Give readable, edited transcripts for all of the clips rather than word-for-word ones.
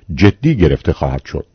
جدی گرفته خواهد شد.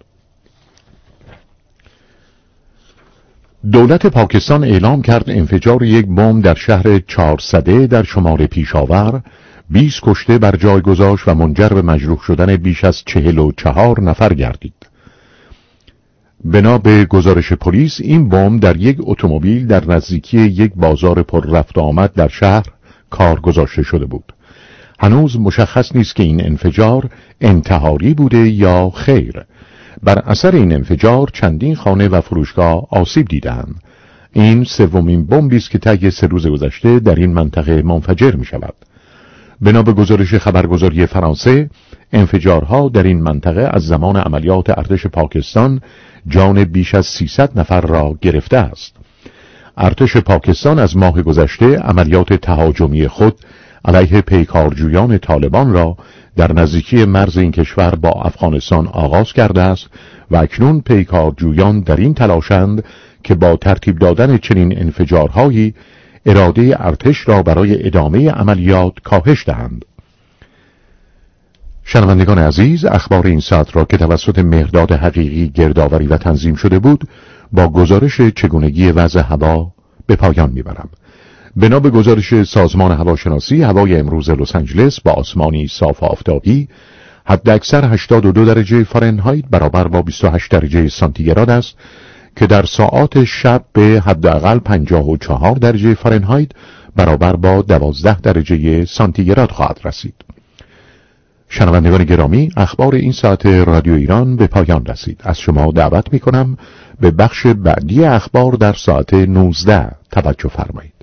دولت پاکستان اعلام کرد انفجار یک بمب در شهر چارسده در شمال پیشاور 20 کشته بر جای گذاشت و منجر به مجروح شدن بیش از 44 نفر گردید. بنا به گزارش پلیس این بمب در یک اتومبیل در نزدیکی یک بازار پر رفت و آمد در شهر کار گذاشته شده بود. هنوز مشخص نیست که این انفجار انتحاری بوده یا خیر. بر اثر این انفجار چندین خانه و فروشگاه آسیب دیدند. این سومین بمبی است که طی 3 روز گذشته در این منطقه منفجر می شود. بنا به گزارش خبرگزاری فرانسه، انفجارها در این منطقه از زمان عملیات ارتش پاکستان جان بیش از 300 نفر را گرفته است. ارتش پاکستان از ماه گذشته عملیات تهاجمی خود علیه پیکارجویان طالبان را در نزدیکی مرز این کشور با افغانستان آغاز کرده است و اکنون پیکارجویان در این تلاشند که با ترتیب دادن چنین انفجارهایی اراده ارتش را برای ادامه عملیات کاهش دهند. شنوندگان عزیز، اخبار این ساعت را که توسط مهرداد حقیقی گردآوری و تنظیم شده بود با گزارش چگونگی وضع هوا به پایان میبرم. بنا به گزارش سازمان هواشناسی، هوای امروز لس آنجلس با آسمانی صاف و آفتابی، حداکثر 82 درجه فارنهایت برابر با 28 درجه سانتیگراد است که در ساعات شب به حداقل 54 درجه فارنهایت برابر با 12 درجه سانتیگراد خواهد رسید. شنوندگان گرامی، اخبار این ساعت رادیو ایران به پایان رسید. از شما دعوت می‌کنم به بخش بعدی اخبار در ساعت 19 توجه فرمایید.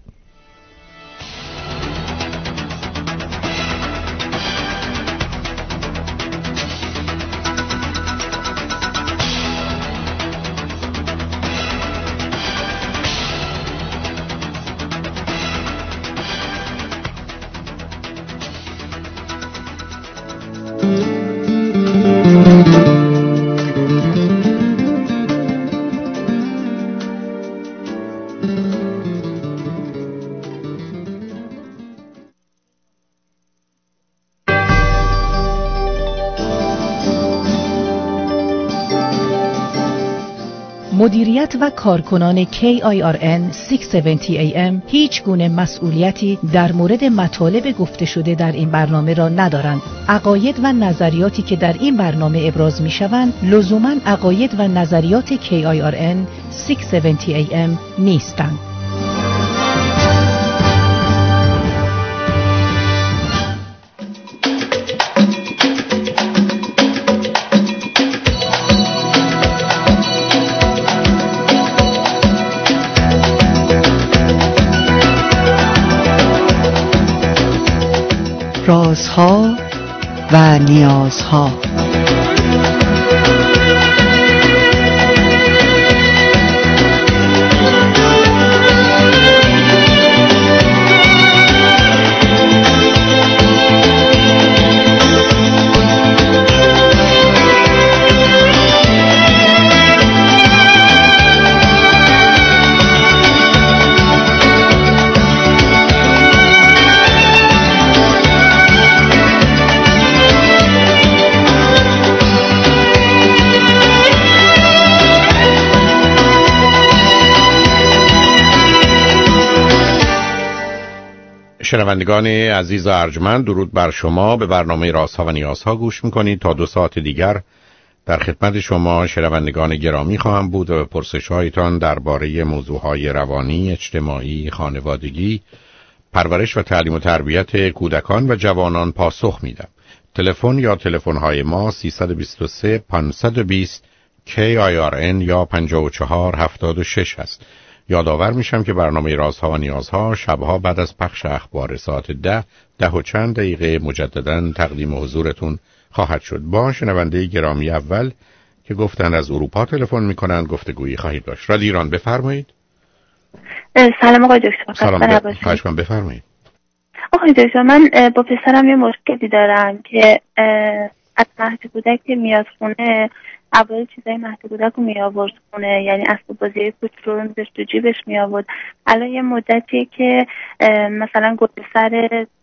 مدیریت و کارکنان KIRN 670 AM هیچ گونه مسئولیتی در مورد مطالب گفته شده در این برنامه را ندارند. عقاید و نظریاتی که در این برنامه ابراز می شوند لزوماً عقاید و نظریات KIRN 670 AM نیستند. رازها و نیازها. شنوندگان عزیز و ارجمند، درود بر شما. به برنامه رازها و نیازها گوش میکنید. تا 2 ساعت دیگر در خدمت شما شنوندگان گرامی خواهم بود و به پرسش‌هایتان درباره موضوعهای روانی، اجتماعی، خانوادگی، پرورش و تعلیم و تربیت کودکان و جوانان پاسخ میدم. تلفن یا تلفن‌های ما 323 520 KIRN یا 5476 هست. یادآور میشم که برنامه رازها و نیازها شبها بعد از پخش اخبار ساعت 10 و چند دقیقه مجدداً تقدیم حضورتون خواهد شد. با شنونده گرامی اول که گفتن از اروپا تلفن میکنن گفتگویی خواهید داشت. رادیو ایران، بفرمایید. سلام آقای دکتر. سلام، خواهش کنم بفرمایید. آقای دکتر، من با پسرم یه مشکلی دارم که از مهد کودک که میاد خونه اول چیزای مهد کودک رو می آورد خونه، یعنی اسباب بازی کوچولو رو می‌ذاشت تو جیبش می آورد. الان یه مدتی که مثلا گل سر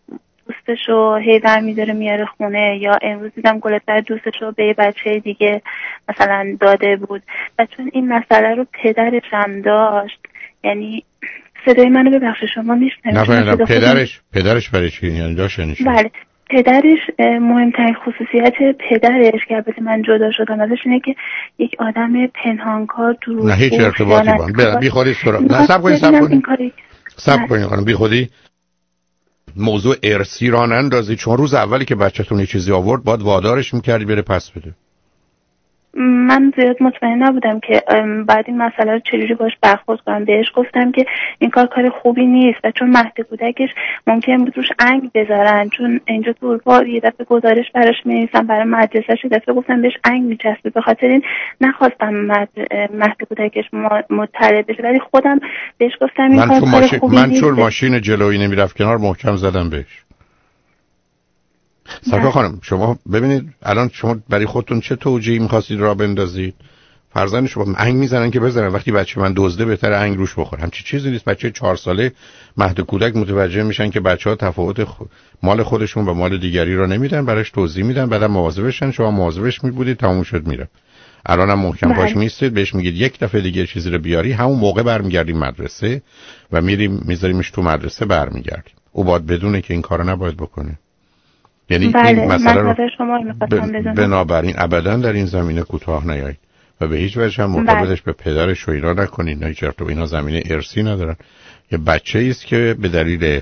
دوستشو هی برمی‌داره میاره خونه، یا امروز دیدم گلتر دوستشو به یه بچه دیگه مثلا داده بود. و چون این مسئله رو پدرش هم داشت، یعنی صدای منو ببخشید شما میشنوید؟ پدرش برای چی یعنی داشت؟ بله، پدرش مهمترین خصوصیت پدرش که البته من جدا شدم ازش اینه که یک آدم پنهانکار، دروغگو، نه هیچ ارتباطی با بی خودی نه صبر کنید خانم، بی خودی موضوع ارثی را نندازید. چون روز اولی که بچه‌تون یه چیزی آورد باید وادارش می‌کردی بره پس بده. من زیاد مطمئن نبودم که بعد این مسئله رو چجوری باش برخورد کنم. بهش گفتم که این کار خوبی نیست و چون مهد کودکش ممکن بود روش انگ بذارن، چون اینجا تو اروپا یه دفعه گزارش براش می‌نویسن برای مدرسه‌ش، یه دفعه گفتم بهش انگ می‌چسبه، به خاطر این نخواستم مهد کودکش مطلع بشه. ولی خودم بهش گفتم این کار خوبی نیست. من چون ماشین جلویی نمیرفت کنار محکم زدم بهش. سرکار خانم شما ببینید الان شما برای خودتون چه توجیهی می‌خواستید راه بندازید؟ فرزند شما انگ میزنن که بزنن، وقتی بچه من دزده بهتره انگ روش بخوره. همچین چیزی نیست. بچه 4 ساله مهد کودک متوجه میشن که بچه‌ها تفاوت مال خودشون و مال دیگری رو نمیدن، براش توضیح میدن، بعدم مواظبشن. شما مواظبش میبودید تموم شد میره. الانم محکم پاش میستید، بهش میگید یک دفعه دیگه چیزی رو بیاری همون موقع برمیگردیم مدرسه و میریم میذاریمش تو مدرسه برمیگردیم. او باید بدونه که این کارو نباید بکنه. یعنی این مسئله رو بنابراین ابدا در این زمینه کوتاه نیایید و به هیچ وجه هم مرتبطش به پدرش و اینا نکنید. نه چرا تو اینا زمینه ارثی ندارن. یه بچه‌ای است که به دلیل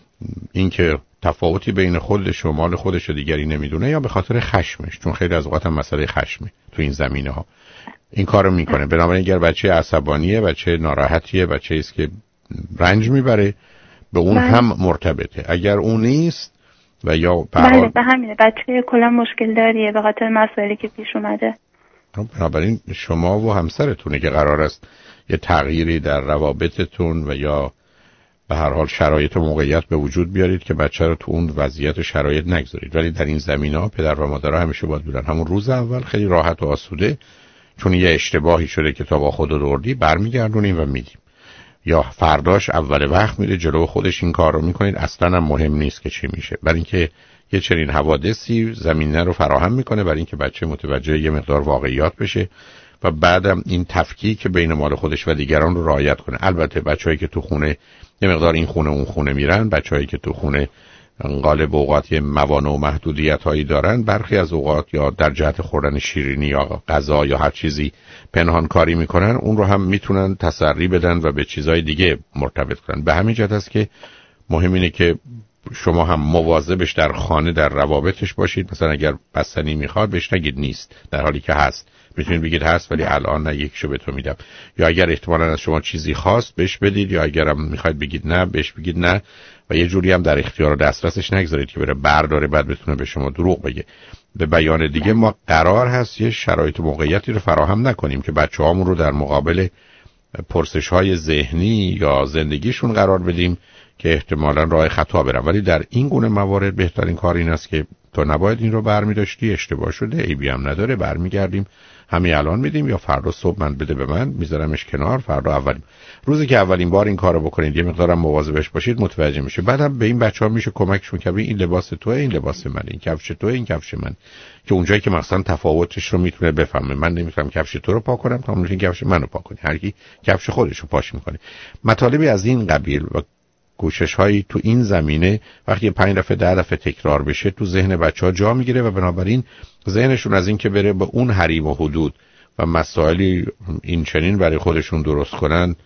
اینکه تفاوتی بین خودش و مال خودش و دیگری نمیدونه یا به خاطر خشمش، چون خیلی از اوقات هم مسئله خشمه تو این زمینه‌ها، این کارو میکنه. بنابراین اگر بچه عصبانیه، بچه ناراحتیه، بچه‌ای است که رنج میبره، به اون هم مرتبطه. اگر اون نیست و یا بله به همینه بچه کلا مشکل داریه به خاطر مسائلی که پیش اومده. بنابراین شما و همسرتونه که قرار است یه تغییری در روابطتون و یا به هر حال شرایط و موقعیت به وجود بیارید که بچه رو تو اون وضعیت و شرایط نگذارید. ولی در این زمینه‌ها پدر و مادرها همیشه باید بودن همون روز اول خیلی راحت و آسوده، چون یه اشتباهی شده که تا با خودت آوردی برمیگردونیم و میدیم، یا فرداش اول وقت میره جلو خودش این کار رو میکنید. اصلا هم مهم نیست که چی میشه، برای اینکه یه چنین حوادثی زمینه رو فراهم میکنه برای اینکه بچه متوجه یه مقدار واقعیات بشه و بعدم این تفکیک بین مال خودش و دیگران رو رعایت کنه. البته بچه‌ای که تو خونه یه مقدار این خونه اون خونه میرن، بچه‌ای که تو خونه غالب اوقات یه موانع و محدودیت‌هایی دارن، برخی از اوقات یا در جهت خوردن شیرینی یا غذا یا هر چیزی پنهان کاری میکنن، اون رو هم میتونن تسری بدن و به چیزای دیگه مرتبط کنن. به همین جهت است که مهم اینه که شما هم مواظبش در خانه در روابطش باشید. مثلا اگر بستنی میخواد بهش نگید نیست، در حالی که هست. میتونید بگید هست ولی الان نه، یکیشو به تو میدم. یا اگر احتمالاً از شما چیزی خواست بهش بدید، یا اگرم میخواید بگید نه بهش بگید نه و یه جوری هم در اختیار و دسترسش نگذارید که بره برداره بعد بتونه به شما دروغ بگه. به بیان دیگه ما قرار هست یه شرایط و موقعیتی رو فراهم نکنیم که بچه‌هامون رو در مقابل پرسش‌های ذهنی یا زندگیشون قرار بدیم که احتمالاً راه خطا برن. ولی در این گونه موارد بهترین کار این است که تو نباید این رو برمی‌داشتی، اشتباه شده، عیبی هم نداره، برمیگردیم همین الان میدیم یا فردا صبح من بده به من، میذارمش کنار. فردا روزی که اولین بار این کارو بکنید یه مقدارم مواظبش باشید متوجه میشه. بعدم به این بچه‌ها میشه کمکشون که این لباس توه، این لباس منه، این کفش توه، این کفش من، که اونجایی که مثلا تفاوتش رو میتونه بفهمه. من نمیتونم کفش تو رو پاک کنم، تو میتونی کفش منو پاک کنی. هر کی کفش خودش رو پاک میکنه. مطالبی از این قبیل و کوشش‌هایی تو این زمینه وقتی 5 دفعه 10 دفعه تکرار بشه تو ذهن بچه‌ها جا میگیره و بنابراین ذهنشون از این که بره به اون حریم و حدود و مسائلی این چنین برای خودشون درست کنن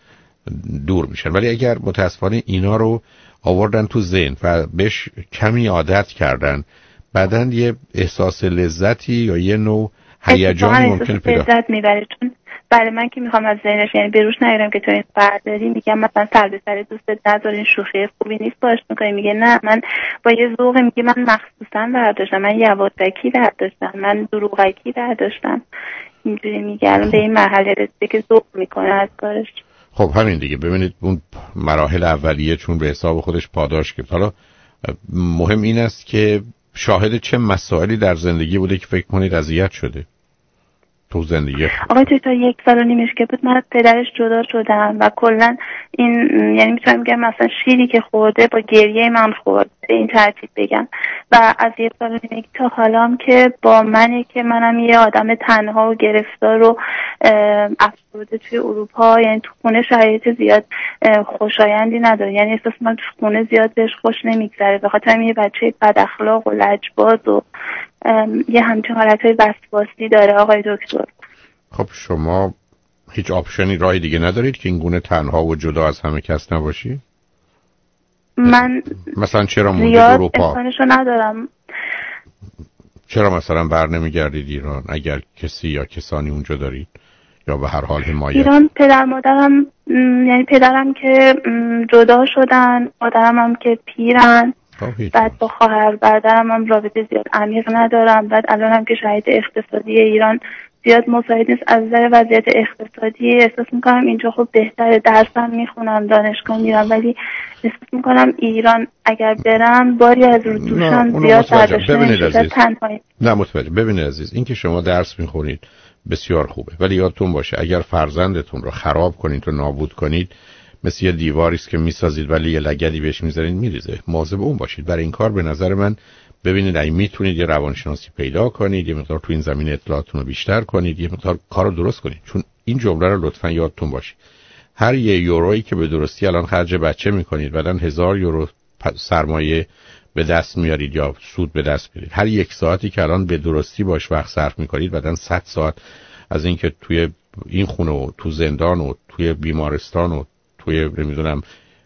دور میشن. ولی اگر متاسفانه اینا رو آوردن تو ذهن و بهش کمی عادت کردن، بعدن یه احساس لذتی یا یه نوع هیجانی ممکنه پیدا لذت میبره. چون برای من که میخوام از ذهنش یعنی بروش نگیرم که تو این برداری، میگم مثلا سر به سر دوستت نذار، این شوخی خوبی نیست باش میکنی، میگه نه من با یه ذوق، میگه من مخصوصا برداشتم، من یواشکی برداشتم، من دروغکی برداشتم، اینجوری میگه. الان به این مرحله رسیده که ذوق میکنه از کارش. خب همین دیگه. ببینید اون مراحل اولیه چون به حساب خودش پاداش گرفت. حالا مهم این است که شاهد چه مسائلی در زندگی بوده که فکر کنید اذیت شده تو زندگی؟ آقای تا 1 سال و نیمش که بود من از پدرش جدا شدم و کلا این یعنی میتونم بگم مثلا شیری که خورده با گریه من خورد. به این ترتیب بگم. و از 1 سال و نیم تا حالام که با منه که منم یه آدم تنها و گرفتار و افسرده توی اروپا، یعنی تو خونه شرایط زیاد خوشایندی نداره، یعنی احساس من تو خونه زیاد بهش خوش نمیگذره، به خاطر یه بچه بد اخلاق و لجباز و یه همچین حالتهای وسواسی داره آقای دکتر. خب شما هیچ آپشنی راهی دیگه ندارید که این گونه تنها و جدا از همه کس نباشی؟ من مثلا چرا موندید زیاد اروپا؟ امکانشو ندارم. چرا مثلا بر نمیگردید ایران اگر کسی یا کسانی اونجا دارید، یا به هر حال حمایت؟ ایران پدر مادرم، یعنی پدرم که جدا شدن، مادرم هم که پیرن، بعد با خواهر برادرم هم رابطه زیاد عمیق ندارم، بعد الان هم که شرایط اقتصادی ایران زیاد مساعد نیست، از نظر وضعیت اقتصادی احساس میکنم اینجا خب بهتره، درسم میخونم، دانشگاه میرم، ولی احساس میکنم ایران اگر برم باری از رو دوشم زیاد برداشته نمیشه، تنهایی. نه متوجه. ببینید عزیز، این که شما درس میخونید بسیار خوبه، ولی یادتون باشه اگر فرزندتون رو خراب کنید و نابود کنید، مثل یه دیواری است که میسازید ولی یه لگدی بهش میذارید میریزه. مواظب اون باشید. برای این کار به نظر من ببینید اگه میتونید یه روانشناسی پیدا کنید، یه مقدار تو این زمینه اطلاعاتتون رو بیشتر کنید، یه مقدار کارو درست کنید. چون این جمله رو لطفاً یادتون باشه، هر 1 یورویی که به درستی الان خرج بچه میکنید، بعدن 1000 یورو سرمایه به دست میارید یا سود به دست میارید. هر 1 ساعتی که الان به درستی باش وقت صرف میکنید، بعدن 100 ساعت از اینکه توی این خونه و تو زندان و توی بیمارستان و توی نمیدونم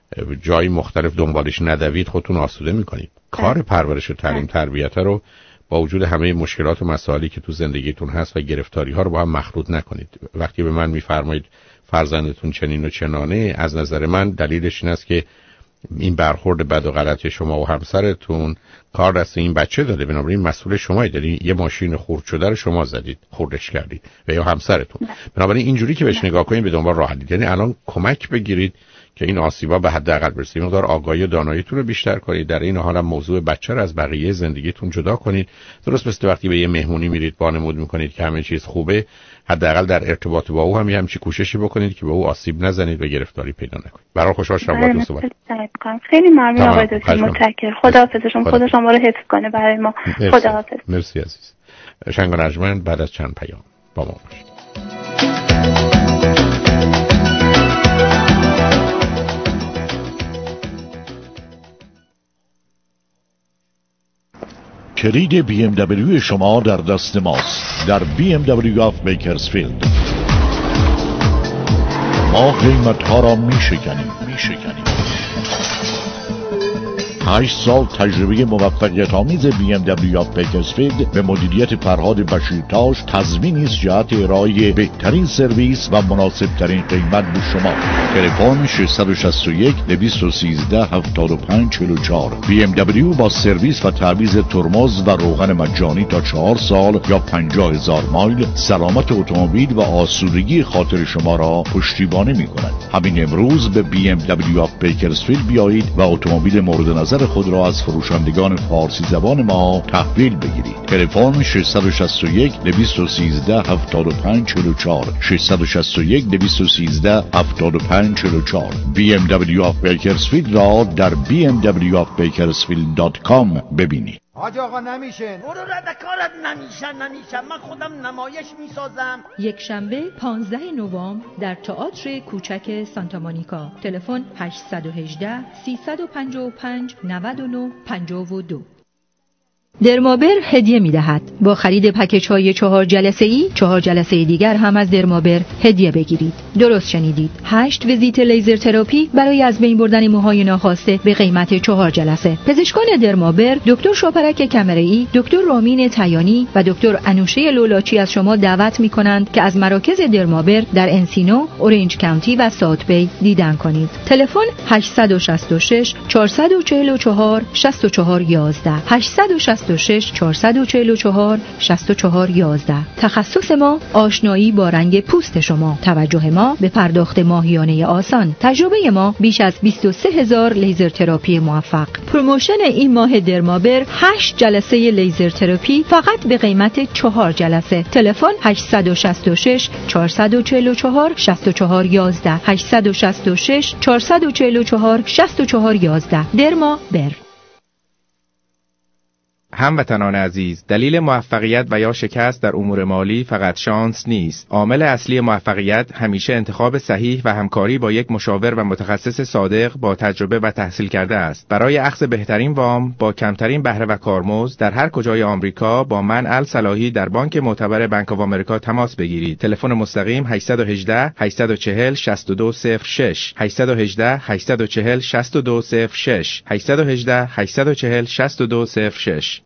جای مختلف دنبالش ندوید، خودتون آسوده میکنید. کار پرورش و تعلیم تربیت رو با وجود همه مشکلات و مسائلی که تو زندگیتون هست و گرفتاری ها رو با هم مخلوط نکنید. وقتی به من میفرمایید فرزندتون چنین و چنانه، از نظر من دلیلش این است که این برخورد بد و غلط شما و همسرتون کار دست این بچه داده، بنابراین مسئول شمایید. یعنی یه ماشین خرد شده رو شما زدید، خردش کردید و یا همسرتون. بنابراین اینجوری که بهش نگاه کنید به دنبال راه حل، یعنی الان کمک بگیرید که این آسیبا به حداقل برسه. مقدار آگاهی و داناییتون رو بیشتر کنید، در این حال هم موضوع بچه رو از بقیه زندگیتون جدا کنید. درست مثل وقتی به یه مهمونی میرید وانمود میکنید که همه چیز خوبه، حداقل در ارتباط با او هم یه همچین کوششی بکنید که به او آسیب نزنید و گرفتاری پیدا نکنید. برای خوشحال شدم باهاتون صحبت کردم. خیلی ممنون آقای دکتر، متشکرم. خداحافظشون، خدا شما رو حفظ کنه برای ما. خداحافظ. مرسی عزیز. شنگ و نجمن بعد از چند پیام با ما باشید. کلید BMW شما در دست ماست. در BMW آف بیکرزفیلد ما قیمت‌ها را می‌شکنیم. 8 سال تجربه موفقیت آمیز BMW آف بیکرزفیلد به مدیریت فرهاد بشیرتاش تضمینی است جهت ارائه بهترین سرویس و مناسب ترین قیمت به شما. تلفن 661 213 7544. BMW با سرویس و تعویض ترمز و روغن مجانی تا 4 سال یا 50,000 مایل سلامت اتومبیل و آسودگی خاطر شما را پشتیبانی می‌کند. همین امروز به BMW آف بیکرزفیلد بیایید و اتومبیل مورد نظر خود را از فروشندگان فارسی زبان ما تحویل بگیرید. تلفن 661 213 7544 661 213 7544. BMW آف بیکرزفیلد را در bmwofbakersfield.com ببینید. حاج آقا نمیشه. برو رد کارت. نمیشه. من خودم نمایش میسازم. یک شنبه 15 نوامبر در تئاتر کوچک سانتا مونیکا. تلفن 818 355 99 52. درمابر هدیه می‌دهد. با خرید پکیج‌های 4 جلسه‌ای 4 جلسه دیگر هم از درمابر هدیه بگیرید. درست شنیدید. 8 ویزیت لیزر تراپی برای از بین بردن موهای ناخواسته به قیمت 4 جلسه. پزشکان درمابر دکتر شاپرک کمره‌ای، دکتر رامین تیانی و دکتر انوشه لولاچی از شما دعوت می‌کنند که از مراکز درمابر در انسینو، اورنج کانتی و ساوت بی دیدن کنید. تلفن 866 444 6411 866 444 6411. تخصص ما آشنایی با رنگ پوست شما، توجه ما به پرداخت ماهیانه آسان، تجربه ما بیش از 23000 لیزر تراپی موفق. پروموشن این ماه درمابر 8 جلسه لیزر تراپی فقط به قیمت 4 جلسه. تلفن 866 444 6411 866 444 6411. درمابر. هموطنان عزیز، دلیل موفقیت و یا شکست در امور مالی فقط شانس نیست. عامل اصلی موفقیت همیشه انتخاب صحیح و همکاری با یک مشاور و متخصص صادق با تجربه و تحصیل کرده است. برای اخذ بهترین وام با کمترین بهره و کارمزد در هر کجای آمریکا با من الصلاحی در بانک معتبر بانک آف آمریکا تماس بگیرید. تلفن مستقیم 818 840 6206 818 840 6206 818 840 6206.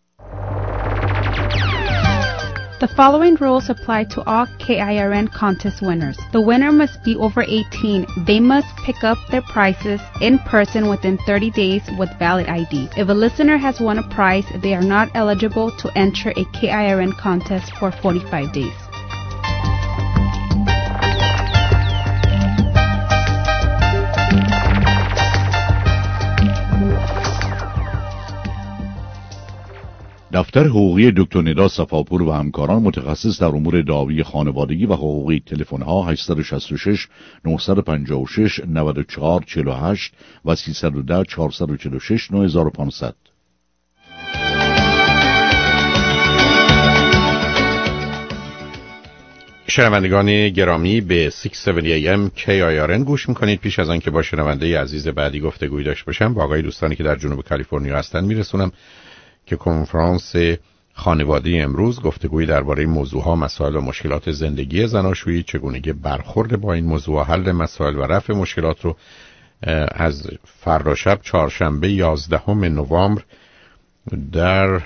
The following rules apply to all KIRN contest winners. The winner must be over 18. They must pick up their prizes in person within 30 days with valid ID. If a listener has won a prize, they are not eligible to enter a KIRN contest for 45 days. دفتر حقوقی دکتر ندا صفاپور و همکاران متخصص در امور دعاوی خانوادگی و حقوقی. تلفن ها 866 956 94 48 و 310 446 9500. شنوندگان گرامی به 670 AM KIRN گوش میکنید. پیش از آن که با شنونده عزیز بعدی گفتگوی داشته باشم با آقای دوستانی که در جنوب کالیفرنیا هستند میرسونم که کنفرانس خانواده امروز گفتگویی درباره موضوعها، مسائل و مشکلات زندگی زناشویی، چگونگی برخورد با این موضوع، حل مسائل و رفع مشکلات رو از فردا شب چهارشنبه 11 نوامبر در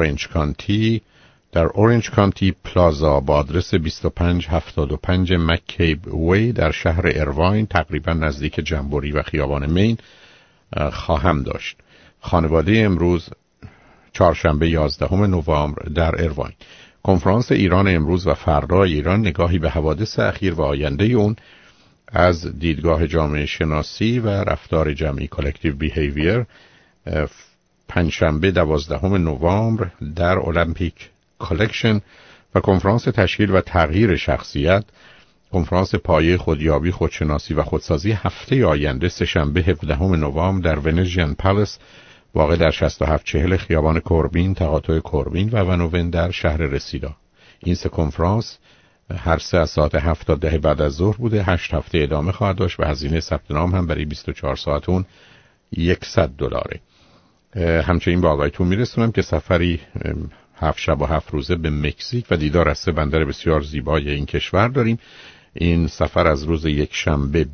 اورنج کانتی پلازا با آدرس 2575 مکیب وی در شهر ایرواین تقریبا نزدیک جنبوری و خیابان مین خواهم داشت. خانواده امروز چهارشنبه 11 نوامبر در ایرواین. کنفرانس ایران امروز و فردا ایران، نگاهی به حوادث اخیر و آینده اون از دیدگاه جامعه شناسی و رفتار جمعی کالکتیو بیهیویر. پنجشنبه 12 نوامبر در المپیک کالکشن و کنفرانس تشکیل و تغییر شخصیت، کنفرانس پایه خودیابی، خودشناسی و خودسازی هفته آینده سه‌شنبه 17 نوامبر در ونژین پالاس واقع در 6740 خیابان کوربین، تقاطع کوربین و ونوون در شهر رسیدا. این سه کنفرانس هر سه از ساعت 7 تا 10 بعد از ظهر بوده. 8 هفته ادامه خواهد داشت و هزینه ثبت نام هم برای 24 ساعت اون $100. همچنین با آقایتون میرسونم که سفری 7 شب و 7 روزه به مکزیک و دیدار از سه بندر بسیار زیبای این کشور داریم. این سفر از روز یک شنبه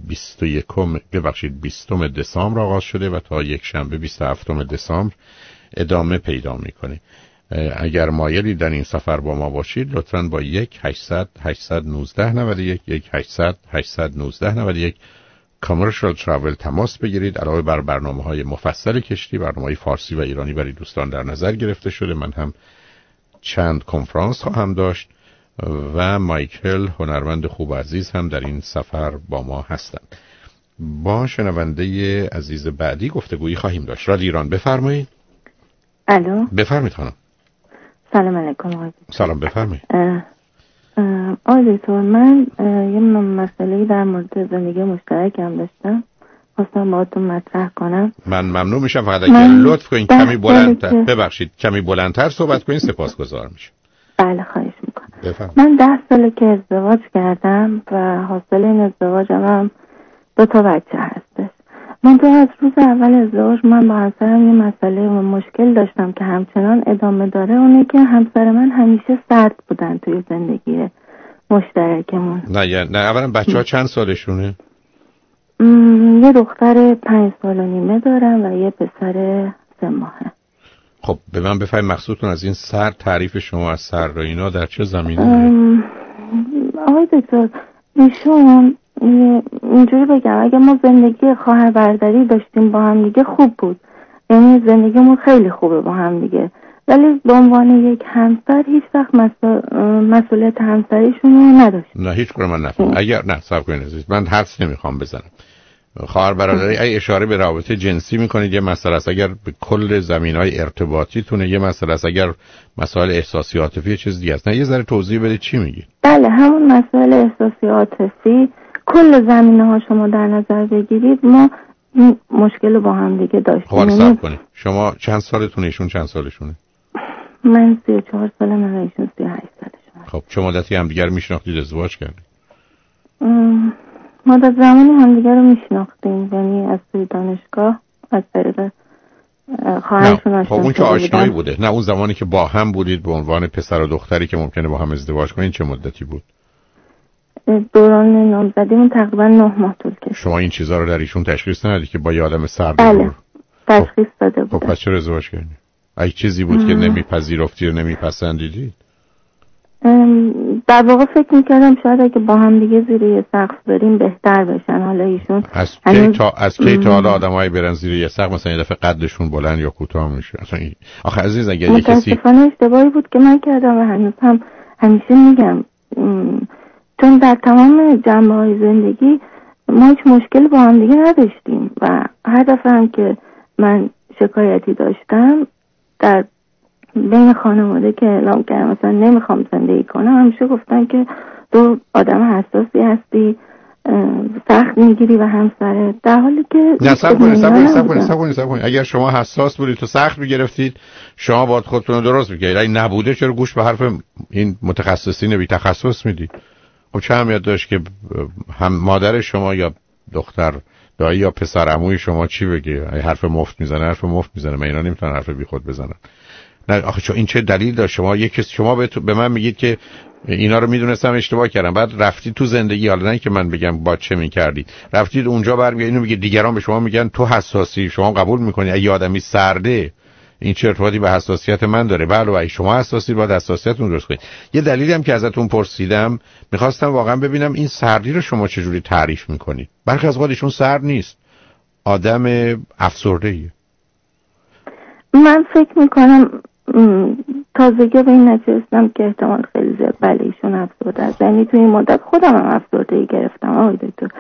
20 دسامبر آغاز شده و تا یک شنبه 27 دسامبر ادامه پیدا میکنه. اگر مایلی در این سفر با ما باشید لطفاً با 1-800-819-91 کامرشال تراول تماس بگیرید. علاوه بر برنامه‌های مفصل کشتی، برنامه‌های فارسی و ایرانی برای دوستان در نظر گرفته شده. من هم چند کنفرانس خواهم داشت و مایکل هنرمند خوب عزیز هم در این سفر با ما هستند. با شنونده عزیز بعدی گفتگویی خواهیم داشت. رادیو ایران بفرمایید. الو بفرمایید خانم. سلام علیکم آقای. سلام بفرمایید. آقای دکتر، من یه مسئله در مورد زندگی مشترکم داشتم، خواستم باهاتون مطرح کنم. من ممنون میشم فقط اگر لطف کنین کمی بلندتر، ببخشید کمی بلندتر صحبت کنین سپاسگزار میشم. بله خواهش میکنم. بفرمایید. من 10 ساله که ازدواج کردم و حاصل این ازدواجم هم 2 بچه هستش. من از روز اول ازدواج من با همسرم یه مسئله و مشکل داشتم که همچنان ادامه داره. اونه که همسر من همیشه سرد بودن توی زندگی مشترکمون. نه اولا بچه‌ها چند سالشونه؟ یه دختر 5 سال و نیمه دارم و یه پسر 3 ماهه. خب به من بفرمایید مقصودتون از این سرد، تعریف شما از سرد و اینا در چه زمینه؟ آقای دکتر، ایشون اینجوری بگم اگه ما زندگی خواهر برادری داشتیم با هم دیگه خوب بود، یعنی زندگیمون خیلی خوبه با هم دیگه، ولی به عنوان یک همسر هیچ وقت مسئولیت همسریشون رو نداشت. نه هیچ کار من نفهم. اگر نه صبر کنید عزیز، من حدس نمیخوام بزنم. خواهر برادری ای اشاره به رابطه جنسی میکنید یه مسئله است، اگر به کل زمینهای ارتباطیتونه یه مسئله است، اگر مسائل احساسی عاطفی چیز دیگه است. نه یه ذره توضیح بدید چی میگید؟ بله همون مسائل احساسی عاطفی کل زمینه‌ها شما در نظر بگیرید ما مشکل با هم دیگه داشتیم. خب صبر کنید. شما چند سالتونه، ایشون چند سالشونه؟ من 34 سالم و ایشون 38 سالشون. خب چه مدتی همدیگر میشناختید ازدواج کردید؟ ما در زمانی همدیگر رو میشناختیم، یعنی از توی دانشگاه از طریق خواهرشون آشنا. خب اون که آشنایی بوده، نه اون زمانی که با هم بودید به عنوان پسر و دختری که ممکنه با هم ازدواج کنین چه مدتی بود؟ دوران نامزدیمون تقریبا 9 ماه طول کشید. شما این چیزا رو در ایشون تشخیص ندادید که با یه آدم سرد؟ بله تشخیص داده بود. خب پس چرا ازدواج کردید؟ اگه چیزی بود که نمیپذیرفتی و نمیپسندیدید؟ در واقع فکر میکردم شاید اگه با هم دیگه زیر یه سقف بریم بهتر بشن. حالا ایشون از کی تا حالا آدمایی برن زیر یه سقف مثلا یه دفعه قدشون بلند یا کوتاه میشه؟ اصلا آخه عزیز اگه یه کسی متاسفانه اشتباهی بود که من کردم و هنوز هم همیشه میگم، چون در تمام جنبه‌های زندگی ما هیچ مشکلی با هم دیگه نداشتیم و هر دفعه هم که من شکایتی داشتم در بین خانواده که اعلام کردم مثلا نمیخوام زندگی کنم، همیشه گفتن که تو آدم حساسی هستی، سخت میگیری و همسره، در حالی که نه سب کنید اگر شما حساس بودید تو سخت میگرفتید شما باید خودتون رو درست میکردید، اگه نبوده چرا گوش به حرف این متخصصین بی تخصص میدید؟ خب چه اهمیت داشت که هم مادر شما یا دختر دایی یا پسر عموی شما چی بگه؟ حرف مفت میزنه من اینا نمیتونن حرف بی خود بزنن. نه آخه چون این چه دلیل داشت؟ شما به من میگید که اینا رو میدونستم اشتباه کردم، بعد رفتید تو زندگی، حالا نه که من بگم با چه میکردید، رفتید اونجا برمیگردید اینو میگه دیگران به شما میگن تو حساسی، شما قبول میکنی اگه آدمی سرده این چه ارتباطی به حساسیت من داره؟ بله اگه شما حساسی باید حساسیتتون درست کنید. یه دلیلی هم که ازتون پرسیدم میخواستم واقعا ببینم این سردی رو شما چجوری تعریف میکنید. برخی از اوقات ایشون سرد نیست، آدم افسرده‌ایه. من فکر میکنم تازگی به این نتیجه رسیدم که احتمال خیلی زیاد بله ایشون افسرده است. یعنی توی این مدت خودم هم افسردگی گرفتم آقای دکتر.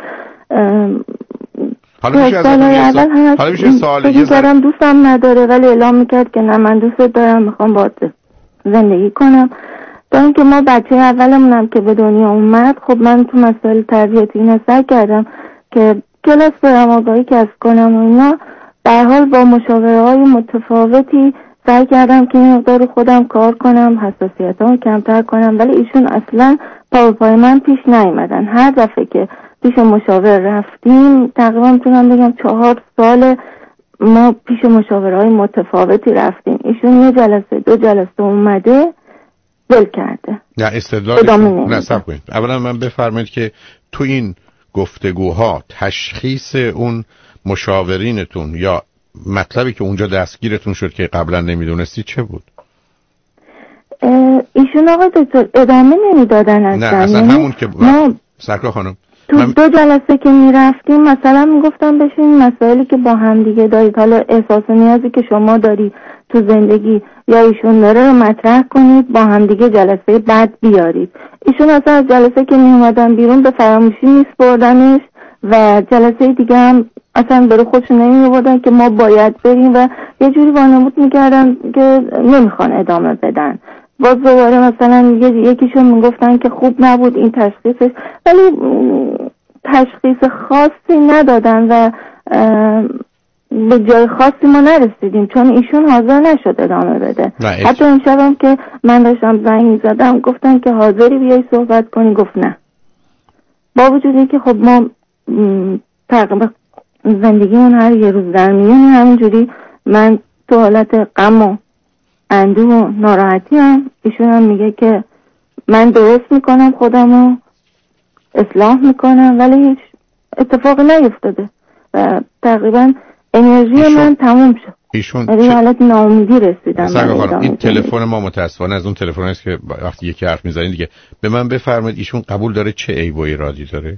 حالا میشه فکر کردم دوستم نداره ولی اعلام میکرد که نه من دوست دارم، میخوام باهات زندگی کنم. تا اینکه ما بچه اولمونم که به دنیا اومد، خب من تو مسائل تربیتی اینا سعی کردم که کلاس برم، آگاهی کسب کنم و اینا. به هر حال با مشاوره‌های متفاوتی سعی کردم که این مقدار خودم کار کنم، حساسیتامو کمتر کنم، ولی ایشون اصلا پای من پیش نیومدن. هر دفعه که پیش مشاور رفتیم تقریبا میتونم بگم 4 سال ما پیش مشاورهای متفاوتی رفتیم، ایشون یه جلسه 2 جلسه اومده ول کرده. نه استدلالشون نه صبر کنید. اولا من بفرمایید که تو این گفتگوها تشخیص اون مشاورینتون یا مطلبی که اونجا دستگیرتون شد که قبلا نمیدونستی چه بود؟ ایشون آقای دکتر ادامه نمیدادن اصلا. نه اصلا همون که سرکار خانم تو 2 جلسه که میرفتیم مثلا میگفتم بشین مسائلی که با هم دیگه دارید، حالا احساس نیازی که شما داری تو زندگی یا ایشون داره رو مطرح کنید، با هم دیگه جلسه بعد بیارید. ایشون اصلا از جلسه که میومدن بیرون به فراموشی میسپردنش و جلسه دیگه هم اصلا برای خودشون نمی‌آوردن که ما باید بریم و یه جوری وانمود میکردن که نمیخوان ادامه بدن. باز دوباره مثلا یکیشون میگفتن که خوب نبود این تشخیصش، ولی تشخیص خاصی ندادن و به جای خاصی ما نرسیدیم چون ایشون حاضر نشد ادامه بده. حتی امشب هم که من داشتم زنگ میزدم گفتن که حاضری بیای صحبت کنی، گفت نه. با وجودی که خب ما تقریبا زندگیمون هر یه روز در میون همینجوری من تو حالت غم و اندوه و ناراحتی هم، ایشون هم میگه که من درست میکنم خودمو اصلاح میکنم ولی هیچ اتفاقی نیفتاده و تقریبا انرژی من تموم شد. ایشون به حالت ناامیدی رسیدم. این تلفن ما متاسفانه از اون تلفنی است که وقتی یکی حرف میزنید دیگه. به من بفرمایید ایشون قبول داره چه عیب و ایرادی داره؟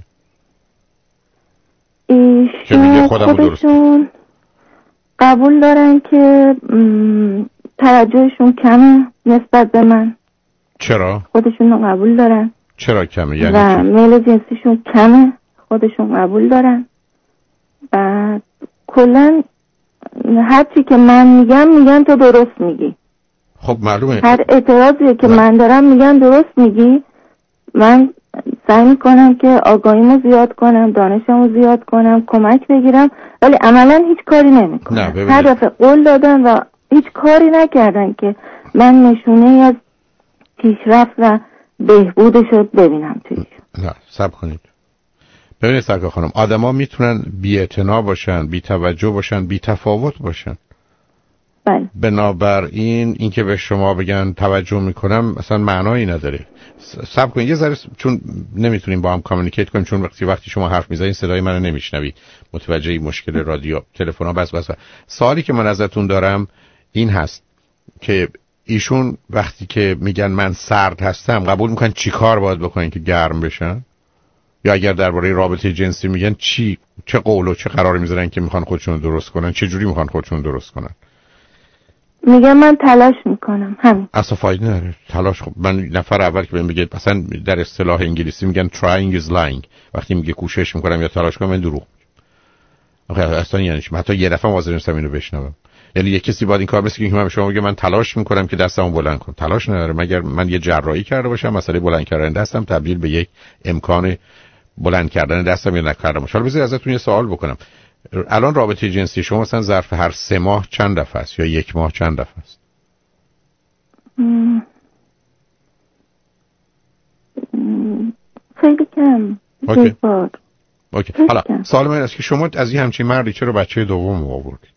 ایشون خودشون قبول دارن که توجهشون کمه نسبت به من. چرا؟ خودشون قبول دارن. چرا کمه؟ یعنی و میل جنسیشون کمه، خودشون قبول دارن و کلن هر چی که من میگن تو درست میگی. خب معلومه. هر اعتراضی که من دارم میگن درست میگی. من سعی میکنم که آگاهیمو زیاد کنم، دانشمو زیاد کنم، کمک بگیرم ولی عملا هیچ کاری نمیکنم. هر دفعه قول دادن و هیچ کاری نکردن که من نشونه از پیشرفت و بهبودش رو ببینم تویش. نه صبر کنید. ببینید سرکار خانم، آدما میتونن بی‌اعتنا باشن، بی‌توجه باشن، بی‌تفاوت باشن. بله. بنابراین اینکه به شما بگن توجه میکنم اصلا معنایی نداره. صبر کنید یه ذره، چون نمیتونیم با هم کامیونیکیت کنیم، چون وقتی شما حرف میزنید صدای منو نمیشنوید. متوجه مشکل رادیو تلفن‌ها بس. سوالی که من ازتون دارم این هست که ایشون وقتی که میگن من سرد هستم قبول میکنن چیکار باید بکنین که گرم بشن؟ یا اگر درباره رابطه جنسی میگن چه قول و چه قراری میذارن که میخوان خودشون درست کنن؟ چه جوری میخوان خودشون درست کنن؟ میگم من تلاش میکنم. همین. اصلا فایده نداره تلاش. خب من نفر اول که بهم بگه مثلا در اصطلاح انگلیسی میگن trying is lying، وقتی میگه کوشش میکنم یا تلاش کنم من دروغ میگم. اصلا یعنی چی؟ حتی یه دفعه حاضر نیستم اینو بشنوم. یعنی یه کسی باید این کار بسه که من به شما بگم من تلاش میکنم که دستمو بلند کنم. تلاش نداره. مگر من یه جراحی کرده باشم مسئله بلند کردن دستم تبدیل به یک امکان بلند کردن دستم یا نکردم. حالا بذارید ازتون یه سوال بکنم. الان رابطه جنسی شما مثلا ظرف هر 3 ماه چند دفعه است یا 1 ماه چند دفعه است؟ خیلی کم. اوکی. حالا سوال من است که شما از این همچین مردی چرا بچه دوم آوردید؟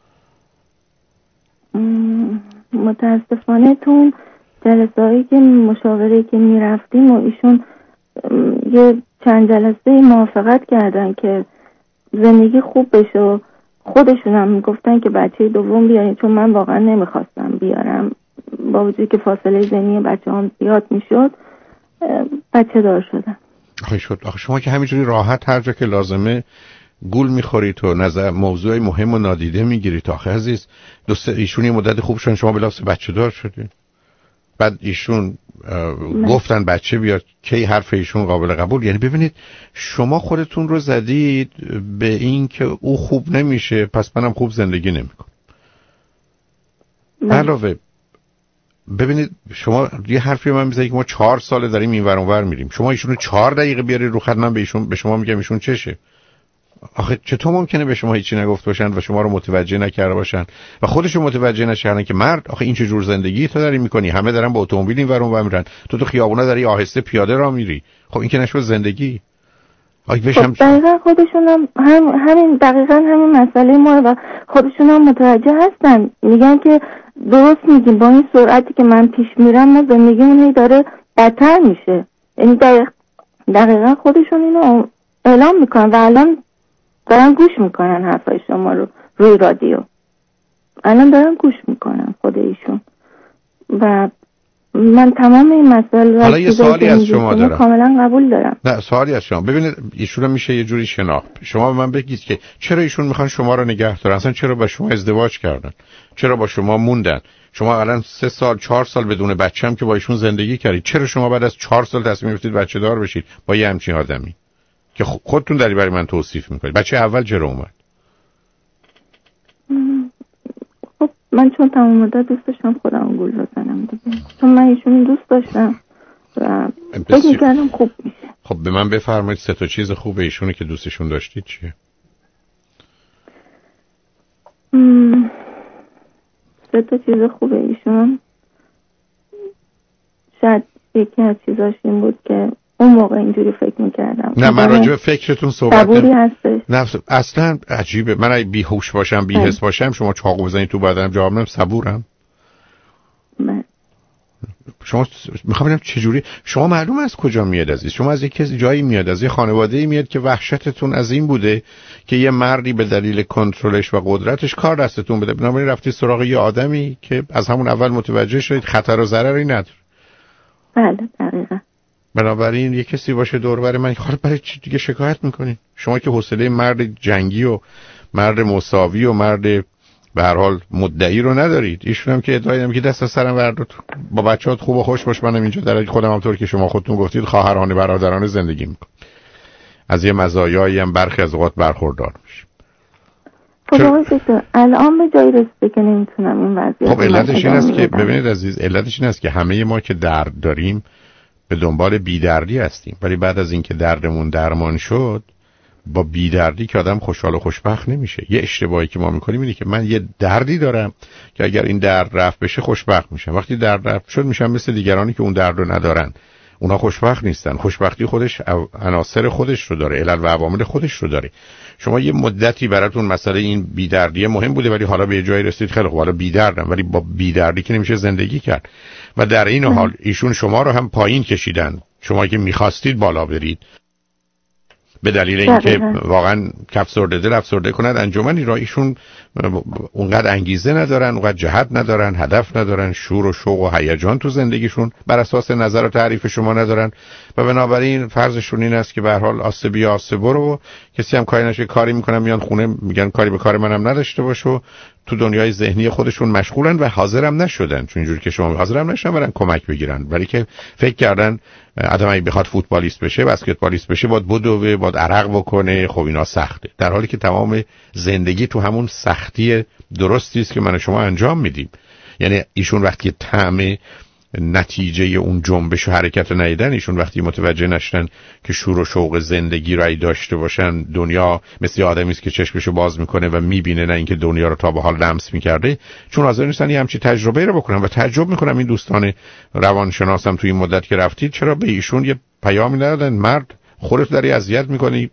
متاسفانه تو جلسه‌ای که مشاوره که میرفتیم و ایشون یه چند جلسه موافقت کردن که زندگی خوب بشه و خودشون هم میگفتن که بچه دوم بیارین، چون من واقعا نمیخواستم بیارم با وجودی که فاصله ذهنی بچه هم زیاد میشد بچه دار شدم. آخه شما که همینجوری راحت هر جا که لازمه گول میخورید و نظر موضوعی مهم و نادیده میگیرید. آخه عزیز ایشون یه مدت خوب شدن شما بلافاصله بچه دار شدید. بعد ایشون گفتن بچه بیار، کی حرف ایشون قابل قبول؟ یعنی ببینید شما خودتون رو زدید به این که او خوب نمیشه پس منم خوب زندگی نمیکنم. علاوه ببینید شما یه حرفی من میزنید که ما 4 سال داریم این ور اون ور میریم، شما ایشونو 4 دقیقه بیاری رو خط من به شما میگم ایشون چشه. آخه چطور ممکنه به شما هیچی نگفت باشن و شما رو متوجه نکرده باشن و خودشون متوجه نشدن که مرد آخه این چه جور زندگی تو داری میکنی؟ همه دارن با اتومبیل این ور اون ور میرن، تو خیابونا داری آهسته پیاده راه میری. خب این که نشد زندگی. خب دقیقا خودشون هم همین دقیقا همین مسئله ما و خودشون هم متوجه هستن، میگن که درست میگیم با این سرعتی که من پیش میرم ما زندگیمون داره بدتر میشه. یعنی دقیقا خودشون اینو اعلام میکنن و الان دارن گوش میکنن حرفای شما رو روی رادیو. الان دارن گوش میکنن خود ایشون و من تمام این مسائل حالا یه سوالی از شما دارم کاملا قبول دارم. نه سوالی از شما. ببینید ایشون رو میشه یه جوری شناخت. شما به من بگید که چرا ایشون میخوان شما رو نگه دارن؟ اصلا چرا با شما ازدواج کردن؟ چرا با شما موندن؟ شما الان 3 سال 4 سال بدون بچه هم که با ایشون زندگی کردید، چرا شما بعد از 4 سال تصمیم گرفتید بچه دار بشید با یه همچین آدمی که خودتون داری برای من توصیف میکنید؟ بچه اول چرا اومد؟ خب من چون تمام مدت دوست داشتم خودم گول بزنم دیگه، چون من ایشون دوست داشتم و فکر میکردم خوب میشه. خب به من بفرمایید 3 تا چیز خوب ایشونه که دوستشون داشتید چیه؟ 3 تا چیز خوب ایشون شاید یکی از چیزاش این بود که اون موقع اینجوری فکر میکردم. نه من راجع به فکرتون صحبت صبوری هستش. نه اصلا عجیبه. من اگه بیهوش باشم بی‌حس باشم شما چاقو بزنید تو بدنم جواب نمیدم صبورم. شما میخوام ببینم چه جوری شما معلومه از کجا میاد عزیز؟ شما از یک کسی جایی میاد، از یه خانواده‌ای میاد که وحشتتون از این بوده که یه مردی به دلیل کنترلش و قدرتش کار دستتون بده، بنابراین رفتید سراغ یه آدمی که از همون اول متوجه شدید خطر و ضرری نداره. بله دقیقاً. بنابراین یه کسی باشه دور بر من خاطر برای چی دیگه شکایت میکنین؟ شما که حوصله مرد جنگی و مرد مساوی و مرد به هر حال مدعی رو ندارید. ایشون هم که ادعای هم که دست از سرم بردارد با بچه‌هات خوب و خوش باش، منم اینجا در خودم همونطور که شما خودتون گفتید خواهرانه برادرانه زندگی میکنم. از یه مزایایی هم برخی از اوقات برخوردار میشم. خب آقای دکتر الان به جایی رسیده که نمیتونم این وضعیت. خب علتش این است که ببینید عزیز، علتش این است که همه ما که درد داریم به دنبال بی‌دردی هستیم، ولی بعد از اینکه دردمون درمان شد با بی‌دردی که آدم خوشحال و خوشبخت نمیشه. یه اشتباهی که ما میکنیم اینه که من یه دردی دارم که اگر این درد رفت بشه خوشبخت میشم. وقتی درد رفت شد میشم مثل دیگرانی که اون درد رو ندارن. اونا خوشبخت نیستن. خوشبختی خودش عناصر خودش رو داره، علل و عوامل خودش رو داره. شما یه مدتی براتون مسئله این بی‌دردی مهم بوده، ولی حالا به جایی رسید خیلی خوب حالا بی‌دردم، ولی با بی‌دردی که نمیشه زندگی کرد. و در این حال ایشون شما رو هم پایین کشیدن، شما که می‌خواستید بالا برید، به دلیل اینکه واقعا کفسرده دل افسرده کند انجمنی را. ایشون اونقدر انگیزه ندارن، اونقدر جهت ندارن، هدف ندارن، شور و شوق و هیجان تو زندگیشون بر اساس نظر و تعریف شما ندارن و بنابراین فرضشون این است که به هر حال آسه بیا آسه برو، کسی هم کاری نشه، کاری میکنن میان خونه میگن کاری به کار منم نداشته باشه، تو دنیای ذهنی خودشون مشغولن و حاضرم نشدن، چون اینجوری که شما حاضرم نشدن برن کمک بگیرن، ولی که فکر کردن آدم اگه بخواد فوتبالیست بشه، بسکتبالیست بشه، باید بدوه، باید عرق بکنه، خب اینا سخته، در حالی که تمام زندگی تو همون سختی درستی است که من و شما انجام میدیم. یعنی ایشون وقتی طعم نتیجه اون جنبش و حرکت رو ندیدن، ایشون وقتی متوجه نشدن که شور و شوق زندگی رو داشته باشن، دنیا مثل آدمی است که چشمشو باز میکنه و میبینه، نه اینکه دنیا رو تا به حال لمس میکرده، چون حاضر نیستن یه همچین تجربه رو بکنن. و تعجب میکنم این دوستان روانشناسم توی این مدت که رفتید چرا به ایشون یه پیامی ندادن؟ مرد خودت داری اذیت میکنی،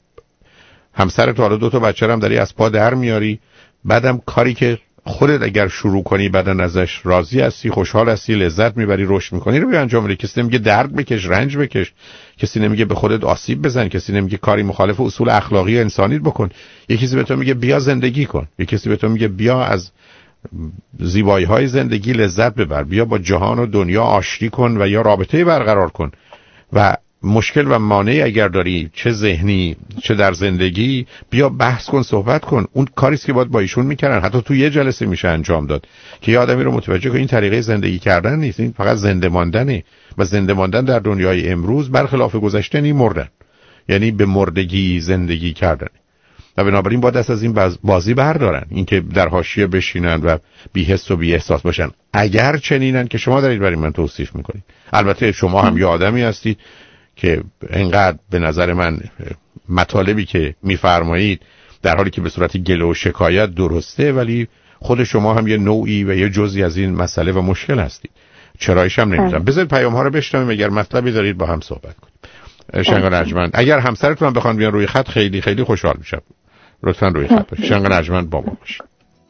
همسرت حالا 2 تا بچه هم داری از پا در میاری، بعدم کاری که خودت اگر شروع کنی بعدن ازش راضی هستی، خوشحال هستی، لذت میبری، رشد میکنی رو به انجام بده. کسی نمیگه درد بکش، رنج بکش، کسی نمیگه به خودت آسیب بزن، کسی نمیگه کاری مخالف اصول اخلاقی و انسانیت بکن. یه کسی به تو میگه بیا زندگی کن، یه کسی به تو میگه بیا از زیبایی‌های زندگی لذت ببر، بیا با جهان و دنیا آشتی کن و یا رابطه برقرار کن. و مشکل و مانعی اگر داری، چه ذهنی چه در زندگی، بیا بحث کن، صحبت کن. اون کاریست که باید با ایشون میکردن، حتی تو یه جلسه میشه انجام داد که یه آدمی رو متوجه کنه این طریقه زندگی کردن نیست، این فقط زنده ماندنه. و زنده ماندن در دنیای امروز برخلاف گذشته یعنی مردن، یعنی به مردگی زندگی کردن. و بنابراین باید دست از این بازی بردارن، اینکه در حاشیه بشینن و بی حس و بی احساس باشن. اگر چنینن که شما دارید برای من توصیف میکنید، البته شما هم یه آدمی هستید که اینقدر به نظر من مطالبی که میفرمایید در حالی که به صورت گله و شکایت درسته، ولی خود شما هم یه نوعی و یه جزئی از این مسئله و مشکل هستید. چرایش هم نمیدونم. بذارید پیام ها رو بشنویم، اگر مطلبی دارید با هم صحبت کنیم. شنگان ارجمند، اگر همسرتون هم بخوان بیان روی خط خیلی خیلی خوشحال میشم. لطفاً روی خط باشید. شنگان ارجمند با ما باشید.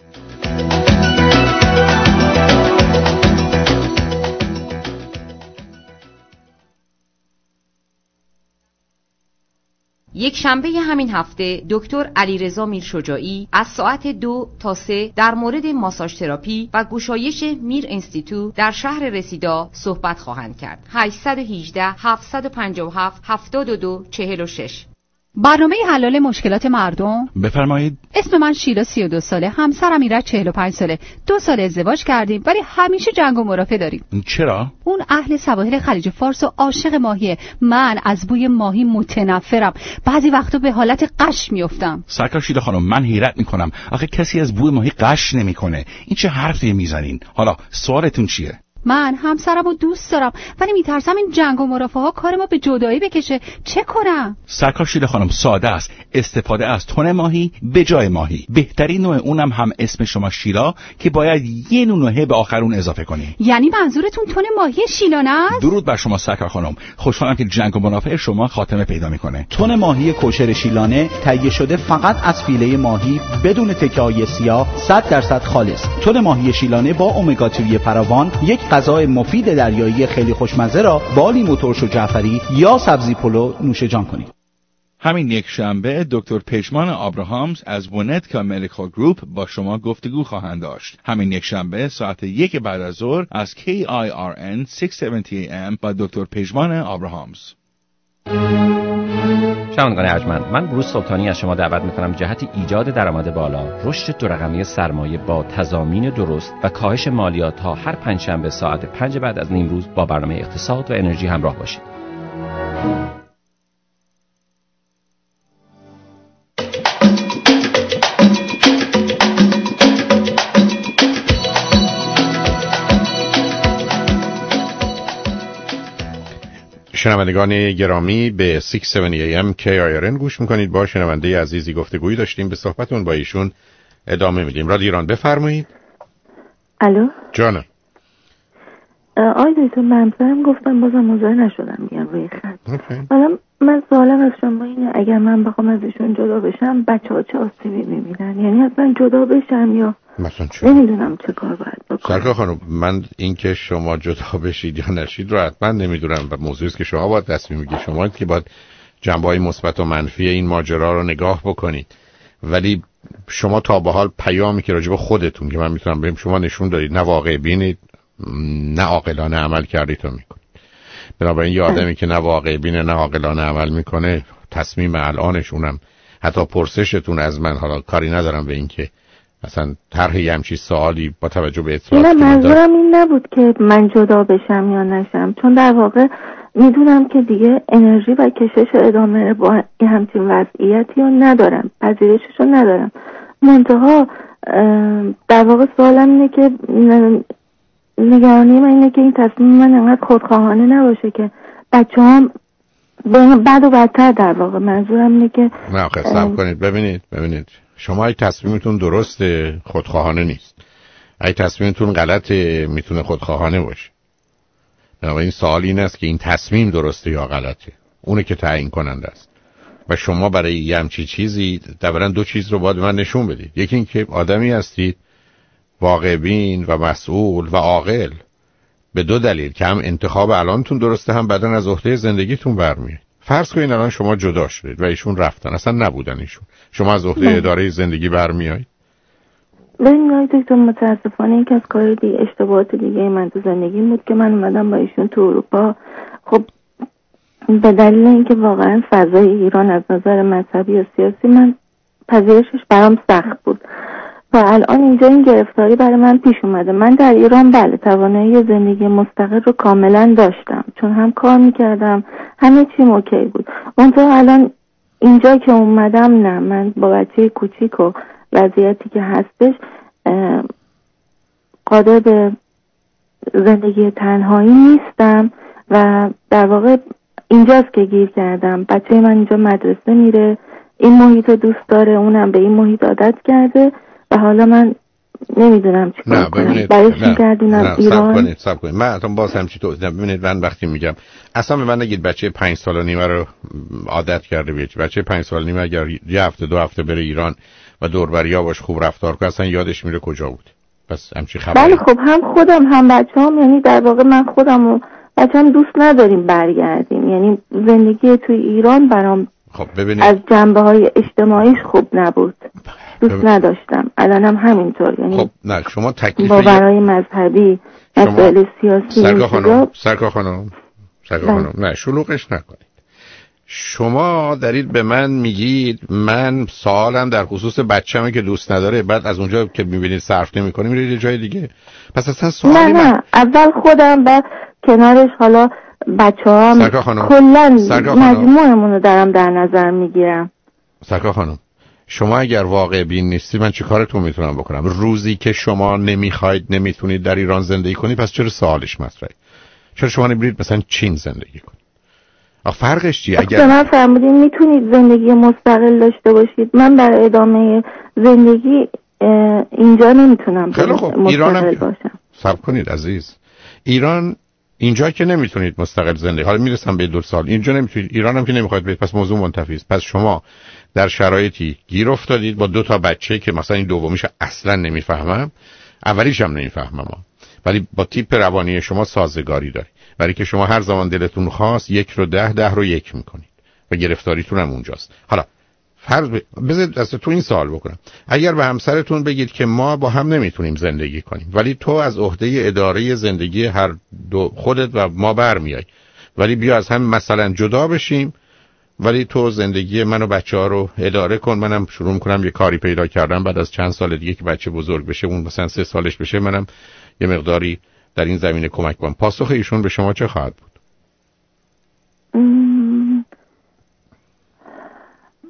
یک شنبه همین هفته دکتر علیرضا میرشجاعی از ساعت 2 تا 3 در مورد ماساژ تراپی و گشایش میر اینستیتو در شهر رسیدا صحبت خواهند کرد. 818 757 72 46. برنامه حلال مشکلات مردم. بفرمایید. اسم من شیلا، 32 ساله، همسرم ایرج 45 ساله. 2 سال ازدواج کردیم ولی همیشه جنگ و مرافعه داریم. چرا؟ اون اهل سواحل خلیج فارس و عاشق ماهیه، من از بوی ماهی متنفرم، بعضی وقتا به حالت قش میافتم. سرکار شیلا خانم، من حیرت میکنم، آخه کسی از بوی ماهی قش نمیکنه. این چه حرفی میزنین؟ حالا سوالتون چیه؟ من همسرم رو دوست دارم ولی میترسم این جنگ و مرافعه ها کار ما به جدایی بکشه. چه کنم؟ سرکار شیلا خانم، ساده است. استفاده از تن ماهی به جای ماهی. بهترین نوع اونم هم اسم شما شیلا که باید یه نوعه به آخر اون اضافه کنی. یعنی منظورتون تن ماهی شیلانه است؟ درود بر شما سرکار خانم. خوشحالم که جنگ و منافع شما خاتمه پیدا میکنه. تن ماهی کوشر شیلانه تهیه شده فقط از فیله ماهی بدون تکه‌های سیاه، 100% خالص. تن ماهی شیلانه با امگا 3 فراوان، یک غذای مفید دریایی خیلی خوشمزه را با لیمو ترش و جعفری یا سبزی پلو نوش جان کنید. همین یک شنبه دکتر پژمان آبراهامز از ونتکا مدیکال گروپ با شما گفتگو خواهند داشت. همین یک شنبه ساعت 1 بعد از ظهر از KIRN 670 AM با دکتر پژمان آبراهامز. شنوندگان ارجمند، من بروس سلطانی از شما دعوت میکنم جهت ایجاد درآمد بالا، رشد 2 رقمی سرمایه با تضامین درست و کاهش مالیات تا هر پنجشنبه ساعت 5 بعد از نیمروز با برنامه اقتصاد و انرژی همراه باشید. شنوندگان گرامی به 670 AM KIRN گوش میکنید. با شنونده عزیزی گفتگویی داشتیم، به صحبتون با ایشون ادامه میدیم. رادیو ایران بفرمایید. الو جانم. آقای دکتر منظرم گفتم بازم مزاحم نشدم میگم روی خط. حالا من سوالم از شما اینه اگر من بخوام ازشون جدا بشم بچه‌ها چه آسیبی می‌بینن؟ یعنی اصلا جدا بشم یا مثلا چه؟ نمیدونم چه کار باید بکنم. سرکار خانم، من اینکه شما جدا بشید یا نشید رو حتما نمیدونم و موضوعی است که شما باید تصمیم بگیرید. شما که باید جنبه‌های مثبت و منفی این ماجرا رو نگاه بکنید. ولی شما تا به حال پیامی که راجع به خودتون که من میتونم بگم شما نشون دادید، نه واقع بینید نه عاقلانه عمل کردید تو میکنید. بنابراین یه آدمی که نه واقع بینه نه عاقلانه عمل میکنه، تصمیم الانشونم حتی پرسشتون از من، حالا کاری ندارم به این که مثلا طرحی همچی سوالی با توجه به اطلاعاتی نه که منظورم این نبود که من جدا بشم یا نشم، چون در واقع میدونم که دیگه انرژی و کشش ادامه با همچین وضعیتی رو ندارم، پذیرشش رو ندارم. منتها در واقع سوالم اینه که نگرانی من اینه که این تصمیم من انقدر خودخواهانه نباشه که بچه هم بعد و بدتر. در واقع منظورم اینه که نه صبر کنید. ببینید شما اگه تصمیمتون درسته خودخواهانه نیست، اگه تصمیمتون غلطه میتونه خودخواهانه باشه. بنابراین سوال این است که این تصمیم درسته یا غلطه، اونه که تعیین کننده است. و شما برای یه همچی چیزی دوباره دو چیز رو باید من نشون بدید. یکی این که آدمی هستید واقع بین و مسئول و عاقل، به دو دلیل که هم انتخاب الانتون درسته هم بعداً از عهده زندگیتون برمیاد. فرض کنین الان شما جدا شدید و ایشون رفتن، اصلا نبودن ایشون، شما از عهده اداره زندگی برمیایید؟ ببینید دکتر، متاسفانه این که از کار دیگه اشتباهات دیگه من تو زندگی بود که من اومدم با ایشون تو اروپا. خب به دلیل اینکه واقعا فضای ایران از نظر مذهبی و سیاسی من پذیرشش برام سخت بود و الان اینجا این گرفتاری برای من پیش اومده. من در ایران بله توانایی زندگی مستقل رو کاملا داشتم، چون هم کار میکردم همه چیم اوکی بود. اونجا الان اینجا که اومدم نه، من با بچه کوچیک و وضعیتی که هستش قادر به زندگی تنهایی نیستم و در واقع اینجاست که گیر کردم. بچه من اینجا مدرسه میره، این محیط رو دوست داره، اونم به این محیط عادت کرده و حالا من نمیدونم چیکار کنم. برایش میگردونم ایران. صبر کنید. من الان باز همچی توضیح بدم. ببینید من وقتی میگم اصلا به من نگید بچه 5 سال و نیمه رو عادت کرده بیاد. بچه 5 سال و نیمه اگر یه هفته دو هفته بره ایران و دور بریا باش خوب رفتار کنه اصلا یادش میره کجا بود. پس همچی خبری. بله خب هم خودم هم بچه‌ام، یعنی در واقع من خودم و بچه‌ام دوست نداریم برگردیم. یعنی زندگی توی ایران برام خب از جنبه‌های اجتماعیش خوب نبود. دوست نداشتم. الانم همینطور. یعنی خب نه شما تکلیف باورهای مذهبی، مسائل سیاسی. سرکار خانم نه شلوغش نکنید. شما دارید به من میگید من سوالم در خصوص بچه‌مه که دوست نداره، بعد از اونجا که میبینید صرف نمی‌کنی میرید یه جای دیگه. پس اصلا سوالی نه اول خودم و کنارش حالا بچه‌ام کلاً مجموعمون رو دارم در نظر میگیرم. سرکار خانم شما اگر واقع بین نیستی من چه کارتون میتونم بکنم؟ روزی که شما نمیخواید نمیتونید در ایران زندگی کنید پس چرا سوالش مطرحه؟ چرا شما نمیرید مثلا چین زندگی کنید؟ فرقش چیه؟ اگر من فرمودین میتونید زندگی مستقل داشته باشید، من برای ادامه زندگی اینجا نمیتونم مستقل باشم. صبر کنید عزیز، اینجا که نمیتونید مستقل زندگی، حالا میرسم به 2 سال اینجا نمیتونید، ایران هم که نمیخواید برید، پس موضوع منتفی است. پس شما در شرایطی گیر افتادید با 2 تا بچه که مثلا این دومیش اصلا نمیفهمم، اولیش هم نمیفهمم، ولی با تیپ روانی شما سازگاری داره، برای که شما هر زمان دلتون خواست 1 رو 10 رو 1 میکنید و گرفتاریتون هم اونجاست. حالا فرض بذارید از تو این سوال بکنم، اگر به همسرتون بگید که ما با هم نمیتونیم زندگی کنیم ولی تو از عهده اداره زندگی هر دو خودت و ما برمیای، ولی بیا از هم مثلا جدا بشیم ولی تو زندگی من و بچه‌ها رو اداره کن، منم شروع می‌کنم یه کاری پیدا کردم بعد از چند سال دیگه که بچه بزرگ بشه، اون مثلا 3 سالش بشه، منم یه مقداری در این زمینه کمک کنم، پاسخ ایشون به شما چه خواهد بود؟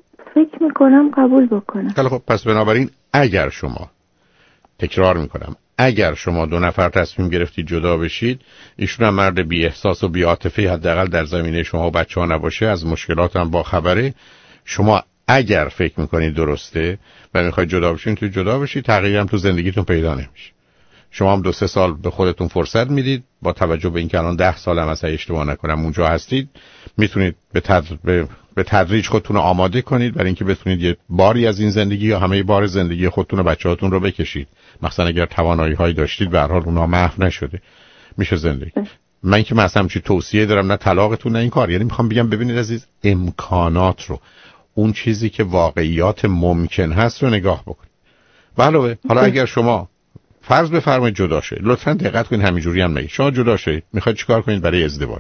فکر میکنم قبول بکنم. خب پس بنابراین اگر شما، تکرار میکنم، اگر شما 2 نفر تصمیم گرفتید جدا بشید، ایشون هم مرد بی احساس و بی عاطفه حداقل در زمینه شما و بچه‌ها نباشه، از مشکلات هم با خبره، شما اگر فکر میکنید درسته و میخواید جدا بشین تو جدا بشید، تغییری هم تو زندگیتون پیدا نمیشه. شما هم 2-3 سال به خودتون فرصت میدید، با توجه به اینکه الان 10 سال هم از اشتباه نکنم اونجا هستید، میتونید به تدریج خودتون رو آماده کنید برای اینکه بتونید یه باری از این زندگی یا همه بار زندگی خودتون و بچه‌هاتون رو بکشید. مثلا اگر توانایی‌هایی داشتید به هر حال اونها محو نشده، میشه زندگی. من که مثلا چی توصیه دارم، نه طلاقتون نه این کار، یعنی میخوام بگم ببینید عزیز، امکانات رو، اون چیزی که واقعیات ممکن هست رو نگاه بکنید. علاوه حالا اگر شما فرض بفرمایید جدا شید، لطفاً دقت کنید همینجوری هم نگید. شما جدا شید، میخواید چیکار کنید برای ازدواج؟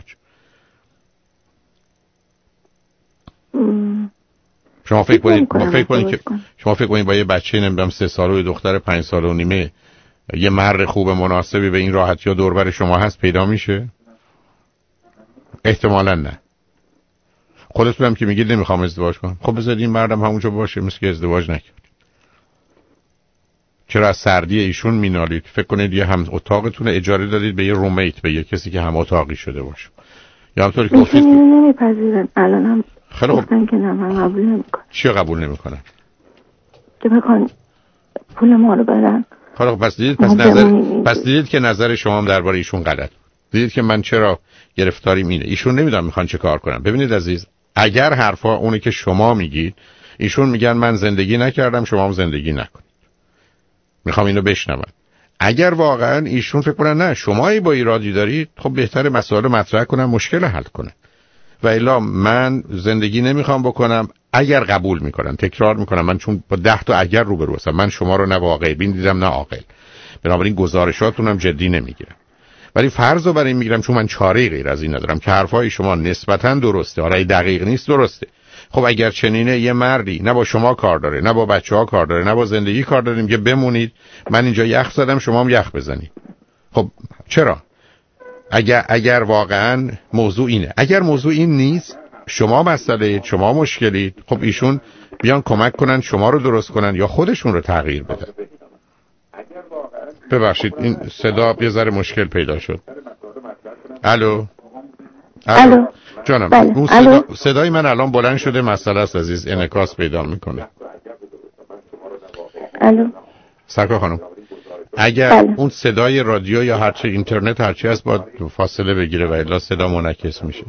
شما فکر کنید با یه بچه نمیدونم 3 ساله و دختر 5 ساله و نیمه یه مرد خوب مناسبی به این راحتی ها دور بر شما هست پیدا میشه؟ احتمالاً نه. خودتون هم که میگید نمیخوام ازدواج کنم، خب بذارید این مردم همونجا باشه مثل که ازدواج نکرد. چرا از سردی ایشون مینالید؟ فکر کنید یه هم اتاقتون اجاره دادید به یه رومیت، به یه کسی که هم اتاقی شده باشه. یا همونطوری که گفتید نمیپذیرن. الانم خیلی خوب. که نه، من قبول نمیکنم. چی قبول نمیکنن؟ که بخوان پول ما رو بدن. خیلی خوب. پس دیدید که نظر شما هم درباره ایشون غلط. دیدید که من چرا گرفتاریم اینه. ایشون نمیدونم میخوان چه کار کنن. ببینید عزیز، اگر حرفا اونی که شما میگید، ایشون میگن من زندگی نکردم، شما هم زندگی نکنید. میخوام اینو بشنوم. اگر واقعا ایشون فکر کنن نه شمایی با ایرادی دارید، خب بهتره مسائل مطرح کنن، مشکل حل کنن. و الا من زندگی نمیخوام بکنم. اگر قبول میکنن، تکرار میکنم، من چون با 10 تا اگر روبرو هستم، من شما رو نه واقع بین دیدم نه عاقل، بنابراین گزارشاتونم جدی نمیگیرم. ولی فرض رو برای این میگیرم چون من چاره غیر از این ندارم که حرفای شما نسبتاً درسته، آره دقیق نیست، درسته. خب اگر چنینه، یه مردی نه با شما کار داره، نه با بچه‌ها کار داره، نه با زندگی کار داره، میگه بمونید، من اینجا یخ زدم، شما هم یخ بزنید. خب چرا؟ اگر واقعاً موضوع اینه، اگر موضوع این نیست، شما مسئله، شما مشکلید، خب ایشون بیان کمک کنن شما رو درست کنن یا خودشون رو تغییر بدن. ببخشید این صدا یه ذره مشکل پیدا شد. الو جانم. بله. اون صدای من الان بلند شده، مسئله است عزیز، انعکاس پیدا میکنه. الو سرکار خانم، اگر بله. اون صدای رادیو یا هرچی اینترنت هرچی هست باید فاصله بگیره و الا صدا منعکس میشه.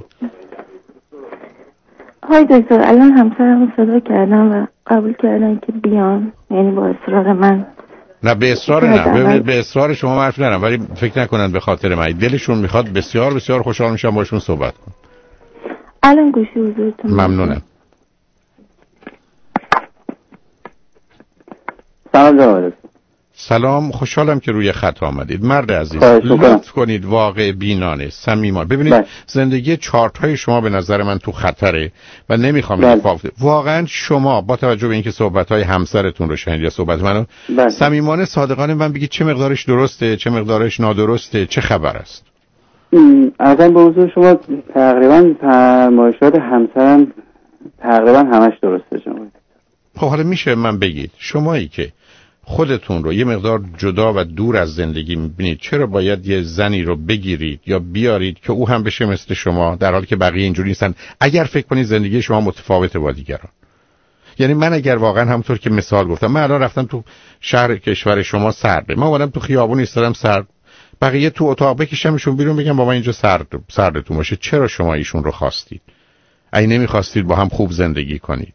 های دکتر، الان همسرم صدا کردم و قبول کردن که بیان، یعنی با اصرار من. نه به اصرار نه، ببینید به اصرار شما حرف نرم، ولی فکر نکنن به خاطر من، دلشون میخواد، بسیار بسیار خوشحال میشم باشون صحبت کنم. الان گوشی حضورتون. ممنونم. سلام، خوشحالم که روی خط آمدید. مرد عزیز، لطف کنید واقع بینانه، صمیمانه. ببینید زندگی چارت‌های شما به نظر من تو خطره و نمیخوام واقعا شما با توجه به اینکه صحبت‌های همسرتون رو شنید یا صحبت منو، صمیمانه صادقانه من بگید چه مقدارش درسته، چه مقدارش نادرسته، چه خبر است؟ اصلا به حضور شما تقریبا فرمایشات همسرم تقریبا همش درسته شما. خب حالا میشه من بگید شمایی که خودتون رو یه مقدار جدا و دور از زندگی میبینید، چرا باید یه زنی رو بگیرید یا بیارید که او هم بشه مثل شما، در حالی که بقیه اینجوری نیستن؟ اگر فکر کنید زندگی شما متفاوته با دیگران. یعنی من اگر واقعا همونطور که مثال گفتم، من الان رفتم تو شهر کشور شما سرده، من اومدم تو خیابون ایستادم سرد، بقیه تو اتاق بکشمشون بیرون بگم بابا اینجا سردتون باشه، چرا شما ایشون رو خواستید؟ اگه نمیخواستید با هم خوب زندگی کنید.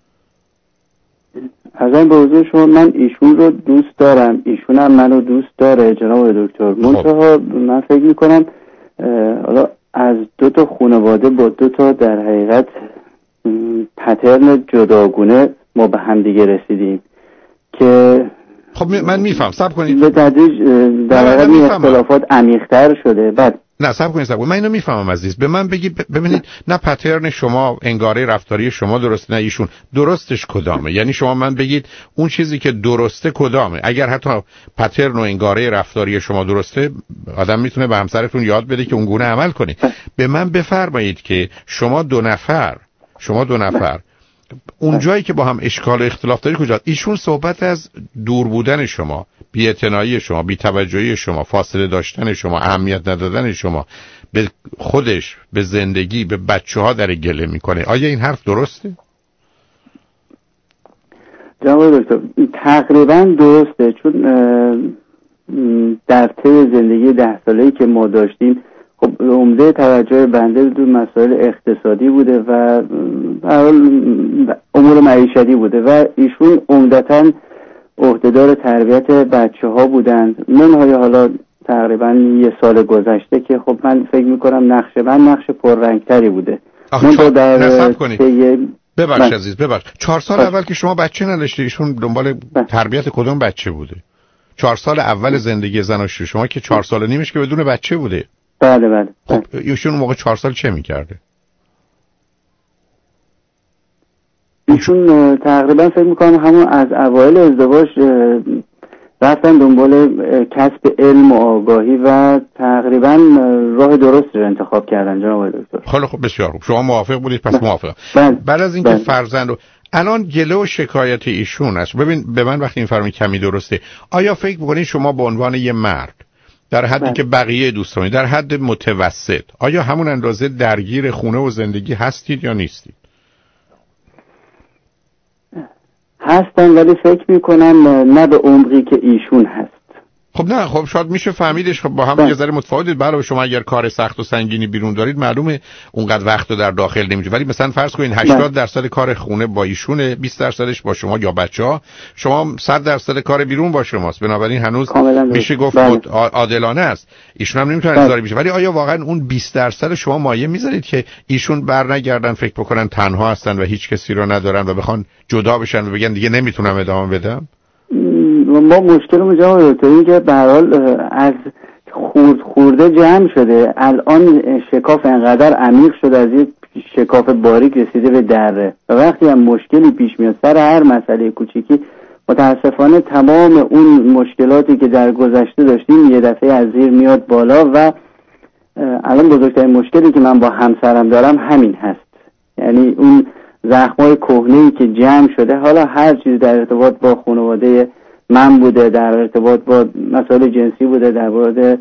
ازم به حضور شما من ایشون رو دوست دارم، ایشون هم منو دوست داره جناب دکتر. منتها من فکر میکنم حالا از 2 تا خانواده با 2 تا در حقیقت پترن جداگونه ما به هم دیگه رسیدیم که خب من میفهم. صبر کنید. به تدریج در حقیقت این اختلافات عمیق‌تر شده. بعد نه صبر کنید. من اینو میفهمم عزیز. به من بگید ببینید، نه پترن شما انگاره رفتاری شما درسته نه ایشون، درستش کدامه؟ یعنی شما من بگید اون چیزی که درسته کدامه؟ اگر حتی پترن و انگاره رفتاری شما درسته، آدم میتونه به همسرتون یاد بده که اونگونه عمل کنید. به من بفرمایید که شما دو نفر اون جایی که با هم اشکال و اختلاف داری کجاست؟ ایشون صحبت از دور بودن شما، بی‌اعتنایی شما، بی‌توجهی شما، فاصله داشتن شما، اهمیت ندادن شما به خودش، به زندگی، به بچه‌ها در گله میکنه. آیا این حرف درسته؟ جناب دکتر تقریبا درسته، چون در طی زندگی 10 ساله‌ای که ما داشتیم خب عمده توجه بنده دو مسائل اقتصادی بوده و امور معیشتی بوده و ایشون عمدتاً عهدهدار تربیت بچه‌ها بودند. منهای حالا تقریبا 1 سال گذشته که خب من فکر می‌کنم نقش پررنگتری بوده. نصب کنید. ببخش عزیز، ببخش. 4 سال اول که شما بچه نداشتی، ایشون دنبال تربیت کدوم بچه بوده؟ 4 سال اول زندگی زناشویی شما که 4 سال و نیمش که بدون بچه بوده. بله. خب ایشون اون موقع 4 سال چه می‌کرده؟ ایشون تقریبا فکر می‌کنم همون از اوایل ازدواج رفتن دنبال کسب علم و آگاهی و تقریبا راه درستی رو انتخاب کردن جناب دکتر. خیلی خب، بسیار خوب. شما موافق بودید، پس موافقم. بعد از اینکه فرزند رو الان گله و شکایت ایشون است. ببین به من وقتی این فرمی کمی درسته، آیا فکر می‌کنید شما به عنوان یه مرد در حدی که بقیه دوستانی در حد متوسط آیا همون اندازه درگیر خونه و زندگی هستید یا نیستید؟ هستن، ولی فکر میکنم نه به عمقی که ایشون هست. خب نه، خب شاید میشه فهمیدش. خب با هم یه ذره متفاوتید. علاوه شما اگر کار سخت و سنگینی بیرون دارید معلومه اونقدر وقت رو در داخل نمیشه، ولی مثلا فرض کنین 80% کار خونه با ایشونه، 20%ش با شما یا بچه‌ها، شما 100% کار بیرون با شماست. بنابراین هنوز میشه گفت عادلانه است. ایشون هم نمیتونه اجباری بشه. ولی آیا واقعا اون 20% شما مایه میذارید که ایشون برنگردن فکر بکنن تنها هستن و هیچ کسی رو ندارن و بخوان جدا بشن و بگن دیگه نمیتونم ادامه بدم؟ ما مشکل جناب دکتر اینه که به هر حال از خورده جمع شده، الان شکاف انقدر عمیق شده، از یک شکاف باریک رسیده به دره و وقتی هم مشکلی پیش میاد سر هر مسئله کوچیکی، متاسفانه تمام اون مشکلاتی که در گذشته داشتیم یه دفعه از زیر میاد بالا و الان بزرگترین مشکلی که من با همسرم دارم همین هست. یعنی اون زخمای کهنه‌ای که جمع شده، حالا هر چیز در ارتباط با خانواده من بوده، در ارتباط با مسائل جنسی بوده، در مورد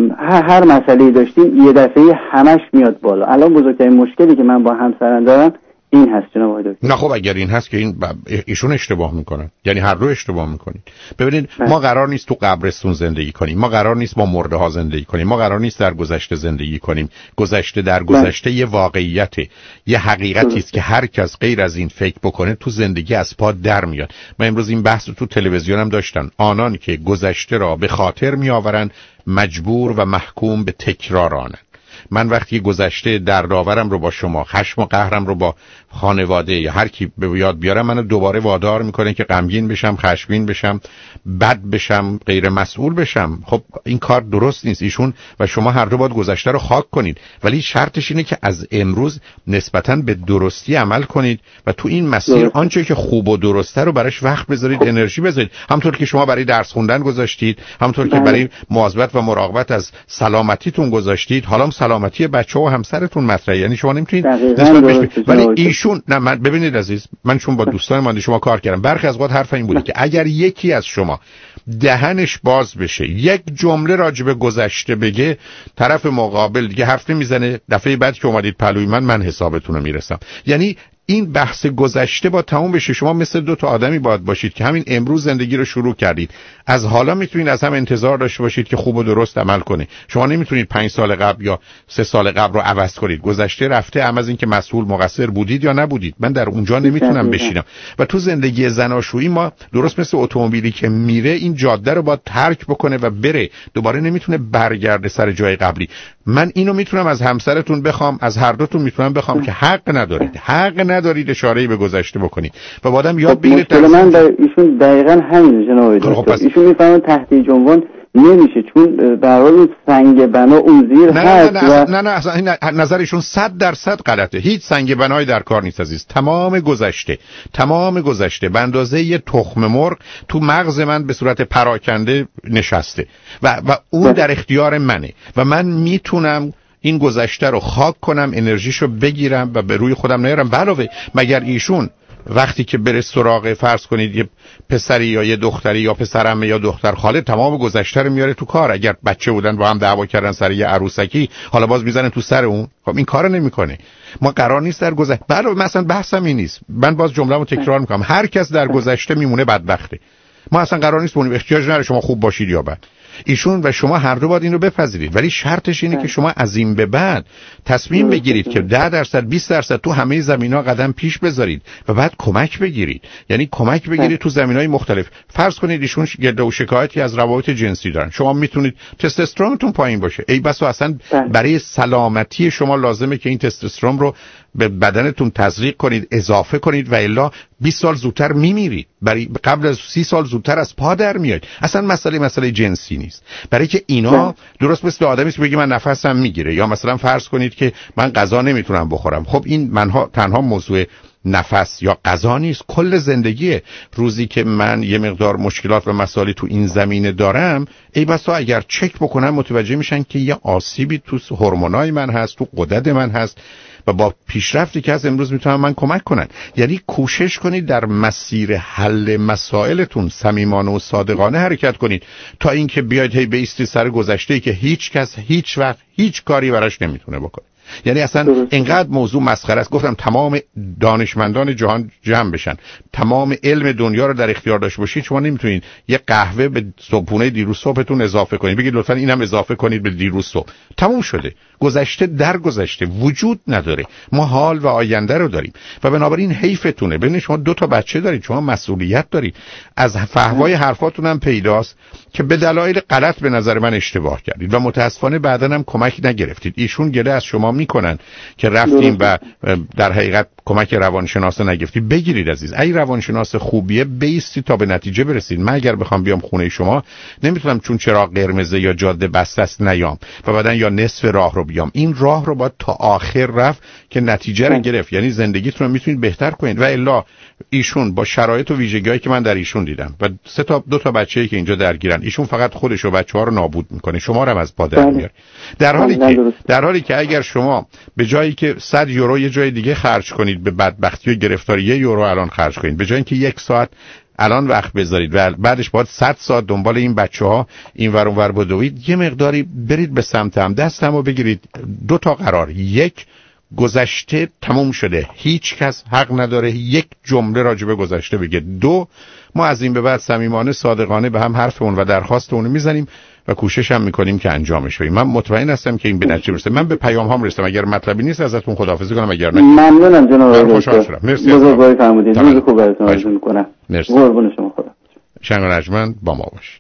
هر مسئله‌ای داشتیم، یه دفعه همش میاد بالا. الان بزرگترین مشکلی که من با همسرم دارم این هست جناب دکتر. نه خب اگر این هست که این ایشون اشتباه میکنن، یعنی هر دو اشتباه میکنید. ببینید ما قرار نیست تو قبرستون زندگی کنیم، ما قرار نیست با مرده ها زندگی کنیم، ما قرار نیست در گذشته زندگی کنیم. گذشته در گذشته یه واقعیته، یه حقیقتی است که هر کس غیر از این فکر بکنه تو زندگی از پا در میاد. من امروز این بحث رو تو تلویزیونم داشتن. آنان که گذشته را به خاطر میآورند مجبور و محکوم به تکرار آنند. من وقتی گذشته دردآورم رو با شما، خشم و قهرم رو با خانواده یا هر کی به یاد بیارم، منو دوباره وادار میکنه که غمگین بشم، خشمگین بشم، بد بشم، غیر مسئول بشم. خب این کار درست نیست. ایشون و شما هر دو باید گذشته رو خاک کنید، ولی شرطش اینه که از امروز نسبتاً به درستی عمل کنید و تو این مسیر آنچه که خوب و درسته رو براش وقت بذارید، انرژی بذارید. همونطور که شما برای درس خوندن گذاشتید، همونطور که برای مواظبت و مراقبت از سلامتیتون گذاشتید، حالا سلامتی بچه‌ها و همسرتون مطرحه. یعنی شما نمیتونید نسبت بهش، ولی ایشون نه. من ببینید عزیز، من چون با دوستان ماندی شما کار کردم، برخی از وقت حرف این بوده که اگر یکی از شما دهنش باز بشه، یک جمله راجع به گذشته بگه، طرف مقابل دیگه حرف نمیزنه. دفعه بعد که اومدید پلوی من حسابتون رو میرسم. یعنی این بحث گذشته با تموم بشه. شما مثل 2 تا آدمی باید باشید که همین امروز زندگی رو شروع کردید. از حالا میتونید از هم انتظار داشته باشید که خوب و درست عمل کنه. شما نمیتونید 5 سال قبل یا 3 سال قبل رو عوض کنید. گذشته رفته، هم از این که مسئول مقصر بودید یا نبودید. من در اونجا نمیتونم بشینم. و تو زندگی زناشویی ما درست مثل اتومبیلی که میره، این جاده رو باید ترک بکنه و بره، دوباره نمیتونه برگرده سر جای قبلی. من اینو میتونم از همسرتون بخوام، از هر دوتون میتونم بخوام که حق ندارید اشاره‌ای به گذشته بکنید و بعدم یاد بگیرید. من در ایشون دقیقاً همین جناب دکتر. ایشون میفهمن تحت عنوان نمیشه، چون به هر حال سنگ بنا اون زیر هست. نه اصلا نظر ایشون 100% غلطه. هیچ سنگ بنایی در کار نیست عزیز. تمام گذشته به اندازه یه تخم مرغ تو مغز من به صورت پراکنده نشسته و اون در اختیار منه و من میتونم این گذشته رو خاک کنم، انرژیشو بگیرم و به روی خودم نیارم. علاوه مگر ایشون وقتی که بره سراغ فرض کنید یه پسری یا یه دختری یا پسرعمه یا دختر خاله، تمام گذشته رو میاره تو کار. اگر بچه بودن با هم دعوا کردن سر یه عروسکی، حالا باز میزنه تو سر اون. خب این کارو نمیکنه. ما قرار نیست در گذشته، مثلا بحثم این نیست، من باز جمله‌مو تکرار میکنم، هر کس در گذشته میمونه بدبخته. ما اصلا قرار نیست بونیم احتیاج نداره شما خوب باشید یا بد. ایشون و شما هر دو باید اینو بپذیرید، ولی شرطش اینه که شما از این به بعد تصمیم بگیرید که 10% 20% تو همه زمینا قدم پیش بذارید و بعد کمک بگیرید. یعنی کمک بگیرید تو زمینهای مختلف. فرض کنید ایشون گرده و شکایتی از روابط جنسی دارن، شما میتونید تستوسترونتون پایین باشه، ای بس اصلا برای سلامتی شما لازمه که این تستوسترون رو به بدنتون تزریق کنید، اضافه کنید و الا 20 سال زودتر میمیرید، برای قبل از 30 سال زودتر از پا در میایید. اصلا مسئله جنسی نیست، برای که اینا درست مثل آدمی است بگه من نفسم میگیره، یا مثلا فرض کنید که من غذا نمیتونم بخورم. خب این تنها موضوع نفس یا غذا نیست، کل زندگیه. روزی که من یه مقدار مشکلات و مسائلی تو این زمینه دارم، ای بسا اگر چک بکنم متوجه میشن که یه آسیبی تو هورمونای من هست، تو غدد من هست و با پیشرفتی که از امروز میتونن من کمک کنن. یعنی کوشش کنید در مسیر حل مسائلتون صمیمانه و صادقانه حرکت کنید، تا اینکه بیاید هی بیستی سر گذشته‌ای که هیچ کس هیچ وقت هیچ کاری براش نمیتونه بکنه. یعنی اصلا اینقدر موضوع مسخره است. گفتم تمام دانشمندان جهان جمع بشن، تمام علم دنیا رو در اختیار داشته باشید، شما نمیتونید یه قهوه به صبحونه دیروز صبحتون اضافه کنید، بگید لطفا اینم اضافه کنید به دیروز صبح. تموم شده. گذشته در گذشته وجود نداره. ما حال و آینده رو داریم و بنابراین حیفتونه. ببینید شما 2 تا بچه دارید، شما مسئولیت دارید. از فحوای حرفاتون هم پیداست که به دلایل غلط به نظر من اشتباه کردید و متاسفانه بعداً هم کمک نگرفتید. ایشون گله از شما میکنن که رفتیم و در حقیقت کمک روانشناس نگرفتید. بگیرید عزیز، ای روانشناس خوبیه بیستی تا به نتیجه برسید. من اگر بخوام بیام خونه شما نمیتونم چون چراغ قرمزه یا جاده بسته است نیام و بعدن یا نصف راه رو بیام. این راه رو باید تا آخر رفت که نتیجه رو گرفت. یعنی زندگیتون رو میتونید بهتر کنید. و الا ایشون با شرایط و ویژگی‌هایی که من در ایشون دیدم و 2 تا بچه‌ای که اینجا درگیرن، ایشون فقط خودش و بچه‌ها رو نابود میکنه، شما رو هم از پا در میاره. در حالی که اگر شما به جایی که 100 یورو یه جای دیگه خرج کنید به بدبختی و گرفتاری، 1 یورو الان خرج کنید، به جای اینکه 1 ساعت الان وقت بذارید و بعدش باید 100 ساعت دنبال این بچه‌ها این ور اون ور بدوید، یه مقداری برید به سمت هم، دستمو بگیرید. 2 تا قرار: 1 گذشته تموم شده، هیچ کس حق نداره یک جمله راجع به گذشته بگه. 2 ما از این به بعد صمیمانه صادقانه به هم حرفمون و درخواستمون میزنیم و کوشش هم میکنیم که انجامش بدیم. من مطمئن هستم که این به نتیجه برسه. من به پیام هام رسیدم. اگر مطلبی نیست ازتون خداحافظی کنم، اگر نه ممنونم جناب دکتر. مرسی. بزرگواری فرمودید. روز خوب براتون آرزو میکنم. مرسی. قربون شما. خدا. شنگ و نجمن با ما باش.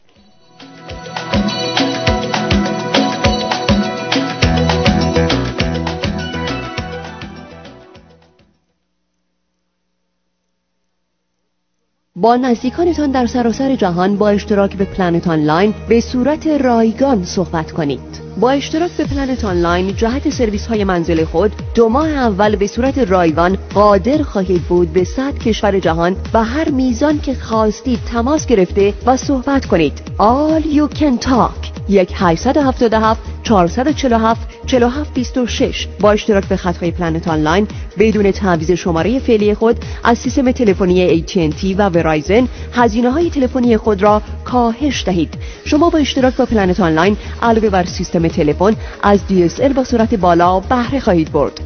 با نزدیکانتان در سراسر جهان با اشتراک به پلنت آنلاین به صورت رایگان صحبت کنید. با اشتراک به پلنت آنلاین جهت سرویس های منزل خود 2 ماه اول به صورت رایگان قادر خواهید بود به 100 کشور جهان و هر میزان که خواستید تماس گرفته و صحبت کنید. All you can talk 1-877-447-4726 با اشتراک به خطهای پلنت آنلاین بدون تعویض شماره فعلی خود از سیستم تلفنی AT&T و ورایزن هزینه‌های تلفنی خود را کاهش دهید. شما با اشتراک با پلنت آنلاین علاوه بر سیستم تلفن از DSL با سرعت بالا بهره خواهید برد.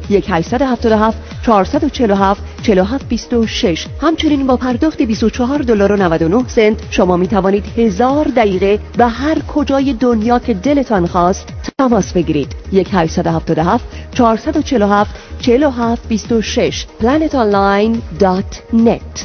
1-877-447-4726 همچنین با پرداخت $24.99 شما می توانید 1000 دقیقه به هر کجای دنیا که دلتان خواست تماس بگیرید. 1-877-447-4726 planetonline.net.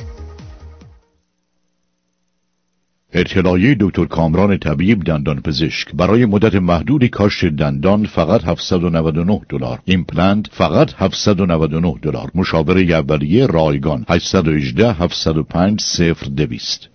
اطلاعیه دکتر کامران طبیب دندان پزشک: برای مدت محدودی کاشت دندان فقط $799، ایمپلنت فقط $799، مشاوره اولیه رایگان 818-705-0200.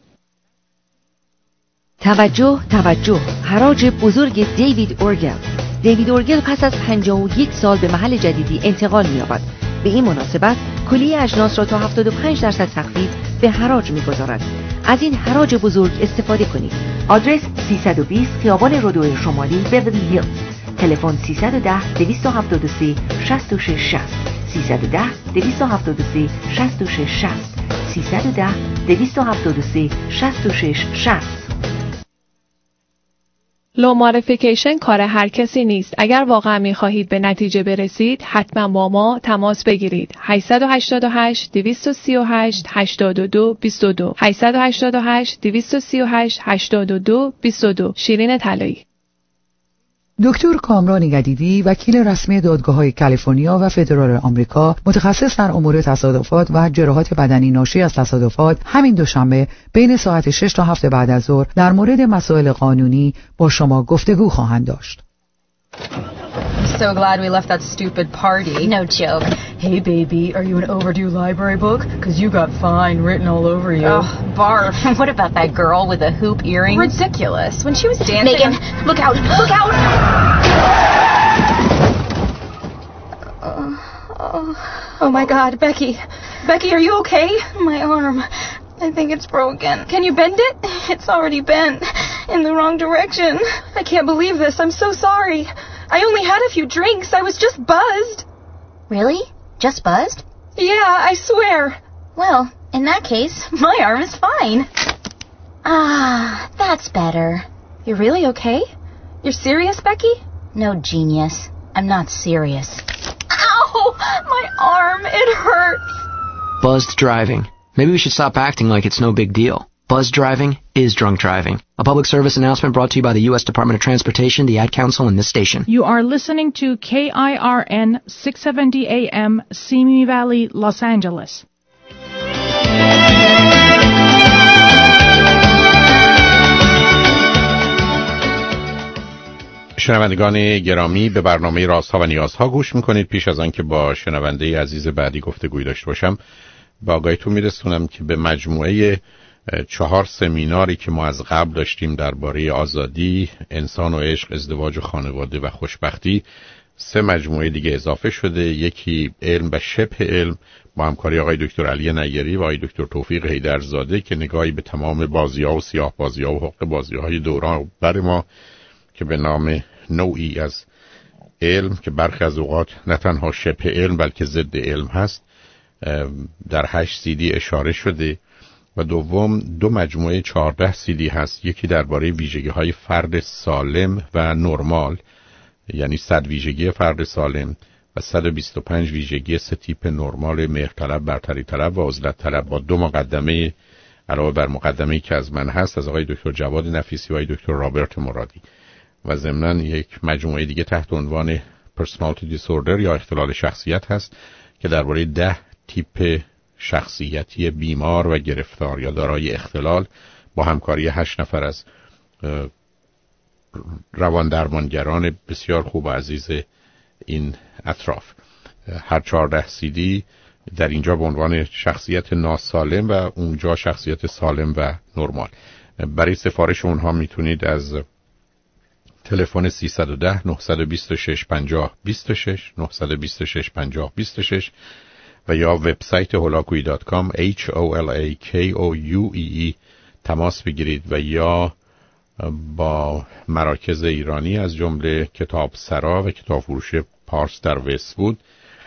توجه حراج بزرگ دیوید اورگل. دیوید اورگل پس از 51 سال به محل جدیدی انتقال می‌یابد. به این مناسبت کلیه اجناس را تا 75% تخفیف به حراج می‌گذارد. از این حراج بزرگ استفاده کنید. آدرس 320 خیابان رودو شمالی بیورلی هیلز. تلفن 310-273-6660 310-273-6660. 310-273-6660. لو ماریفیکیشن کار هر کسی نیست. اگر واقعا می‌خواهید به نتیجه برسید، حتما با ما تماس بگیرید. 888 238 82 22 888 238 82 22. شیرین طلایی. دکتر کامران یدیدی، وکیل رسمی دادگاه‌های کالیفرنیا و فدرال آمریکا، متخصص در امور تصادفات و جراحات بدنی ناشی از تصادفات، همین دوشنبه بین ساعت 6 تا 7 بعد از ظهر در مورد مسائل قانونی با شما گفتگو خواهند داشت. I'm so glad we left that stupid party. No joke. Hey baby, are you an overdue library book? Cause you got fine written all over you. Oh, barf. What about that girl with the hoop earrings? Ridiculous. When she was dancing... Megan, look out! Look out! Oh my god, Becky. Becky, are you okay? My arm. I think it's broken. Can you bend it? It's already bent. In the wrong direction. I can't believe this. I'm so sorry. I only had a few drinks. I was just buzzed. Really? Just buzzed? Yeah, I swear. Well, in that case, my arm is fine. Ah, that's better. You're really okay? You're serious, Becky? No, genius. I'm not serious. Ow! My arm, it hurts. Buzzed driving. Maybe we should stop acting like it's no big deal. Buzzed driving is drunk driving. A public service announcement brought to you by the U.S. Department of Transportation, the Ad Council, and this station. You are listening to KIRN 670 AM, Simi Valley, Los Angeles. شنوندگان گرامی، به برنامه رازها و نیازها گوش میکنید. پیش از آن که با شنونده عزیز بعدی گفتگوی داشته باشم، با آگاهیتون میرسونم که به مجموعه 4 سمیناری که ما از قبل داشتیم درباره آزادی، انسان و عشق، ازدواج و خانواده و خوشبختی، 3 مجموعه دیگه اضافه شده. یکی علم و شبه علم با همکاری آقای دکتر علی نیری و آقای دکتر توفیق حیدرزاده که نگاهی به تمام بازی‌ها و سیاه بازی‌ها و حق بازی‌های دوران بر ما که به نام نوعی از علم که برخی از اوقات نه تنها شبه علم بلکه ضد علم هست در 8 CD اشاره شده. و دوم 2 مجموعه 14 CD هست. یکی درباره ویژگی‌های فرد سالم و نرمال، یعنی 100 ویژگی فرد سالم و 125 ویژگی 3 تیپ نرمال، مهرطلب، برتری طلب و عزلت طلب، با 2 مقدمه علاوه بر مقدمه‌ای که از من هست از آقای دکتر جواد نفیسی و آقای دکتر رابرت مرادی. و ضمناً یک مجموعه دیگه تحت عنوان Personality Disorder یا اختلال شخصیت هست که درباره 10 تیپ شخصیتی بیمار و گرفتار یا دارای اختلال با همکاری 8 نفر از روان درمانگران بسیار خوب و عزیز این اطراف. هر 14 CD در اینجا به عنوان شخصیت ناسالم و اونجا شخصیت سالم و نرمال. برای سفارش اونها میتونید از تلفن 310 926 50 26 926 50 26 و یا وبسایت holakoui.com HOLAKOUEE تماس بگیرید و یا با مراکز ایرانی از جمله کتاب سرا و کتاب فروش پارس در وست‌وود،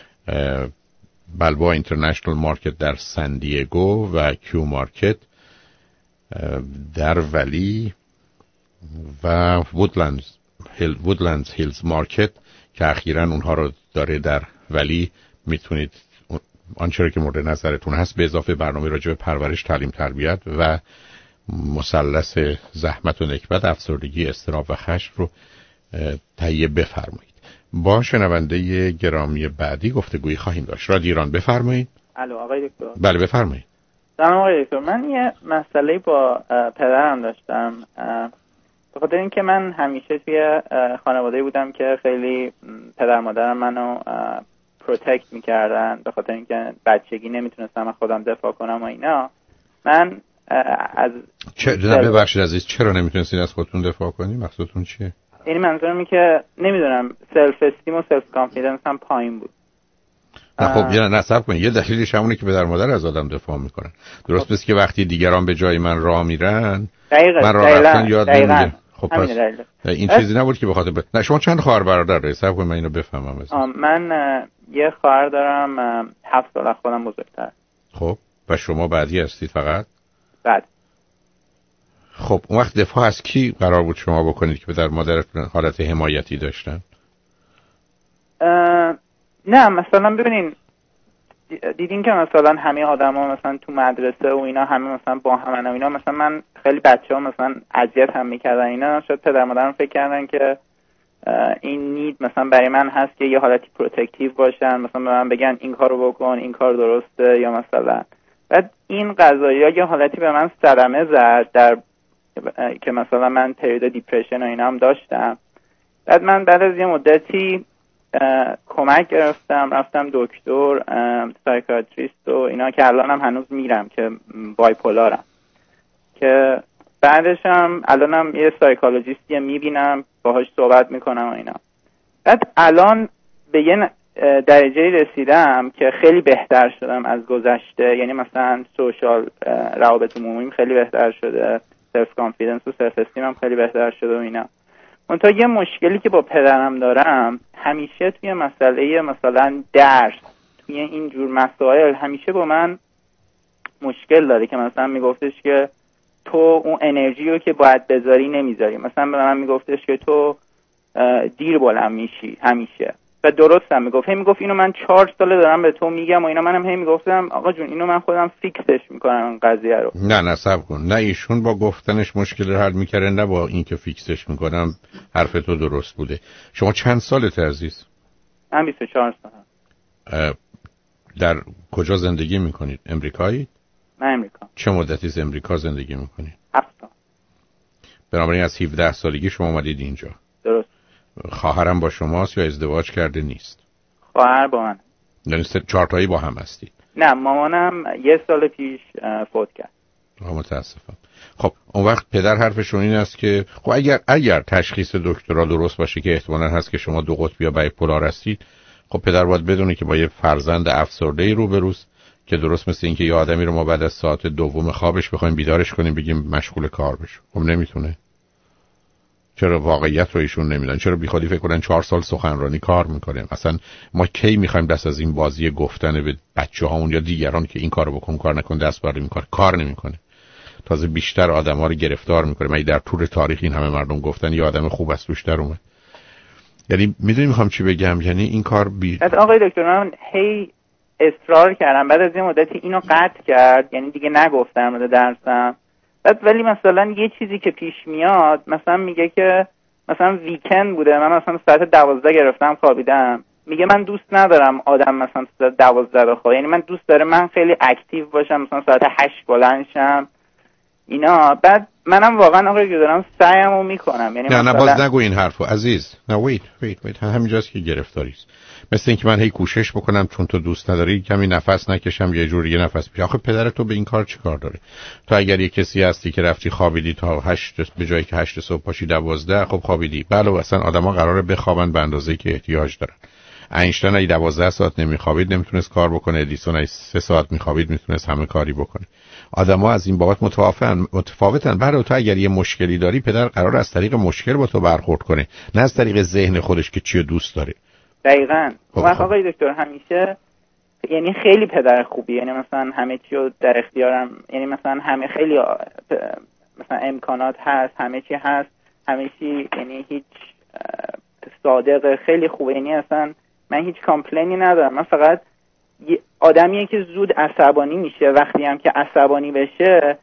بلبا اینترنشنال مارکت در سن دیگو و کیو مارکت در ولی و وودلندز هیلز مارکت که اخیراً اونها رو داره در ولی، میتونید آنچه که مورد نظرتون هست به اضافه برنامه راجع به پرورش، تعلیم، تربیت و مثلث زحمت و نکبت، افسردگی، اضطراب و خشم رو تهیه بفرمایید. با شنونده گرامی بعدی گفتگویی خواهیم داشت. رادیو ایران، بفرمایید. الو آقای دکتر. بله بفرمایید. سلام آقای دکتر، من یه مسئله با پدرم داشتم. به خاطر اینکه من همیشه توی خانواده بودم که خیلی پدر مادرم منو پروتکت میکردن، به خاطر اینکه بچگی نمیتونستم از خودم دفاع کنم و اینا. من از ببخشید عزیز، چرا نمیتونستین از خودتون دفاع کنی؟ مقصودتون چیه؟ یعنی منظورم اینه که نمیدونم سلف استیم و سلف کانفیدنس هم پایین بود. نه خب یه نصب کنید، یه دلیلش همونه که پدر مادر از آدم دفاع میکنن. درست پس که وقتی دیگران به جای من راه میرن من راه رفتن یاد نمیگیرم. خب پس این چیزی نبود که بخاطر نه شما چند خواهر برادر دارید؟ صبر کنید من اینو بفهمم. من یه خواهر دارم 7 سال از خودم بزرگتر. خب و شما بعدی هستید فقط؟ بعد. خب اون وقت دفاع از کی قرار بود شما بکنید که پدر مادرتون حالت حمایتی داشتن؟ نه مثلا ببینین دیدین که مثلا همه آدما مثلا تو مدرسه و اینا همه مثلا با همن و اینا، مثلا من خیلی بچه‌ها مثلا اذیت هم می‌کردن اینا، شاید پدر مادرم فکر کردن که این نید مثلا برای من هست که یه حالتی پروتکتیو باشن، مثلا به من بگن این کارو بکن، این کار درسته، یا مثلا بعد این قضایا یه حالتی به من صدمه زد در که مثلا من پریود دیپرشن و اینا هم داشتم. بعد از یه مدتی کمک گرفتم، رفتم دکتر سایکیاتریست و اینا که الانم هنوز میرم که بایپولارم، که بعدش هم الانم یه سایکولوژیستی میبینم باهاش صحبت میکنم و اینا. بعد الان به یه درجه رسیدم که خیلی بهتر شدم از گذشته، یعنی مثلا سوشال روابط عمومیم خیلی بهتر شده، سلف کانفیدنس و سلف استیم هم خیلی بهتر شده و اینا. منتها یه مشکلی که با پدرم دارم همیشه توی مسئله مثلا درس، توی این جور مسائل همیشه با من مشکل داره که مثلا میگفتش که تو اون انرژی رو که باید بذاری نمیذاری. مثلا به من میگفتش که تو دیر بلند میشی همیشه، و درست هم میگفت. میگفت اینو من 4 ساله دارم به تو میگم و اینا، منم هی میگفتم آقا جون اینو من خودم فیکسش میکنم این قضیه رو. نه صبر کن، نه ایشون با گفتنش مشکل رو حل میکرده، نه با این که فیکسش میکنم حرف تو درست بوده. شما چند سالته عزیز؟ من 24 سالم. در کجا زندگی میکنید؟ امریکایی؟ من امریکا. چه مدتی از امریکا زندگی میکنید؟ 7 سال. بنابراین از 17 سالگی شما اومدید اینجا. درست. خواهرم با شماست یا ازدواج کرده نیست؟ خواهر با من. یعنی 4 تایی با هم هستید؟ نه مامانم 1 سال پیش فوت کرد. متاسفم. خب اون وقت پدر حرفشون این است که خب اگر تشخیص دکترا درست باشه که احتمالاً هست که شما 2 قطبی یا بایپولار هستید، خب پدر باید بدونه که با یه فرزند افسرده‌ای روبروست که درست مثل این که یه آدمی رو ما بعد از ساعت 2 خوابش بخوایم بیدارش کنیم بگیم مشغول کار بشه. خب نمیتونه. چرا واقعیت رو ایشون نمیدن؟ چرا بیخودی فکر کنن 4 سال سخنرانی کار میکنه؟ مثلا ما کی میخوایم دست از این بازی گفتن به بچه‌هامون یا دیگران که این کارو بکن کار نکن دست برداری میکنه؟ کار نمیکنه. تازه بیشتر آدم‌ها رو گرفتار میکنه. من در طول تاریخ این همه مردم گفتن یه آدم خوب از توش در اومد. یعنی میدونی میخوام چی بگم؟ یعنی این کار آقای دکتر من هی اصرار کردم، بعد از این مدتی اینو قطع کرد، یعنی دیگه نگفتم در درسم. بعد ولی مثلا یه چیزی که پیش میاد، مثلا میگه که مثلا ویکند بوده، من مثلا ساعت 12 گرفتم خوابیدم، میگه من دوست ندارم آدم مثلا ساعت 12 بخوابه، یعنی من دوست داره من خیلی اکتیو باشم، مثلا ساعت 8 بلند شم اینا. بعد منم واقعا آقای دارم سعیمو میکنم، یعنی نه باز نگو این حرفو عزیز. نه ویت همینجاست که گرفتاری است. مثل اینکه من هی کوشش بکنم چون تو دوست نداری کمی نفس نکشم یه جوری نفس بکشم. آخه پدر تو به این کار چی کار داره؟ تو اگر یه کسی هستی که رفتی خوابیدی تا 8 به جایی که 8 صبح پاشی 12، خب خوابیدی. بله اصلا آدما قراره بخوابن به اندازه‌ای که احتیاج دارن. اینشتین اگه 12 ساعت نمیخوابید نمیتونست کار بکنه، ادیسون اگه 3 ساعت میخوابید میتونست همه کاری بکنه. آدما از این بابت متفاوتن. برای تو اگر یه مشکلی داری پدر قرار از طریق مشکل با تو برخورد کنه، نه از طریق ذهن خودش که چی دوست داره. دقیقاً. آقای دکتر همیشه یعنی خیلی پدر خوبی، یعنی مثلا همه چی رو در اختیارم، یعنی مثلا همه خیلی مثلا امکانات هست، همه چی هست، همه چی، یعنی هیچ صادق، خیلی خوبه، یعنی اصلا من هیچ کامپلینی ندارم. من فقط آدمیه که زود عصبانی میشه، وقتی هم که عصبانی بشه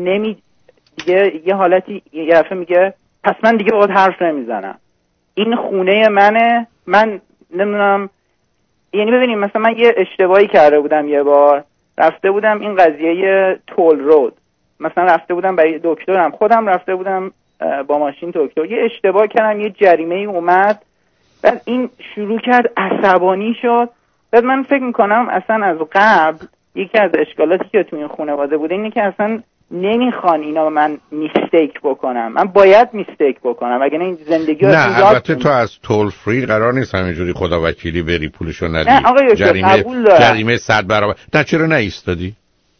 دیگه یه حالتی یه دفعه میگه پس من دیگه باهات حرف نمیزنم، این خونه منه، من نمیدونم. یعنی ببینیم مثلا من یه اشتباهی کرده بودم، یه بار رفته بودم این قضیه تول رود، مثلا رفته بودم برای دکترم، خودم رفته بودم با ماشین دکتر، یه اشتباه کردم، یه جریمه ای اومد، بعد این شروع کرد عصبانی شد. بعد من فکر میکنم اصلا از قبل یکی از اشکالاتی که تو این خانواده بوده اینه که اصلا نمیخوان اینا من میستیک بکنم، من باید میستیک بکنم وگرنه این زندگی رو نه البته تو از تول فری قرار نیست همینجوری خدا وکیلی بری پولشو ندی. نه آقای جریمه 100 برابر. نه چرا نایستادی؟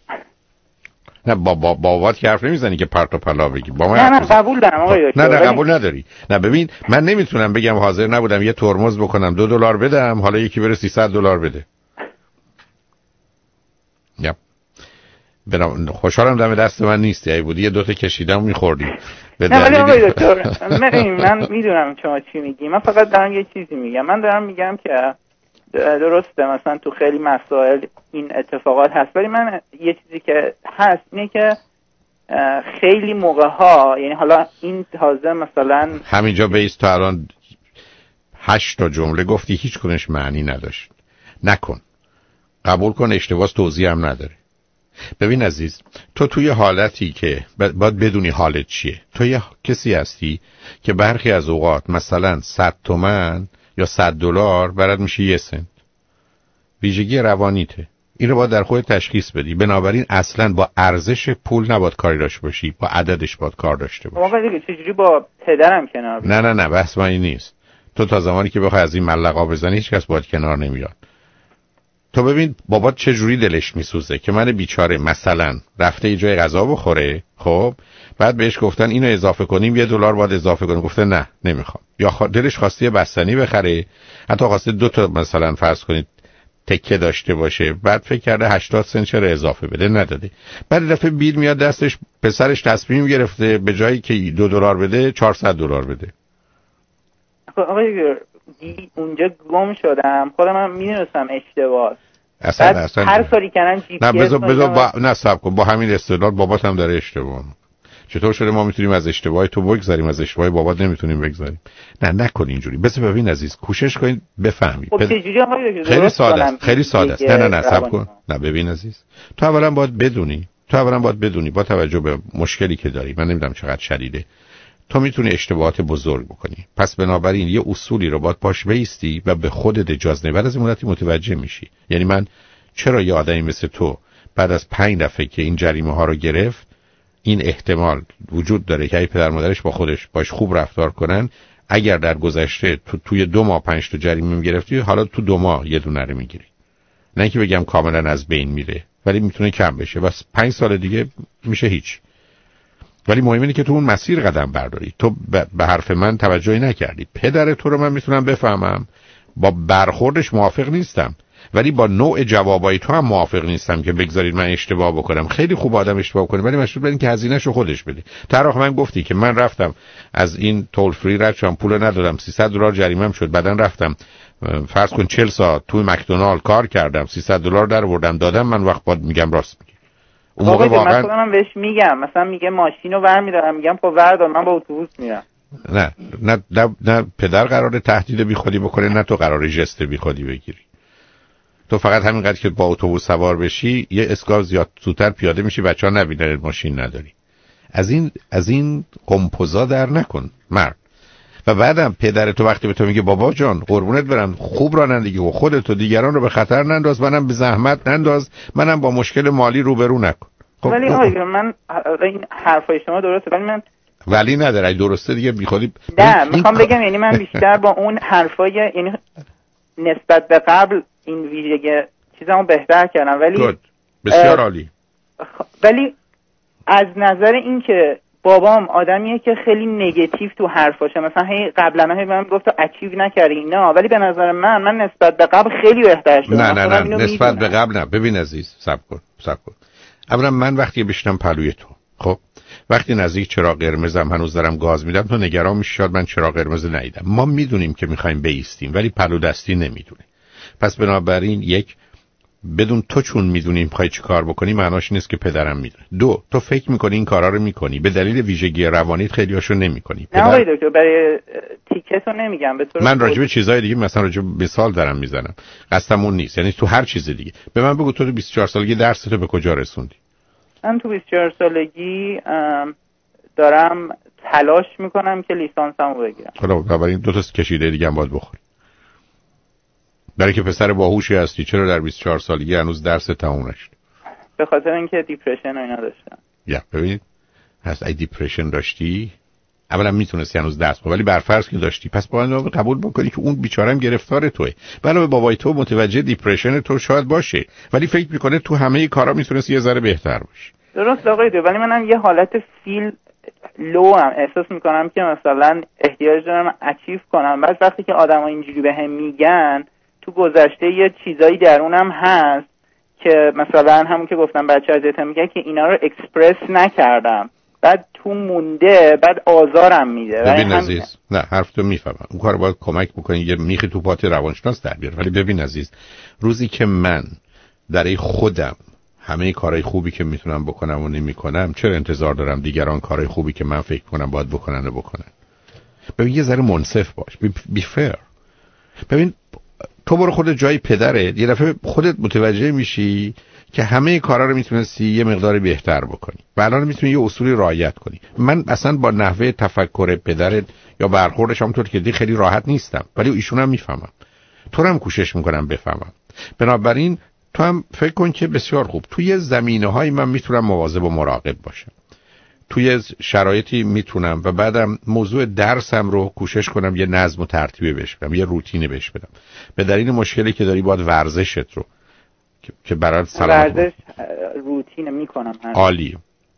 نه با بابات که حرف نمیزنی که پرت و پلا بگی. با من نه قبول دارم آقای دکتر. نه قبول نداری. نه ببین من نمیتونم بگم حاضر نبودم یه ترمز بکنم $2 بدم حالا یکی بره $300 بده. خوشحالم دم دست من نیستی، ای بودی یه دوتا کشیدم میخوردی. نه ولی آقای دکتر من میدونم شما چی میگی، من فقط دارم یه چیزی میگم. من دارم میگم که درسته مثلا تو خیلی مسائل این اتفاقات هست، ولی من یه چیزی که هست اینه که خیلی موقع ها، یعنی حالا این تازه مثلا همینجا بیست تا الان 8 تا جمله گفتی هیچ کنش معنی نداشت. نکن، قبول کن اشتباه، توضیح هم نداره. ببین عزیز، تو توی حالتی که باید بدونی حالت چیه. تو یه کسی هستی که برخی از اوقات مثلا 100 تومن یا $100 برات میشه 1 سنت. ویژگی روانیته. این رو باید در خود تشخیص بدی. بنابراین اصلا با ارزش پول نباید کاری داشته باشی، با عددش باید کار داشته باشی. آقا دیگه چجوری با پدرم کنار بیام؟ نه بحث من این نیست. تو تا زمانی که بخوای از این ملقا بزنی هیچ کس باید کنار نمیاد. تو ببین بابات چه جوری دلش میسوزه که من بیچاره مثلا رفته یه جای غذا بخوره، خب بعد بهش گفتن اینو اضافه کنیم $1 باید اضافه کنیم، گفته نه نمیخوام. یا دلش خواسته بستنی بخره، حتی خواسته 2 تا مثلا فرض کنید تکه داشته باشه، بعد فکر کرده 80 سنت چرا اضافه بده، نداده. بعد دفعه بیل میاد دستش، پسرش تصمیم گرفته به جایی که $2 بده $400 بده. آقای اونجا گم شدم، خودم هم میدونستم اشتباه. اصلا هر کاری کردن جی پی اس. نه بذار نه صبر کن، با همین استدلال بابات هم داره اشتباه. چطور شده ما میتونیم از اشتباه تو بگذریم، از اشتباه بابات نمیتونیم بگذریم؟ نه نکن اینجوری. بذار ببین عزیز، کوشش کن بفهمی. خب چجوری آقای خیلی ساده است، خیلی ساده است. نه صبر کن. نه ببین عزیز، تو اولا باید بدونی با توجه به مشکلی که داری، من نمیدونم چقدر شدیده، تو میتونی اشتباهات بزرگ بکنی. پس بنابراین یه اصولی رو باید پاش بیستی و به خودت اجازه نمیدی. بعد از این مدتی متوجه میشی. یعنی من چرا یه آدمی مثل تو بعد از 5 دفعه که این جریمه ها رو گرفت، این احتمال وجود داره که ای پدر مادرش باش خوب رفتار کنن، اگر در گذشته توی 2 ماه 5 تا جریمه میگرفتی، حالا تو 2 ماه یه دونه رو میگیری. نه اینکه بگم کاملا از بین میره، ولی میتونه کم بشه. بس 5 سال دیگه میشه هیچ. ولی مهم اینه که تو اون مسیر قدم برداری. تو به حرف من توجهی نکردی. پدر تو رو من میتونم بفهمم، با برخوردش موافق نیستم، ولی با نوع جوابای تو هم موافق نیستم که بگذارید من اشتباه بکنم. خیلی خوب آدم اشتباه کنه، ولی مشروط بر این که هزینه‌شو خودش بده. طرف من گفتی که من رفتم از این تول فری رد شدم، پول ندادم، $300 جریمه‌ام شد، بعدن رفتم فرض کن 40 ساعت توی مکدونالد کار کردم، $300 در آوردم دادم، من وقت بعد میگم راست میگی. اون موقع واقعا من بهش میگم، مثلا میگه ماشینو برمی‌دارم، میگم خب وردار، من با اتوبوس میرم. نه پدر قراره تهدید بیخودی بکنه، نه تو قراره ژست بیخودی بگیری. تو فقط همینقدر که با اتوبوس سوار بشی یه اسکار زودتر پیاده میشی، بچه‌ها نبینن ماشین نداری. از این قمپوزا در نکن مرد. و بعدم پدر تو وقتی به تو میگه بابا جان قربونت برم خوب رانندگی و خودت و دیگران رو به خطر ننداز، منم به زحمت ننداز، منم با مشکل مالی روبرو نکن. خب ولی آقا من این حرفای شما درسته، ولی من ولی نداره درسته دیگه بیخودی. نه میخوام بگم یعنی من بیشتر با اون حرفای یعنی نسبت به قبل این ویژگی چیزامو بهتر کردم، ولی بسیار عالی. ولی از نظر این که بابام آدمیه که خیلی نگاتیو تو حرفاشه، مثلا هی قبلا هی من گفت اچیو نکردی اینا، ولی به نظر من نسبت به قبل خیلی بهتر شدم. نه نسبت به قبل نه. ببین عزیز صبر کن. اولا من وقتی بشینم پلوی تو، خب وقتی نزدیک چراغ قرمزم هنوز دارم گاز میدم، تو نگران میشی شاید من چراغ قرمز ندیدم. ما میدونیم که میخوایم بایستیم، ولی پلو دستی نمیدونه. پس بنابراین یک، بدون تو چون میدونیم میخوای چی کار بکنی معناش نیست که پدرم میدونه. 2، تو فکر میکنی این کارا رو میکنی به دلیل ویژگی روانیت، خیلیاشو نمیکنی. نه آقای دکتر برای تیکتو نمیگم، به طور من راجع به چیزای دیگه مثلا راجع به مثال دارم میزنم، قصدم اون نیست. یعنی تو هر چیز دیگه به من بگو تو 24 سالگی درستو به کجا رسوندی؟ من تو 24 سالگی دارم تلاش میکنم که لیسانسمو بگیرم. حالا بنابراین 2 تا کشیده دیگه هم باید بخوری. برای که پسر باهوشی هستی چرا در 24 سالگی هنوز درس تموم نشد؟ به خاطر اینکه دیپرشن و اینا داشتم. ببینید هست ای دیپرشن داشتی، اولا میتونستی هنوز درس بخونی، ولی برفرض که داشتی پس باید قبول بکنی که اون بیچاره‌ام گرفتار توئه. علاوه بابای تو متوجه دیپرشن تو شاید باشه، ولی فکر میکنه تو همه کارا میتونستی یه ذره بهتر باشی. درست آقای دو، ولی منم یه حالت فیل لو هم احساس میکنم که مثلا احتیاج دارم اچیو کنم. بعد وقتی که آدما اینجوری بهم میگن تو گذشته یه چیزایی درونم هست که مثلا همون که گفتم بچه اذیتم میگه که اینا رو اکسپرس نکردم، بعد تو مونده، بعد آزارم میده. ببین عزیز، نه حرفتو میفهمم، اون کار باید کمک بکنی یه میخی تو پات روانشناس در بیاره، ولی ببین عزیز، روزی که من در خودم همه کارهای خوبی که میتونم بکنم و نمیکنم، چرا انتظار دارم دیگران کارهای خوبی که من فکر کنم باید بکنن و بکنن؟ ببین یه ذره منصف باش، بی فیر. ببین تو برو خودت جای پدرت، یه دفعه خودت متوجه میشی که همه کارا رو میتونستی یه مقدار بهتر بکنی و الان میتونی یه اصولی رعایت کنی. من اصلا با نحوه تفکر پدرت یا برخوردش همونطور که دی خیلی راحت نیستم، ولی ایشون هم میفهمم، تو رو هم کوشش میکنم بفهمم. بنابراین تو هم فکر کن که بسیار خوب توی زمینه‌های من میتونم مواظب و مراقب باشم، توی شرایطی میتونم و بعدم موضوع درسم رو کوشش کنم یه نظم و ترتیبی بهش بدم، یه روتینی بهش بدم. به دلیل مشکلی که داری باید ورزشت رو که برات سلامت ورزش روتین میکنم. عالی.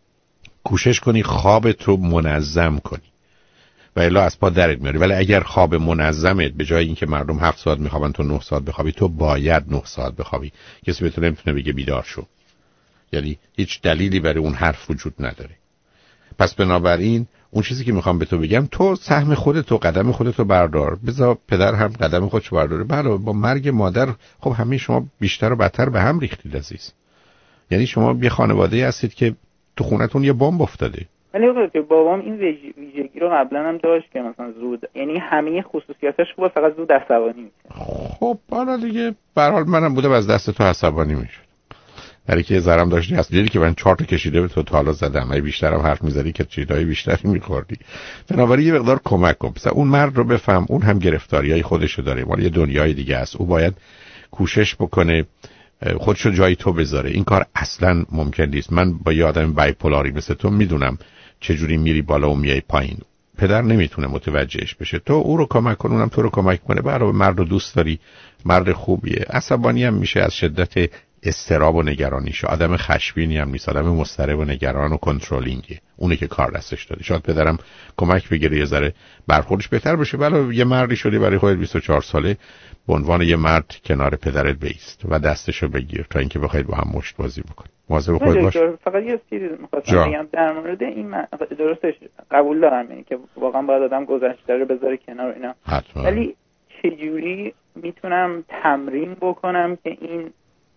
کوشش کنی خوابت رو منظم کنی و الا از پا درت میاری. ولی اگر خواب منظمت به جای اینکه مردم 7 ساعت میخوابن تو 9 ساعت بخوابی، تو باید 9 ساعت بخوابی. کسی بهتون نمیتونه بگه بیدار شو، یعنی هیچ دلیلی برای اون حرف وجود نداره. پس بنابراین اون چیزی که میخوام به تو بگم، تو سهم خودتو، قدم خودتو بردار، بذار پدر هم قدم خودشو برداره. بله با مرگ مادر خب همه شما بیشتر و بدتر به هم ریختید عزیز. یعنی شما یه خانواده هستید که تو خونتون یه بمب افتاده. ولی که بابام این ویژگی رو قبلا هم داشت که مثلا زود، یعنی همه خصوصیاتش خوبه، فقط زود عصبانی میشه. خب حالا دیگه به هر حال منم بودم از دست تو عصبانی میشد. برای که زرم داشتی هست دیدی که من 4 تا کشیده به تو تا حالا زدم، ای بیشترم حرف میزدی که چیزای بیشتری میخوردی. بنابراین یه مقدار کمک کن. مثلا اون مرد رو بفهم، اون هم گرفتاریای خودشو داره، مال یه دنیای دیگه است. او باید کوشش بکنه خودشو جای تو بذاره. این کار اصلا ممکن نیست. من با یه آدم بایپولاری مثل تو میدونم چجوری میری بالا و میای پایین. پدر نمیتونه متوجهش بشه، تو او رو کمک کن، اونم تو رو کمک کنه. برای مرد رو دوست داری، مرد خوبیه. عصبانی هم میشه از شدت استراب و نگرانیش. آدم خشمگینی هم نیست، آدم مضطرب و نگران و کنترلینگه. اونه که کار دستش داده. شاید پدرم کمک بگیره یه ذره برخوردش بهتر بشه. ولی یه مردی شدی برای خودت 24 ساله، به عنوان یه مرد کنار پدرت بایست و دستشو بگیر تا اینکه بخواید با هم مشت بازی بکنید. مواظب خودت باش. فقط یه چیزی می‌خواستم بگم در مورد این درستش قبول دارم، یعنی که واقعا باید آدم گذشته رو بذاره کنار اینا. حتما. ولی چجوری میتونم تمرین بکنم که این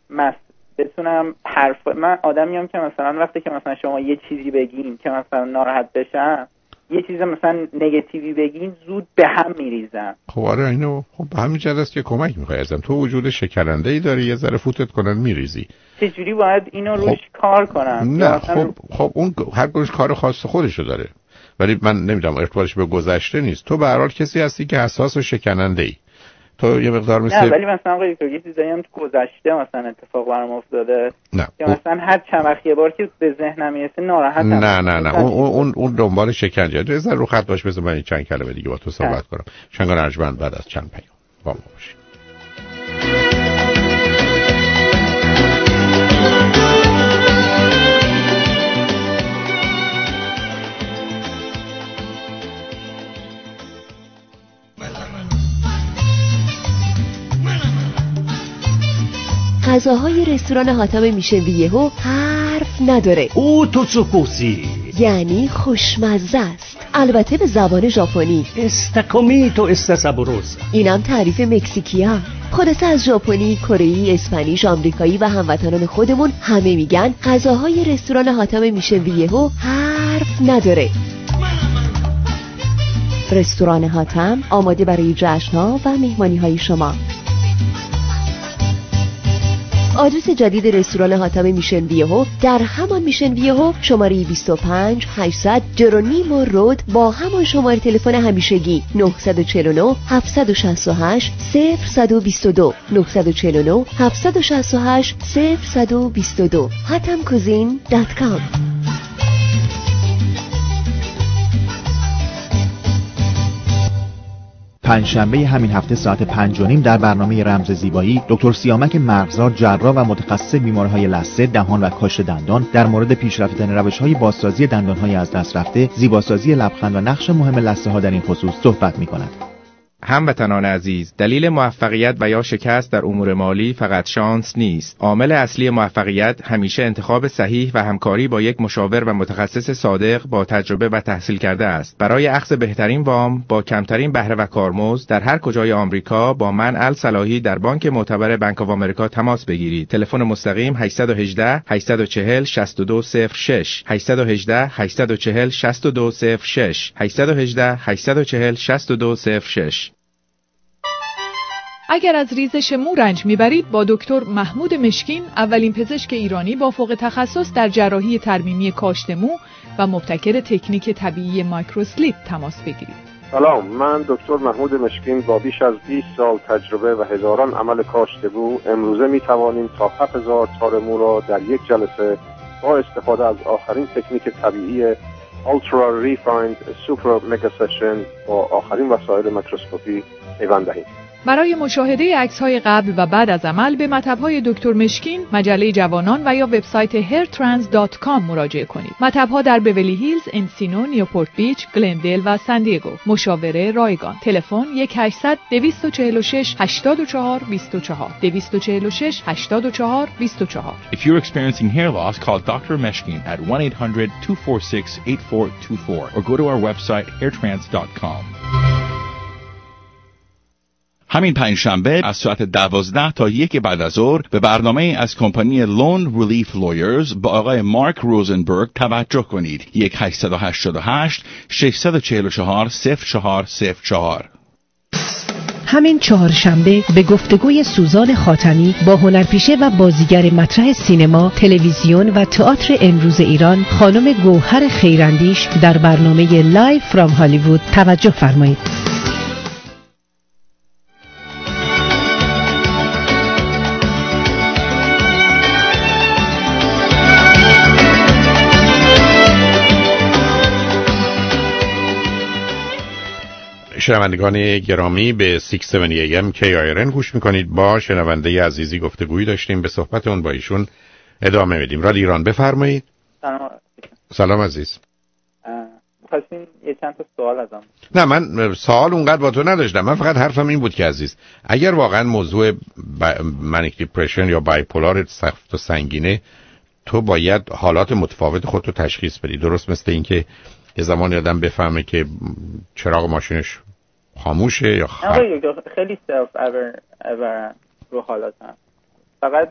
بتونم من آدمیم که مثلا وقتی که مثلا شما یه چیزی بگین که مثلا ناراحت بشم، یه چیز مثلا نگاتیوی بگین، زود به هم میریزم. خب آره اینو خب به همین جهت است که کمک می‌خوای ازم. تو وجود شکننده‌ای داری، یه ذره فوتت کنن میریزی. چجوری باید اینو روش کار کنم؟ نه خب اون هر کدومش کار خاص خودشو داره، ولی من نمیدونم ارتباطش به گذشته نیست. تو به هر حال کسی هستی که حساس و شکننده‌ای. تو یه مقدار مثل نه، ولی مثلا یه چیزایی هم تو گذشته مثلا اتفاق برام افتاده که مثلا هر چند وقت یه بار که به ذهنم میرسه ناراحتم. نه اون دنبال شکنجه. تو رو خط باش، بذار من چند کلمه دیگه با تو صحبت کنم. شنگان ارجمند بعد از چند پیام با ما باشید. غذاهای رستوران حاتم میشن یهو حرف نداره. او توتسوکوسی یعنی خوشمزه است، البته به زبان ژاپنی. استاکومیتو استاسابوروسا. اینم تعریف مکزیکیا. خلاصه از ژاپنی، کره‌ای، اسپانیش، آمریکایی و هموطنان خودمون همه میگن غذاهای رستوران حاتم میشن یهو حرف نداره. رستوران حاتم آماده برای جشن‌ها و مهمانی‌های شما. آدرس جدید رستوران حاتم میشن ویهو در همان میشن ویهو، شماره 25 800 جرونیمو رود با همان شماره تلفن همیشگی 949 768 0122 949 768 0122 hatamcuisine.com. پنجشنبه همین هفته ساعت 5:30 در برنامه رمز زیبایی دکتر سیامک مرغزار، جراح و متخصص بیماری‌های لثه، دهان و کاشت دندان، در مورد پیشرفت‌ترین روش‌های بازسازی دندان‌های از دست رفته، زیباسازی لبخند و نقش مهم لثه‌ها در این خصوص صحبت می‌کند. هموطنان عزیز، دلیل موفقیت و یا شکست در امور مالی فقط شانس نیست. عامل اصلی موفقیت همیشه انتخاب صحیح و همکاری با یک مشاور و متخصص صادق با تجربه و تحصیل کرده است. برای اخذ بهترین وام با کمترین بهره و کارمزد در هر کجای آمریکا با من الصلاحی در بانک معتبر بانک آف آمریکا تماس بگیرید. تلفن مستقیم 818 840 6206 818 840 6206 818 840 6206. اگر از ریزش مو رنج میبرید با دکتر محمود مشکین، اولین پزشک ایرانی با فوق تخصص در جراحی ترمیمی کاشت مو و مبتکر تکنیک طبیعی مایکروسلیپ تماس بگیرید. سلام، من دکتر محمود مشکین با بیش از 20 سال تجربه و هزاران عمل کاشت مو امروزه میتوانیم تا 7000 تار مو را در یک جلسه با استفاده از آخرین تکنیک طبیعی Ultra Refined Super Mega Session با آخرین وسایل میکروسکوپی پیوند دهیم. برای مشاهده عکس‌های قبل و بعد از عمل به مطب‌های دکتر مشکین، مجله جوانان و یا وبسایت hairtrans.com مراجعه کنید. مطب‌ها در بیولی هیلز، انسینو، نیوپورت بیچ، گلندل و سان دیگو. مشاوره رایگان. تلفن 1-800-246-8424 246-8424. If you're experiencing hair loss, call Dr. Meshkin at 1-800-246-8424 or go to our website hairtrans.com. همین پنجشنبه از ساعت 12 تا 1 بعد از ظهر به برنامه از کمپانی لون ریلیف لویرز با آقای مارک روزنبرگ توجه کنید. 1-888-644-0404. همین چهارشنبه به گفتگوی سوزان خاتمی با هنرپیشه و بازیگر مطرح سینما، تلویزیون و تئاتر امروز ایران خانم گوهر خیراندیش در برنامه لایو فرام هالیوود توجه فرمایید. شنوندگان گرامی به 670 AM KIRN گوش میکنید. با شنونده عزیزی گفتگویی داشتیم، به صحبتون با ایشون ادامه میدیم. رادیو ایران بفرمایید. سلام عزیز. خواستین یه چند تا سوال ازم؟ نه، من سوال اونقدر با تو نداشتم. من فقط حرفم این بود که عزیز، اگر واقعا موضوع منیک دیپرشن یا بایپولار سخت و سنگینه، تو باید حالات متفاوت خودتو تشخیص بدی. درست مثل این که یه زمانی آدم بفهمه که چراغ ماشینش خاموشه یا خیلی سلف اور رو حالاتم. فقط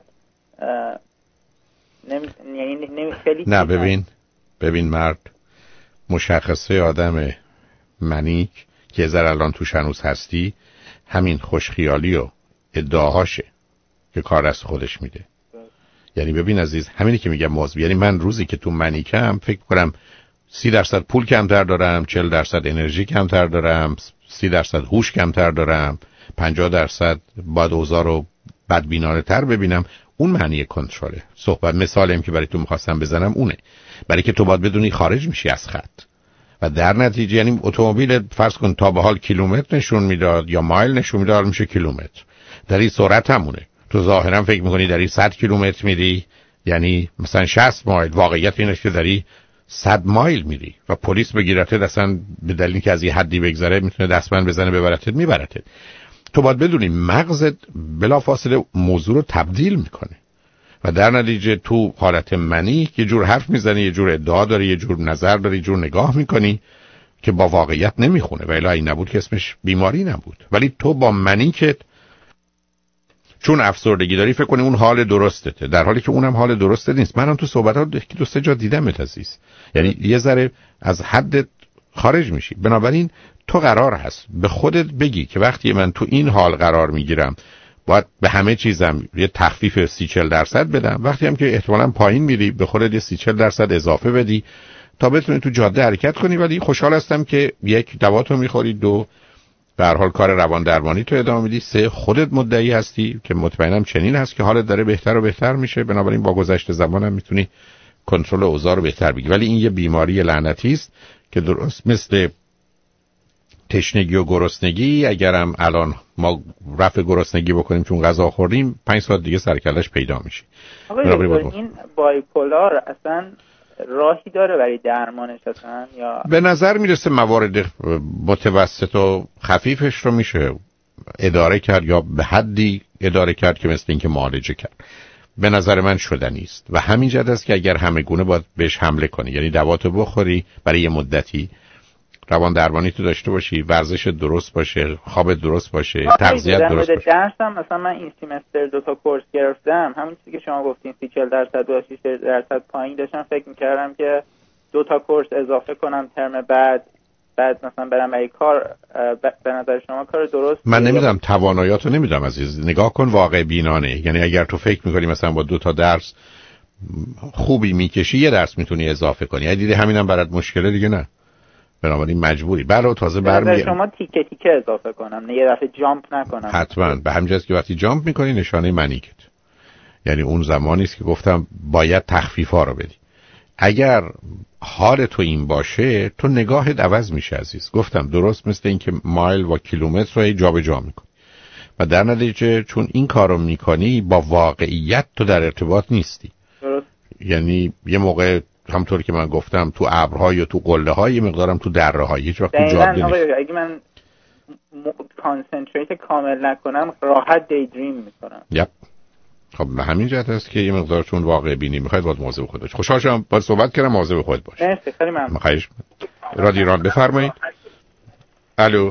خیلی نه. ببین مرد، مشخصه آدم منیک که ذره الان توش هنوز هستی، همین خوشخیالی و ادعاهاشه که کار از خودش میده. یعنی ببین عزیز، همینی که میگم موضوع، یعنی من روزی که تو منیکم فکر کنم 30% پول کمتر دارم، 40% انرژی کمتر دارم، 30% هوش کمتر دارم، 50% باید اوضاع رو بدبینانه تر ببینم. اون معنی کنترله. صحبت مثالیم که برای تو میخواستم بزنم اونه، برای که تو باید بدونی خارج میشی از خط و در نتیجه، یعنی اتومبیل فرض کن تا به حال کیلومتر نشون میداد یا مایل نشون میداد، میشه کیلومتر. در این سرعت همونه. تو ظاهرا فکر میکنی داری 100 کیلومتر میری، یعنی مثلا 60 مایل. واقعیت اینه که داری 100 مایل میری و پلیس بگیرته، اصلا به دلیلی که از یه حدی بگذره میتونه دستبند بزنه ببرتت، میبرتت. تو باید بدونی مغزت بلافاصله موضوع رو تبدیل میکنه و در نتیجه تو حالت منی یه جور حرف میزنی، یه جور ادعا داری، یه جور نظر داری، یه جور نگاه میکنی که با واقعیت نمیخونه و الا این نبود که اسمش بیماری نبود. ولی تو با منی که چون افسردگی داری فکر کنی اون حال درستته، در حالی که اونم حال درسته نیست. منم تو صحبت‌ها دو سه جا دیدمت عزیز، یعنی یه ذره از حدت خارج میشی. بنابراین تو قرار هست به خودت بگی که وقتی من تو این حال قرار میگیرم باید به همه چیزم یه تخفیف 30-40% بدم، وقتی هم که احتمالاً پایین میری به خودت یه 30-40% اضافه بدی تا بتونی تو جاده حرکت کنی. ولی خوشحال هستم که یک، دواتو میخوری، دو، به هر حال کار روان درمانی تو ادامه میدی، سه، خودت مدعی هستی که مطمئنم چنین هست که حالت داره بهتر و بهتر میشه. بنابراین با گذشت زمانم میتونی کنترل اوضاع رو بهتر بگیری. ولی این یه بیماری لعنتی است که درست مثل تشنگی و گرسنگی، اگرم الان ما رفع گرسنگی بکنیم چون غذا خوردیم، 5 ساعت دیگه سرکلش پیدا میشه. این بایپولار اصلا راهی داره برای درمانش اصلا یا؟ به نظر میرسه موارد متوسط و خفیفش رو میشه اداره کرد یا به حدی اداره کرد که مثل اینکه معالجه کرد. به نظر من شدنی است و همین جد است که اگر همه گونه باید بهش حمله کنی، یعنی دواتو بخوری برای یه مدتی، روان درمانی تو داشته باشی، ورزش درست باشه، خواب درست باشه، تغذیه درست باشه. درسم مثلا من این سیمستر 2 تا کورس گرفتم، همین چیزی که شما گفتین 40% و 60% پایین داشتم، فکر می‌کردم که 2 تا کورس اضافه کنم ترم بعد مثلا برم برای کار. به نظر شما کار درست؟ من نمیدونم، تواناییاتو نمیدونم عزیز، نگاه کن واقع بینانه. یعنی اگر تو فکر می‌کنی مثلا با 2 تا درس خوبی میکشی، یه درس میتونی اضافه کنی، اگه دیدی همینم برات مشکله دیگه نه، بنابراین مجبوری. بله تازه برمیگردی شما تیکه تیکه اضافه کنم، نه یه دفعه جامپ نکنم. حتما به همین جاست که وقتی جامپ میکنی نشانه منیکت، یعنی اون زمانی است که گفتم باید تخفیفا رو بدی. اگر حال تو این باشه تو نگاهت عوض میشه عزیز. گفتم درست مثل این که مایل و کیلومتر رو جابجا میکنی و در نتیجه چون این کارو میکنی با واقعیت تو در ارتباط نیستی. درست. یعنی یه موقع همطور که من گفتم تو ابرهای و تو قله‌های، یه مقدارم تو دره‌های، هیچ وقت تو جاده نیست. اگه من کانسنتریت کامل نکنم راحت دی دریم میکنم. یپ. خب به همین جهت است که یه مقدار چون واقع بینی میخواید باید مواظب خودت باشی. خوشحال شدم با صحبت کردم، مواظب خودت باش. مرسی خیلی ممنون. خواهش. رادیو ایران بفرمایید. الو.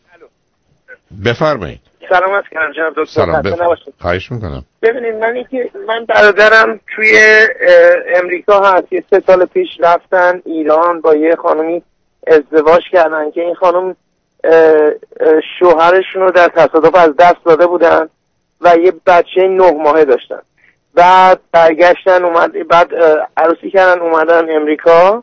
بفرمایید. سلامت کنم جناب دکتر. سلام. خواهش میکنم. ببینید من برادرم توی امریکا هست، یه 3 سال پیش رفتن ایران، با یه خانمی ازدواج کردن که این خانم شوهرشون رو در تصادف از دست داده بودن و یه بچه 9 ماهه داشتن. بعد برگشتن بعد عروسی کردن اومدن امریکا،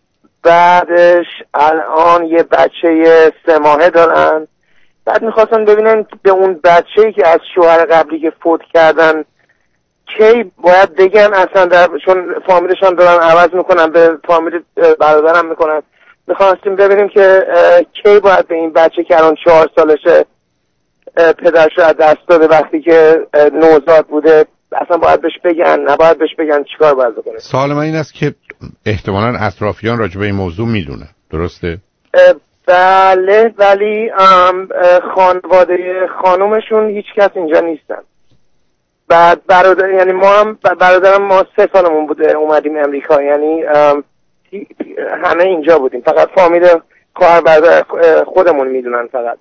بعدش الان یه بچه 3 ماهه دارن. بعد میخواستن ببینن به اون بچه‌ای که از شوهر قبلی که فوت کردن کی باید بگن اصلا، چون فامیلشان دارن عوض میکنن به فامیل برادرم میکنن. میخواستیم ببینیم که کی باید به این بچه که الان 4 سالشه پدرش از دست داده وقتی که نوزاد بوده، اصلا باید بهش بگن نباید بهش بگن، چیکار باید بکنه؟ سوال من این است که احتمالاً اطرافیان راجع به این موضوع میدونن، درسته؟ بله، ولی خانواده خانومشون هیچ کس اینجا نیستن. بعد یعنی برادرم ما 3 سالمون بوده اومدیم امریکا، یعنی همه اینجا بودیم، فقط فامیل خواهر برادر خودمون میدونن فقط.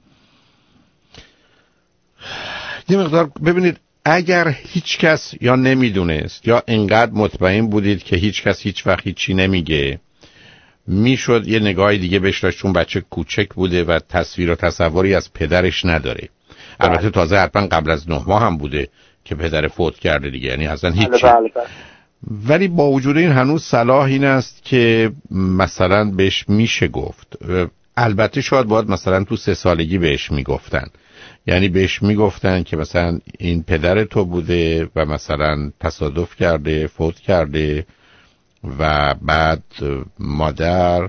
یه مقدار ببینید، اگر هیچ کس یا نمیدونست یا انقدر مطمئن بودید که هیچ کس هیچ وقت هیچی نمیگه، میشد یه نگاه دیگه بهش داشت، چون بچه کوچک بوده و تصویر و تصوری از پدرش نداره. البته تازه حتما قبل از 9 ماه هم بوده که پدر فوت کرده دیگه، یعنی اصلا هیچی. ولی با وجود این هنوز صلاح این است که مثلا بهش میشه گفت. البته شاید باید مثلا تو 3 سالگی بهش میگفتن، یعنی بهش میگفتن که مثلا این پدر تو بوده و مثلا تصادف کرده، فوت کرده و بعد مادر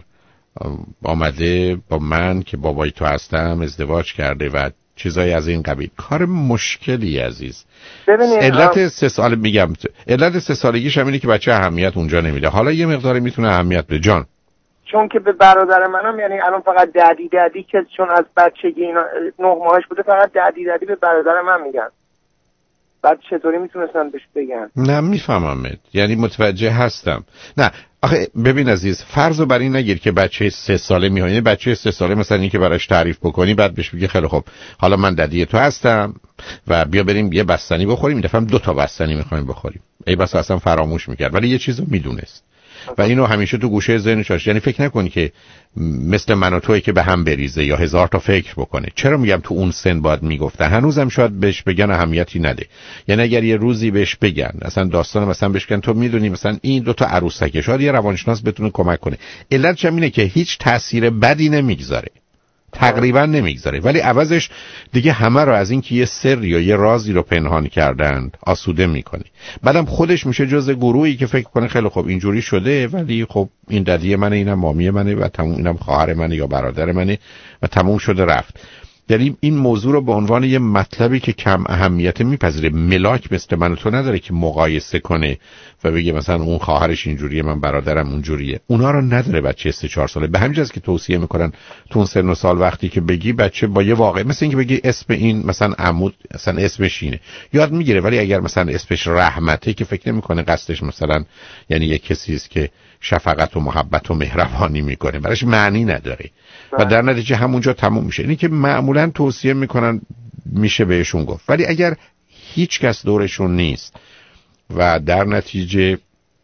آمده با من که بابای تو هستم ازدواج کرده و چیزایی از این قبیل. کار مشکلی عزیز. علت 3 سال میگم، علت 3 سالگیش هم اینه که بچه اهمیت اونجا نمیده. حالا یه مقداری میتونه اهمیت بده جان، چون که به برادر منم یعنی الان فقط دادی که چون از بچگی اینا 9 ماهش بوده، فقط دادی به برادر من میگن. بعد چطوری میتونستن بهش بگن؟ نه میفهممت، یعنی متوجه هستم. نه آخه ببین عزیز، فرضو بر این نگیر که بچه 3 ساله میاد، یعنی بچه 3 ساله مثلا این که براش تعریف بکنی بعد بهش بگی خیلی خوب حالا من ددی تو هستم و بیا بریم یه بستنی بخوریم، این دفعه 2 تا بستنی میخوایم بخوریم، ای بس اصلا فراموش میکرد. ولی یه چیزو میدونست و اینو همیشه تو گوشه ذهنش داشت. یعنی فکر نکنی که مثل من و تویی که به هم بریزه یا 1000 تا فکر بکنه. چرا میگم تو اون سن باید میگفته؟ هنوزم شاید بهش بگن اهمیتی نده. یعنی اگر یه روزی بهش بگن اصلا داستان مثلا بهش بگن تو میدونی مثلا این 2 تا عروسکه، شاید یه روانشناس بتونه کمک کنه. علتش هم اینه که هیچ تاثیر بدی نمیگذاره، تقریبا نمیگذاره، ولی عوضش دیگه همه رو از این که یه سر یا یه رازی رو پنهان کردن آسوده میکنه. بعدم خودش میشه جزء گروهی که فکر کنه خیلی خب اینجوری شده، ولی خب این ددی منه، اینم مامی منه و تموم، اینم خواهر منه یا برادر منه و تموم شده رفت. یعنی این موضوع رو به عنوان یه مطلبی که کم اهمیت میپذیره. ملاک مثل من و تو نداره که مقایسه کنه و بگه مثلا اون خواهرش اینجوریه من برادرم اونجوریه. اونا رو نداره بچه 3-4 ساله. به همین جاست که توصیه میکنن تو اون سن و سال وقتی که بگی بچه با یه واقعه، مثل اینکه بگی اسم این مثلا عمود مثلا اسمش اینه، یاد میگیره. ولی اگر مثلا اسمش رحمته که فکر نمیکنه قصدش مثلا یعنی یک کسی است که شفقت و محبت و مهربانی میکنه، براش معنی نداره و در نتیجه همونجا تموم میشه. اینی که معمولا توصیه میکنن میشه بهشون گفت. ولی اگر هیچ کس دورشون نیست و در نتیجه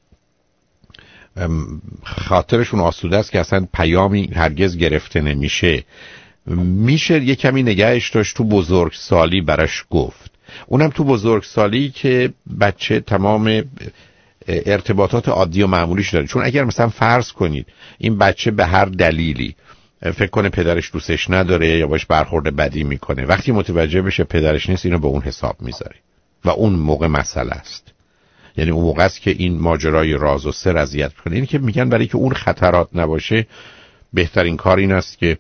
خاطرشون آسوده است که اصلا پیامی هرگز گرفته نمیشه، میشه یه کمی نگهش داشت، تو بزرگسالی براش گفت. اونم تو بزرگسالی که بچه تمام ارتباطات عادی و معمولیش داره. چون اگر مثلا فرض کنید این بچه به هر دلیلی فکر کنه پدرش دوستش نداره یا باش برخورد بدی میکنه، وقتی متوجه بشه پدرش نیست اینو به اون حساب میذاره و اون موقع مسئله است. یعنی اون موقع است که این ماجرای راز و سر اذیت کنه. این که میگن برای که اون خطرات نباشه بهترین کار این است که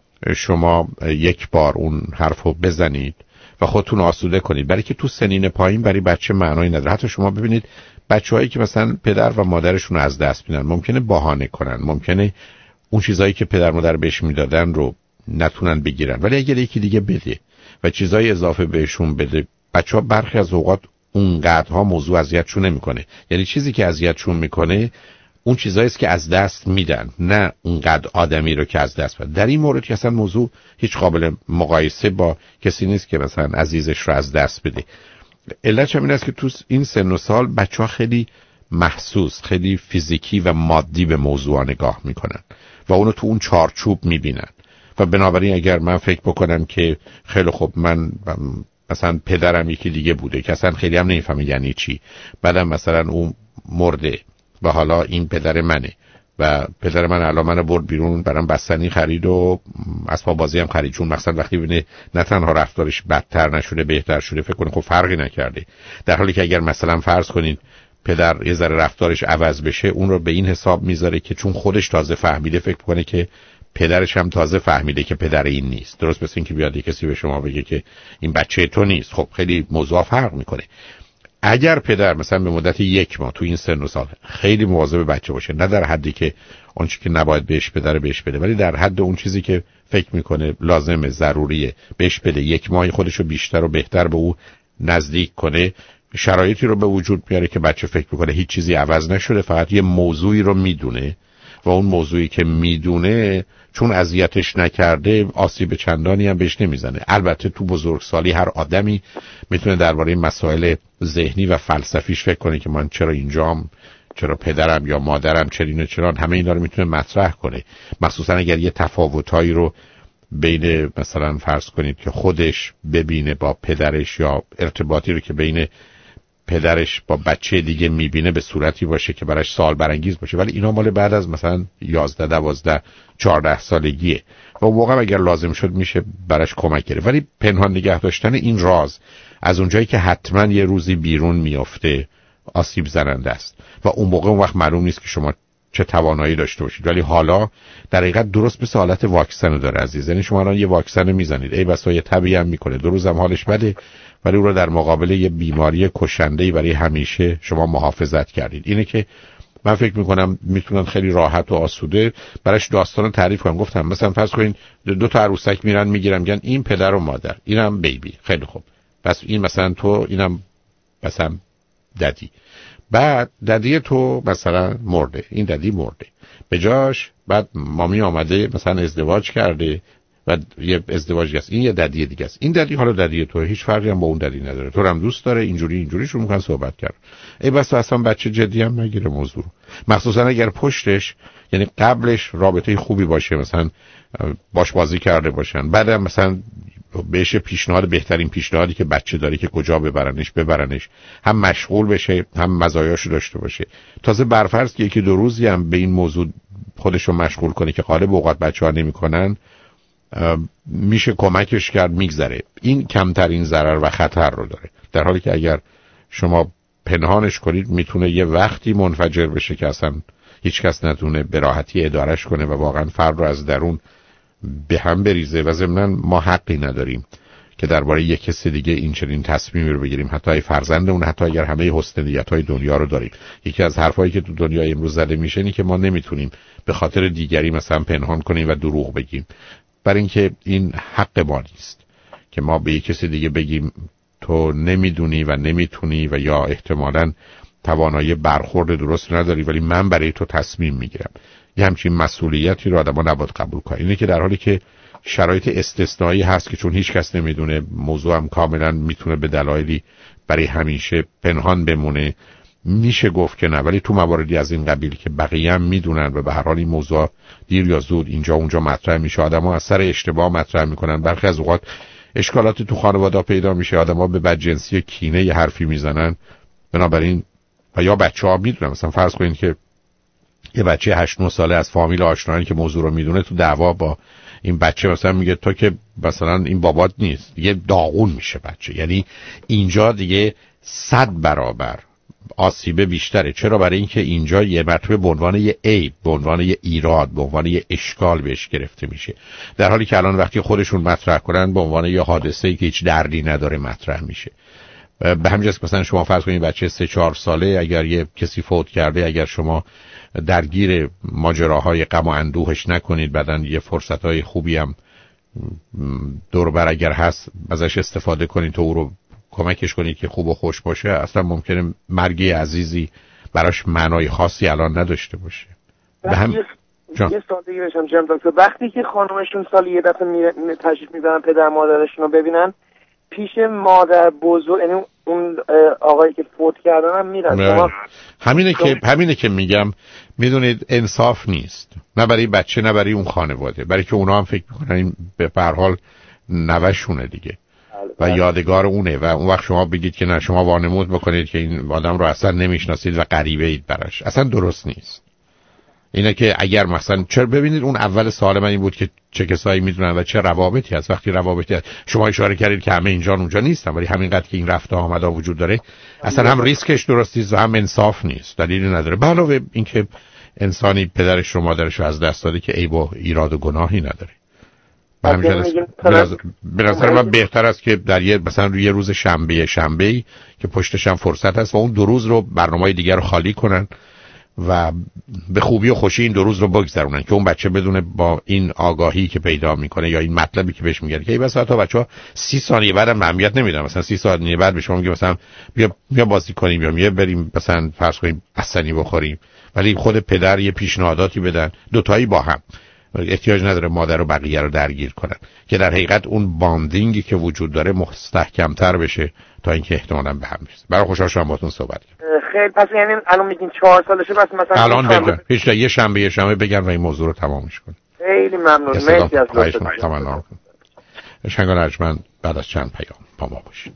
شما یک بار اون حرفو بزنید و خودتون آسوده کنید، برای که تو سنین پایین برای بچه معنایی نداره. حتی شما ببینید بچه‌هایی که مثلا پدر و مادرشون رو از دست میدن ممکنه بهانه کنن، ممکنه اون چیزایی که پدر مادر بهش میدادن رو نتونن بگیرن، ولی اگه یکی دیگه بده و چیزای اضافه بهشون بده، بچه‌ها برخی از اوقات اونقدرها موضوع اذیتشون نمیکنه. یعنی چیزی که اذیتشون میکنه اون چیزایی است که از دست میدن، نه اونقدر آدمی رو که از دست بدن. در این مورد که اصلا موضوع هیچ قابل مقایسه با کسی نیست که مثلا عزیزش رو از دست بده. علتش هم این است که تو این سن و سال بچه‌ها خیلی محسوس، خیلی فیزیکی و مادی به موضوع نگاه میکنن و اونو تو اون چارچوب میبینن و بنابراین اگر من فکر بکنم که خیلی خوب من مثلا پدرم یکی دیگه بوده که اصلا خیلی هم نمیفهمه یعنی چی، بعدم مثلا اون مرده و حالا این پدر منه و پدر من الان منو برد بیرون برام بستنی خرید و اسباب بازی هم خرید، چون مثلا وقتی ببینه نه تنها رفتارش بدتر نشده بهتر شده فکر کنه خب فرقی نکرده، در حالی که اگر مثلا فرض کنید پدر یه ذره رفتارش عوض بشه اون رو به این حساب میذاره که چون خودش تازه فهمیده فکر کنه که پدرش هم تازه فهمیده که پدر این نیست. درست مثل این که بیاد کسی به شما بگه که این بچه تو نیست، خب خیلی موضوع فرق میکنه. اگر پدر مثلا به مدت 1 ماه تو این سن و سال خیلی مواظب بچه باشه، نه در حدی که اون چیزی که نباید بهش بده، ولی در حد اون چیزی که فکر میکنه لازمه ضروریه بهش بده، 1 ماه خودشو بیشتر و بهتر به او نزدیک کنه، شرایطی رو به وجود میاره که بچه فکر میکنه هیچ چیزی عوض نشده، فقط یه موضوعی رو میدونه و اون موضوعی که میدونه چون اذیتش نکرده آسیب چندانی هم بهش نمیزنه. البته تو بزرگسالی هر آدمی میتونه درباره مسائل ذهنی و فلسفیش فکر کنه که من چرا اینجام، چرا پدرم یا مادرم چرا همه اینا رو میتونه مطرح کنه، مخصوصا اگر یه تفاوتایی رو بین مثلا فرض کنید که خودش ببینه با پدرش یا ارتباطی رو که بین پدرش با بچه دیگه میبینه به صورتی باشه که براش سوال برانگیز باشه. ولی اینا مال بعد از مثلا 11 12 14 سالگیه و اون موقع اگر لازم شد میشه براش کمک گرفت. ولی پنهان نگه داشتن این راز از اونجایی که حتما یه روزی بیرون میافته آسیب زننده است و اون موقع اون وقت معلوم نیست که شما چه توانایی داشته باشید. ولی حالا در حقیقت درست مثل حالت واکسن داره عزیز، یعنی شما الان یه واکسن میزنید ای بسا یه تبی هم میکنه، 2 روزم حالش بده، ولی اون رو در مقابل یه بیماری کشنده‌ای برای همیشه شما محافظت کردید. اینه که من فکر میکنم میتونن خیلی راحت و آسوده براش داستان تعریف کنم. گفتم مثلا فرض کنین 2 تا عروسک میرن میگیرن میگن این پدر و مادر، اینم بیبی، خیلی خوب، پس این مثلا تو، اینم مثلا ددی، بعد ددی تو مثلا مرده، این ددی مرده، به جاش بعد مامی آمده مثلا ازدواج کرده و یه ازدواجی است، این یه ددی دیگه است، این ددی حالا ددی تو، هیچ فرقی هم با اون ددی نداره، تو هم دوست داره، اینجوری شروع میکنن صحبت کرد. ای بس اصلا بچه جدی هم نگیره موضوع، مخصوصا اگر پشتش یعنی قبلش رابطه خوبی باشه، مثلا باش بازی کرده باشن، بعدم مثلا بهش پیشنهاد، بهترین پیشنهادی که بچه داره که کجا ببرنش، هم مشغول بشه هم مزایاشو داشته باشه. تازه برفرض که 1-2 روزی هم به این موضوع خودشو مشغول کنه که غالب اوقات بچه‌ها نمی‌کنن، میشه کمکش کرد، میگذره. این کمترین ضرر و خطر رو داره، در حالی که اگر شما پنهانش کنید میتونه یه وقتی منفجر بشه که اصلا هیچ کس نتونه به راحتی ادارش کنه و واقعا فرد رو از درون به هم بریزه و ضمناً ما حقی نداریم که درباره یک کسی دیگه این چنین تصمیمی رو بگیریم، حتی ای فرزندمون، حتی اگر همه حسن نیت‌های دنیا رو داریم. یکی از حرفایی که تو دنیا امروز زده میشه اینه که ما نمیتونیم به خاطر دیگری مثلا پنهان کنیم و دروغ بگیم، برای اینکه این حق ما نیست که ما به یک کسی دیگه بگیم تو نمیدونی و نمیتونی و یا احتمالاً توانایی برخورد درست نداری ولی من برای تو تصمیم میگیرم. یه همچین مسئولیتی رو آدم‌ها نباید قبول کنن. اینه که در حالی که شرایط استثنایی هست که چون هیچ کس نمیدونه، موضوع هم کاملا میتونه به دلایلی برای همیشه پنهان بمونه، میشه گفت که نه، ولی تو مواردی از این قبیل که بقیه هم میدونن و به هر حال این موضوع دیر یا زود اینجا اونجا مطرح میشه، آدم‌ها از سر اشتباه مطرح میکنن. برخی از اوقات اشکالاتی تو خانواده پیدا میشه، آدم‌ها به بدجنسی کینه یه حرفی میزنن. بنابراین و یا بچه‌ها میدونن، مثلا فرض کنید که یه بچه 8-9 ساله از فامیل آشنایی که موضوع رو میدونه تو دعوا با این بچه مثلا میگه تو که مثلا این بابات نیست، دیگه داغون میشه بچه. یعنی اینجا دیگه 100 برابر آسیبه بیشتره. چرا؟ برای اینکه اینجا یه مرتبه به عنوان یه عیب، به عنوان یه ایراد، به عنوان یه اشکال بهش گرفته میشه، در حالی که الان وقتی خودشون مطرح کنن به عنوان یه حادثه‌ای که هیچ دردی نداره مطرح میشه. به همین جاست مثلا شما فرض کنید بچه 3-4 ساله اگر یه کسی فوت کرده، اگر شما درگیر ماجراهای غم و اندوهش نکنید، بعدن یه فرصتهای خوبی هم دور بر اگر هست ازش استفاده کنید تو او رو کمکش کنید که خوب و خوش باشه، اصلا ممکنه مرگی عزیزی براش معنای خاصی الان نداشته باشه. به هم یه سال دیگه بشم جناب دکتر، وقتی که خانمشون سال یه دفعه تشریف میبرن پدر مادرشون رو ببینن، پیش مادر بزرگ، یعنی اون آقایی که فوت کردن هم میرن. همینه که میگم، میدونید انصاف نیست، نه برای بچه نه برای اون خانواده، برای که اونا هم فکر میکنن این به هر حال نوشونه دیگه و یادگار اونه و اون وقت شما بگید که نه، شما وانمود بکنید که این آدم رو اصلا نمیشناسید و غریبه اید براش، اصلا درست نیست. اینه که اگر مثلا چرا، ببینید اون اول سوال من این بود که چه کسایی میدونن و چه روابطی هست. وقتی روابطی هست، شما اشاره کردید که همه اینجا اونجا نیستن، ولی همینقدر که این رفت آمدا وجود داره اصلا هم ریسکش درست نیست و هم انصاف نیست، دلیلی نداره. به علاوه اینکه انسانی پدرش رو مادرش رو از دست داده که عیب و ایراد و گناهی نداره. به نظر من بهتر است که در یه مثلا روی روز شنبه‌ای که پشتش هم فرصت هست و اون 2 روز رو برنامه‌های دیگر رو خالی کنن و به خوبی و خوشی این 2 روز رو بگذرونن که اون بچه بدونه با این آگاهی که پیدا میکنه یا این مطلبی که بهش میگن که این بساطا بچه‌ها 30 ثانیه بعدم اهمیت نمیدن، مثلا 30 ثانیه بعد به شما میگه مثلا بیا بازی کنیم یا بریم مثلا فرض کنیم عسلی بخوریم، ولی خود پدر یه پیشنهاداتی بدن، دوتایی با هم، احتیاج نداره مادر و بقیه رو درگیر کنن که در حقیقت اون باندینگی که وجود داره مستحکم‌تر بشه تا اینکه احتمالاً به هم برسه. برای خوشحال شدم باهاتون صحبت کردم. خیلی پس یعنی الان میگین 4 سالشه، بس مثلا الان بگم پیش یه شنبه بگن و این موضوع رو تمامش کنیم. خیلی ممنون، مرسی از لطفتون. تمام. شنگان ارجمند بعد از چند پیام با ما باشید.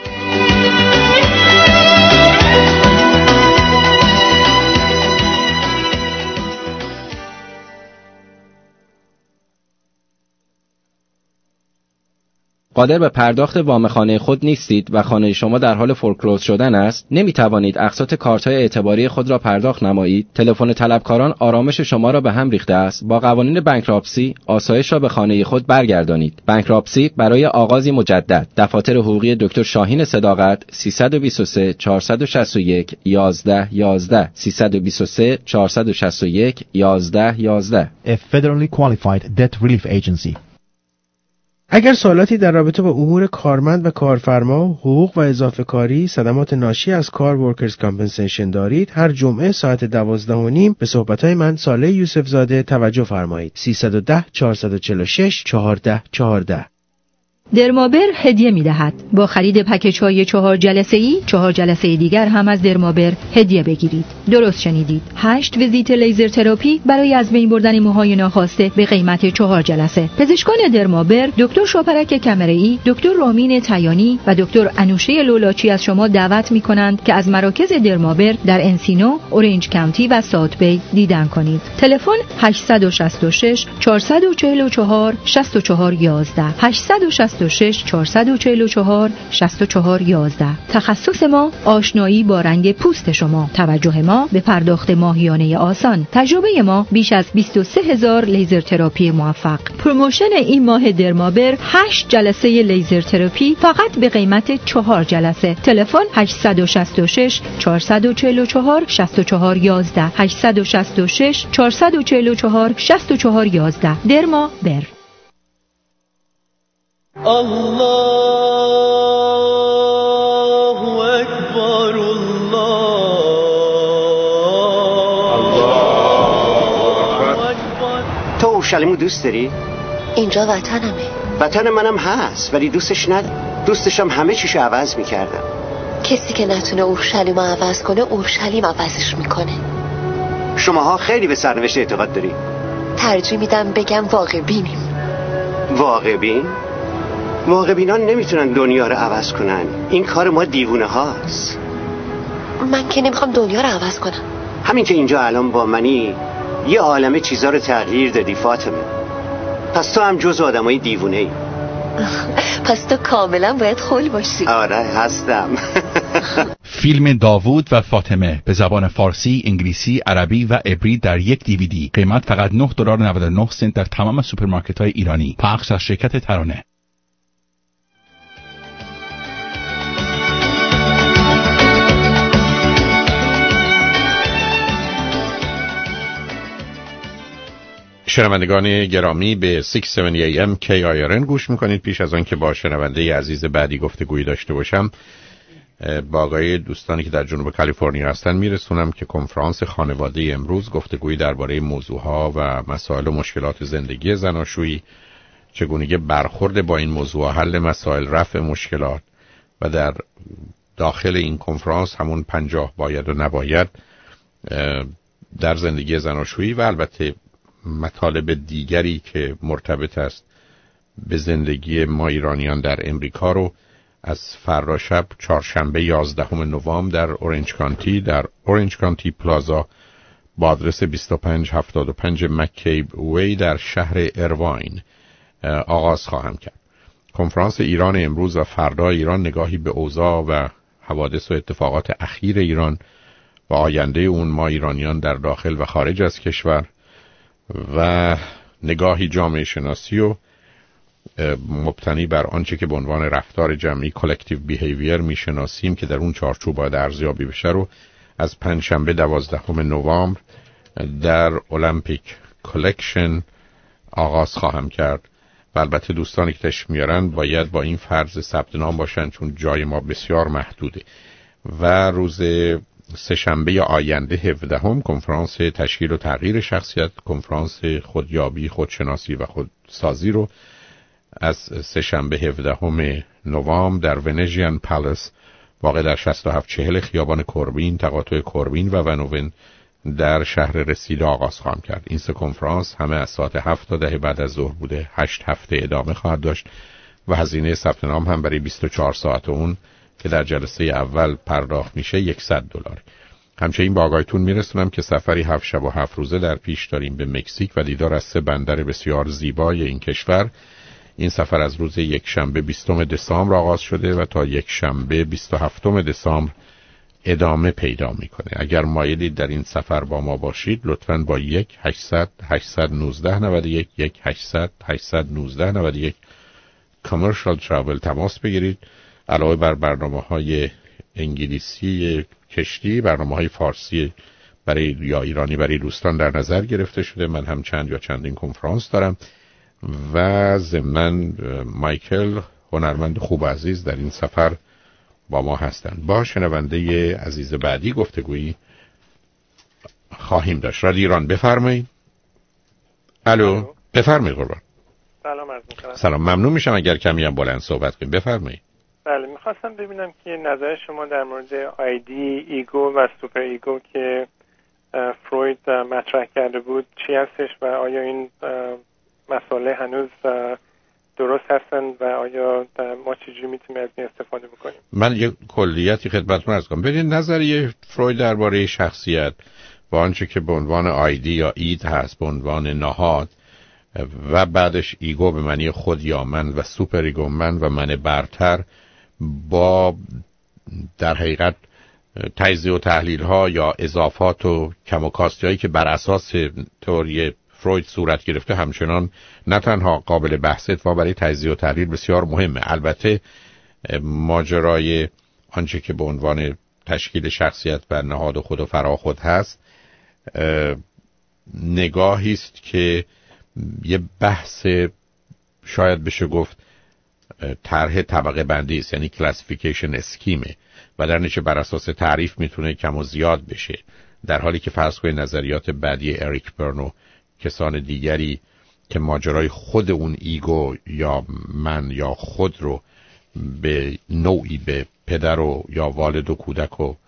قادر به پرداخت وام خانه خود نیستید و خانه شما در حال فورکلوز شدن است، نمی توانید اقساط کارت‌های اعتباری خود را پرداخت نمایید. تلفن طلبکاران آرامش شما را به هم ریخته است. با قوانین بانکراپسی آسایش را به خانه خود برگردانید. بانکراپسی برای آغازی مجدد. دفاتر حقوقی دکتر شاهین صداقت 323 461 11 11 323 461 11 11. A federally qualified debt relief agency. اگر سوالاتی در رابطه با امور کارمند و کارفرما، حقوق و اضافه کاری، صدمات ناشی از کار ورکرز کامپنسیشن دارید، هر جمعه ساعت 12:30 به صحبت‌های من صالح یوسف زاده توجه فرمایید. 310 446 1414. درمابر هدیه می‌دهد. با خرید پکیج‌های 4 جلسه‌ای، 4 جلسه دیگر هم از درمابر هدیه بگیرید. درست شنیدید. 8 ویزیت لیزر تراپی برای از بین بردن موهای ناخواسته به قیمت 4 جلسه. پزشکان درمابر، دکتر شاپرک کمره‌ای، دکتر رامین تیانی و دکتر انوشه لولاچی از شما دعوت می‌کنند که از مراکز درمابر در انسینو، اورنج کانتی و ساوت بی دیدن کنید. تلفن 866 444 64 11 866 666 444 6411. تخصص ما آشنایی با رنگ پوست شما. توجه ما به پرداخت ماهیانه آسان. تجربه ما بیش از 23000 لیزر تراپی موفق. پروموشن این ماه درمابر 8 جلسه لیزر تراپی فقط به قیمت 4 جلسه. تلفن 866 444 6411 866 444 6411. درما بر. الله اکبر تو اورشلیمو دوست داری؟ اینجا وطنمه. وطن منم هست ولی دوستش ندارم. دوستشم همه چیشو عوض میکردم. کسی که نتونه اورشلیمو عوض کنه اورشلیم عوضش میکنه. شماها خیلی به سرنوشت اعتقاد داری؟ ترجیح میدم بگم واقع بینیم. واقع بین؟ واقع بینان نمیتونن دنیا رو عوض کنن. این کار ما دیوونه هاست. من که نمیخوام دنیا رو عوض کنم. همین که اینجا الان با منی یه عالمه چیزا رو تغییر دادی فاطمه. پس تو هم جز آدمای دیوونه ای. پس تو کاملا باید خول باشی. آره هستم. فیلم داوود و فاطمه به زبان فارسی، انگلیسی، عربی و عبری در یک DVD. قیمت فقط $9.99 در تمام سوپرمارکت‌های ایرانی. پخش از شرکت ترانه. شنوندگان گرامی به 670 AM KIRN گوش میکنید. پیش از آن که با شنونده عزیز بعدی گفتگویی داشته باشم، باقی دوستانی که در جنوب کالیفرنیا هستن میرسونم که کنفرانس خانواده امروز گفتگویی درباره موضوعها و مسائل و مشکلات زندگی زناشویی، چگونگی برخورد با این موضوع، حل مسائل، رفع مشکلات و در داخل این کنفرانس همون 50 باید و نباید در زندگی زناشویی و البته مطالب دیگری که مرتبط است به زندگی ما ایرانیان در امریکا رو از فردا شب چهارشنبه 11 نوامبر در اورنج کانتی، در اورنج کانتی پلازا با آدرس 2575 مکیب وی در شهر ایرواین آغاز خواهم کرد. کنفرانس ایران امروز و فردا ایران، نگاهی به اوضاع و حوادث و اتفاقات اخیر ایران و آینده اون ما ایرانیان در داخل و خارج از کشور و نگاهی جامعه شناسی و مبتنی بر آنچه که به عنوان رفتار جمعی کلکتیو بیهیویر میشناسیم که در اون چارچوب باید ارزیابی بشه رو از پنجشنبه 12 نوامبر در المپیک کلکشن آغاز خواهم کرد و البته دوستانی که تشریف میارن باید با این فرض ثبت نام باشن چون جای ما بسیار محدوده. و روز سه‌شنبه آینده 17 کنفرانس تشکیل و تغییر شخصیت، کنفرانس خودیابی، خودشناسی و خودسازی رو از سه‌شنبه 17 نوامبر در ونژین پالاس واقع در 6740 خیابان کوربین، تقاطع کوربین و ونوون در شهر رسیده آغاز خواهم کرد. این سه کنفرانس همه از ساعت 7 تا 10 بعد از ظهر بوده. 8 هفته ادامه خواهد داشت و هزینه ثبت نام هم برای 24 ساعت اون که در جلسه اول پرداخت میشه $100. همچنین با آگاهیتون میرسونم که سفری 7 شب و 7 روزه در پیش داریم به مکزیک و دیدار از 3 بندر بسیار زیبای این کشور. این سفر از روز یکشنبه 20 دسامبر آغاز شده و تا یکشنبه 27 دسامبر ادامه پیدا میکنه. اگر مایلید در این سفر با ما باشید لطفاً با 1-800-819-91 1-800-819-91 کامرشال تراول تماس بگیرید. علاوه بر برنامه‌های انگلیسی کشتی، برنامه‌های فارسی برای یا ایرانی برای دوستان در نظر گرفته شده. من هم چند یا چندین کنفرانس دارم و ضمناً مایکل هنرمند خوب عزیز در این سفر با ما هستند. با شنونده عزیز بعدی گفتگویی خواهیم داشت. رادیو ایران بفرمایید. الو بفرمایید قربان. سلام عرض می‌کنم. سلام، ممنون میشم اگر کمی هم بلند صحبت کنید. بفرمایید. بله، میخواستم ببینم که نظر شما در مورد آیدی، ایگو و سوپر ایگو که فروید مطرح کرده بود چی هستش و آیا این مسئله هنوز درست هستن و آیا ما چجوری میتونیم از این استفاده بکنیم؟ من یک کلیتی خدمتتون عرض کنم. ببینید نظریه فروید درباره شخصیت و آنچه که به عنوان آیدی یا اید هست، به عنوان نهاد، و بعدش ایگو به معنی خود یا من و سوپر ایگو من و من برتر با در حقیقت تجزیه و تحلیل ها یا اضافات و کم و کاستی هایی که بر اساس تئوری فروید صورت گرفته همچنان نه تنها قابل بحثه و برای تجزیه و تحلیل بسیار مهمه. البته ماجرای آنچه که به عنوان تشکیل شخصیت و نهاد خود و فراخود هست نگاهی است که یه بحث شاید بشه گفت طرح طبقه بندی است، یعنی کلاسیفیکیشن اسکیمه و در نتیجه بر اساس تعریف میتونه کم و زیاد بشه، در حالی که فرض کنید نظریات بعدی اریک برن و کسان دیگری که ماجرای خود اون ایگو یا من یا خود رو به نوعی به پدر و یا والد و کودک و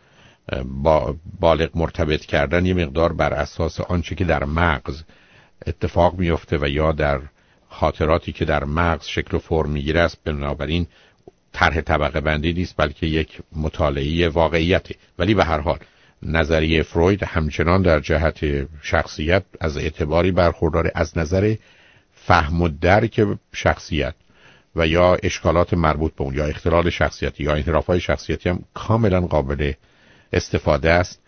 بالغ مرتبط کردن یه مقدار بر اساس آنچه که در مغز اتفاق میفته و یا در خاطراتی که در مغز شکل و فرم میگیره است. بنابراین طرح طبقه بندی نیست بلکه یک مطالعه واقعیته. ولی به هر حال نظریه فروید همچنان در جهت شخصیت از اعتباری برخورداره، از نظر فهم و درک شخصیت و یا اشکالات مربوط به اون یا اختلال شخصیتی یا انحراف‌های شخصیتی هم کاملا قابل استفاده است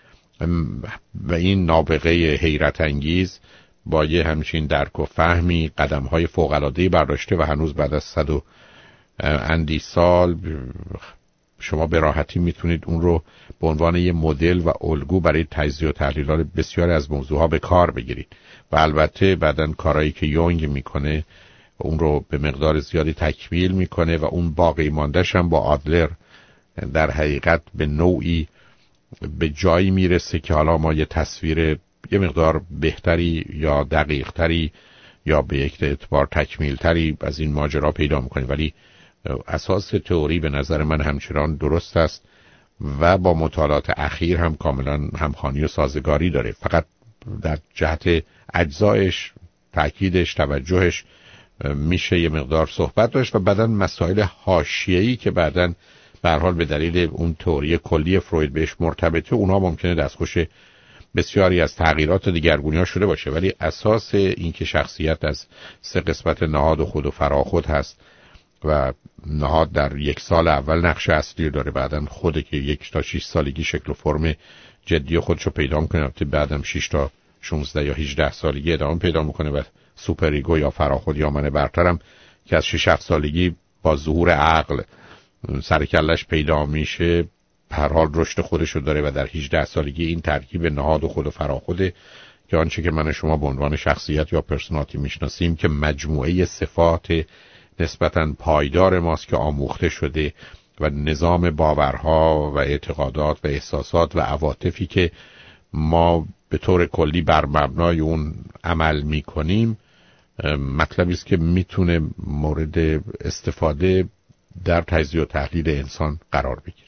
و این نابغه حیرت انگیز با یه همچین درک و فهمی قدم‌های فوق‌العاده‌ای برداشته و هنوز بعد از 100 و اندی سال شما به راحتی میتونید اون رو به عنوان یه مدل و الگو برای تجزیه و تحلیل بسیاری از موضوعها به کار بگیرید و البته بعدن کارهایی که یونگ میکنه اون رو به مقدار زیادی تکمیل میکنه و اون باقی مانده‌ش هم با آدلر در حقیقت به نوعی به جایی میرسه که حالا ما یه تصویر یه مقدار بهتری یا دقیقتری یا به یک اعتبار تکمیلتری از این ماجرا پیدا میکنیم. ولی اساس تئوری به نظر من همچنان درست است و با مطالعات اخیر هم کاملا همخوانی و سازگاری داره، فقط در جهت اجزایش تأکیدش توجهش میشه یه مقدار صحبت داشت و بعدن مسائل حاشیه‌ای که بعدن به هر حال به دلیل اون تئوری کلی فروید بهش مرتبطه اونها ممکنه دستخوش بسیاری از تغییرات دیگرگونی‌ها شده باشه، ولی اساس این که شخصیت از 3 قسمت نهاد و خود و فراخود هست و نهاد در 1 سال اول نقش اصلی داره، بعدن خوده که 1 تا 6 سالگی شکل و فرم جدی خودشو پیدا میکنه، بعدم 6 تا 16 یا 18 سالگی ادامه پیدا میکنه و سوپر ایگو یا فراخود یا من برترم که از 6 سالگی با ظهور عقل سرکلش پیدا میشه هر حال رشد خودشو داره و در 18 سالگی این ترکیب نهاد و خود و فراخوده که آنچه که من شما به عنوان شخصیت یا پرسونالیتی میشناسیم که مجموعه صفات نسبتاً پایدار ماست که آموخته شده و نظام باورها و اعتقادات و احساسات و عواطفی که ما به طور کلی بر مبنای اون عمل میکنیم مطلبی است که میتونه مورد استفاده در تجزیه و تحلیل انسان قرار بگیره.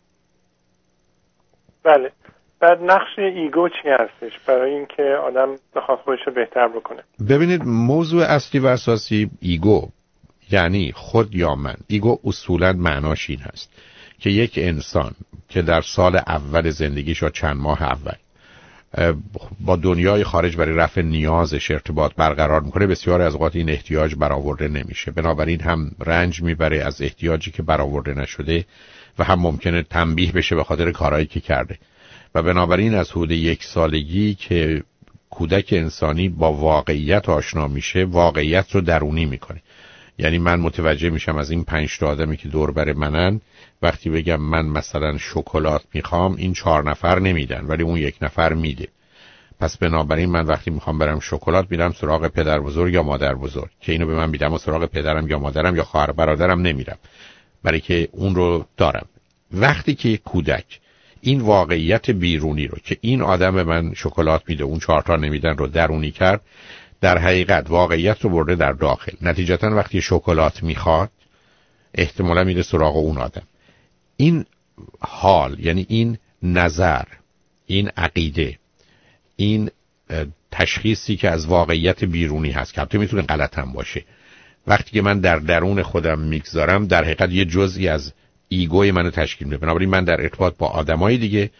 بله. بعد نقش ایگو چی هستش برای اینکه آدم بخواد خودش رو بهتر بکنه؟ ببینید موضوع اصلی و اساسی ایگو یعنی خود یا من. ایگو اصولاً معناش این هست که یک انسان که در سال اول زندگیش یا چند ماه اول با دنیای خارج برای رفع نیازش ارتباط برقرار میکنه، بسیار از اوقات این احتیاج برآورده نمیشه، بنابراین هم رنج میبره از احتیاجی که برآورده نشده و هم ممکنه تنبیه بشه به خاطر کارهایی که کرده و بنابراین از حدود 1 سالگی که کودک انسانی با واقعیت آشنا میشه واقعیت رو درونی میکنه. یعنی من متوجه میشم از این 5 تا آدمی که دور بر منن وقتی بگم من مثلا شکلات میخوام این 4 نفر نمیدن ولی اون 1 نفر میده، پس بنابراین من وقتی میخوام برم شکلات میرم سراغ پدر بزرگ یا مادر بزرگ که اینو به من میدم و سراغ پدرم یا مادرم یا خواهر برادرم نمیرم برای که اون رو دارم. وقتی که کودک این واقعیت بیرونی رو که این آدم به من شکلات میده اون 4 تا نمیدن رو درونی کرد، در حقیقت واقعیت رو برده در داخل. نتیجتا وقتی شکلات میخواد احتمالا میره سراغ اون آدم. این حال یعنی این نظر، این عقیده، این تشخیصی که از واقعیت بیرونی هست که البته میتونه غلط هم باشه، وقتی که من در درون خودم میگذارم در حقیقت یه جزئی از ایگوی منو تشکیل میده. بنابراین من در ارتباط با آدمای دیگه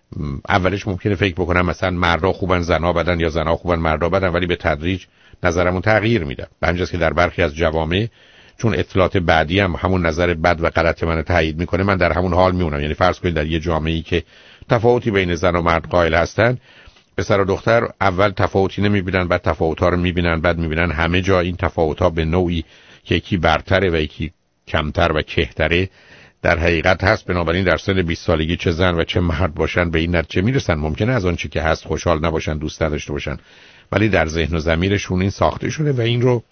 اولش ممکنه فکر بکنم مثلا مردا خوبن زنا بدن یا زنا خوبن مردا بدن، ولی به تدریج نظرمو تغییر میدم. به همین جاست که در برخی از جوامع چون اطلاعات بعدی هم همون نظر بد و غلط منو تایید میکنه، من در همون حال میمونم. یعنی فرض کنید در یه جامعه‌ای که تفاوتی بین زن و مرد قائل هستن، پسر و دختر اول تفاوتی نمیبینن، بعد تفاوت‌ها رو میبینن، بعد میبینن همه جا این تفاوت‌ها به نوعی که یکی برتره و یکی کمتر و کهتره در حقیقت هست. بنابراین در سن 20 سالگی چه زن و چه مرد باشن به این نتیجه میرسن. ممکنه از آن چیزی که هست خوشحال نباشن، دوست نداشته باشن، ولی در ذهن و ضمیرشون این ساخته شده و این رو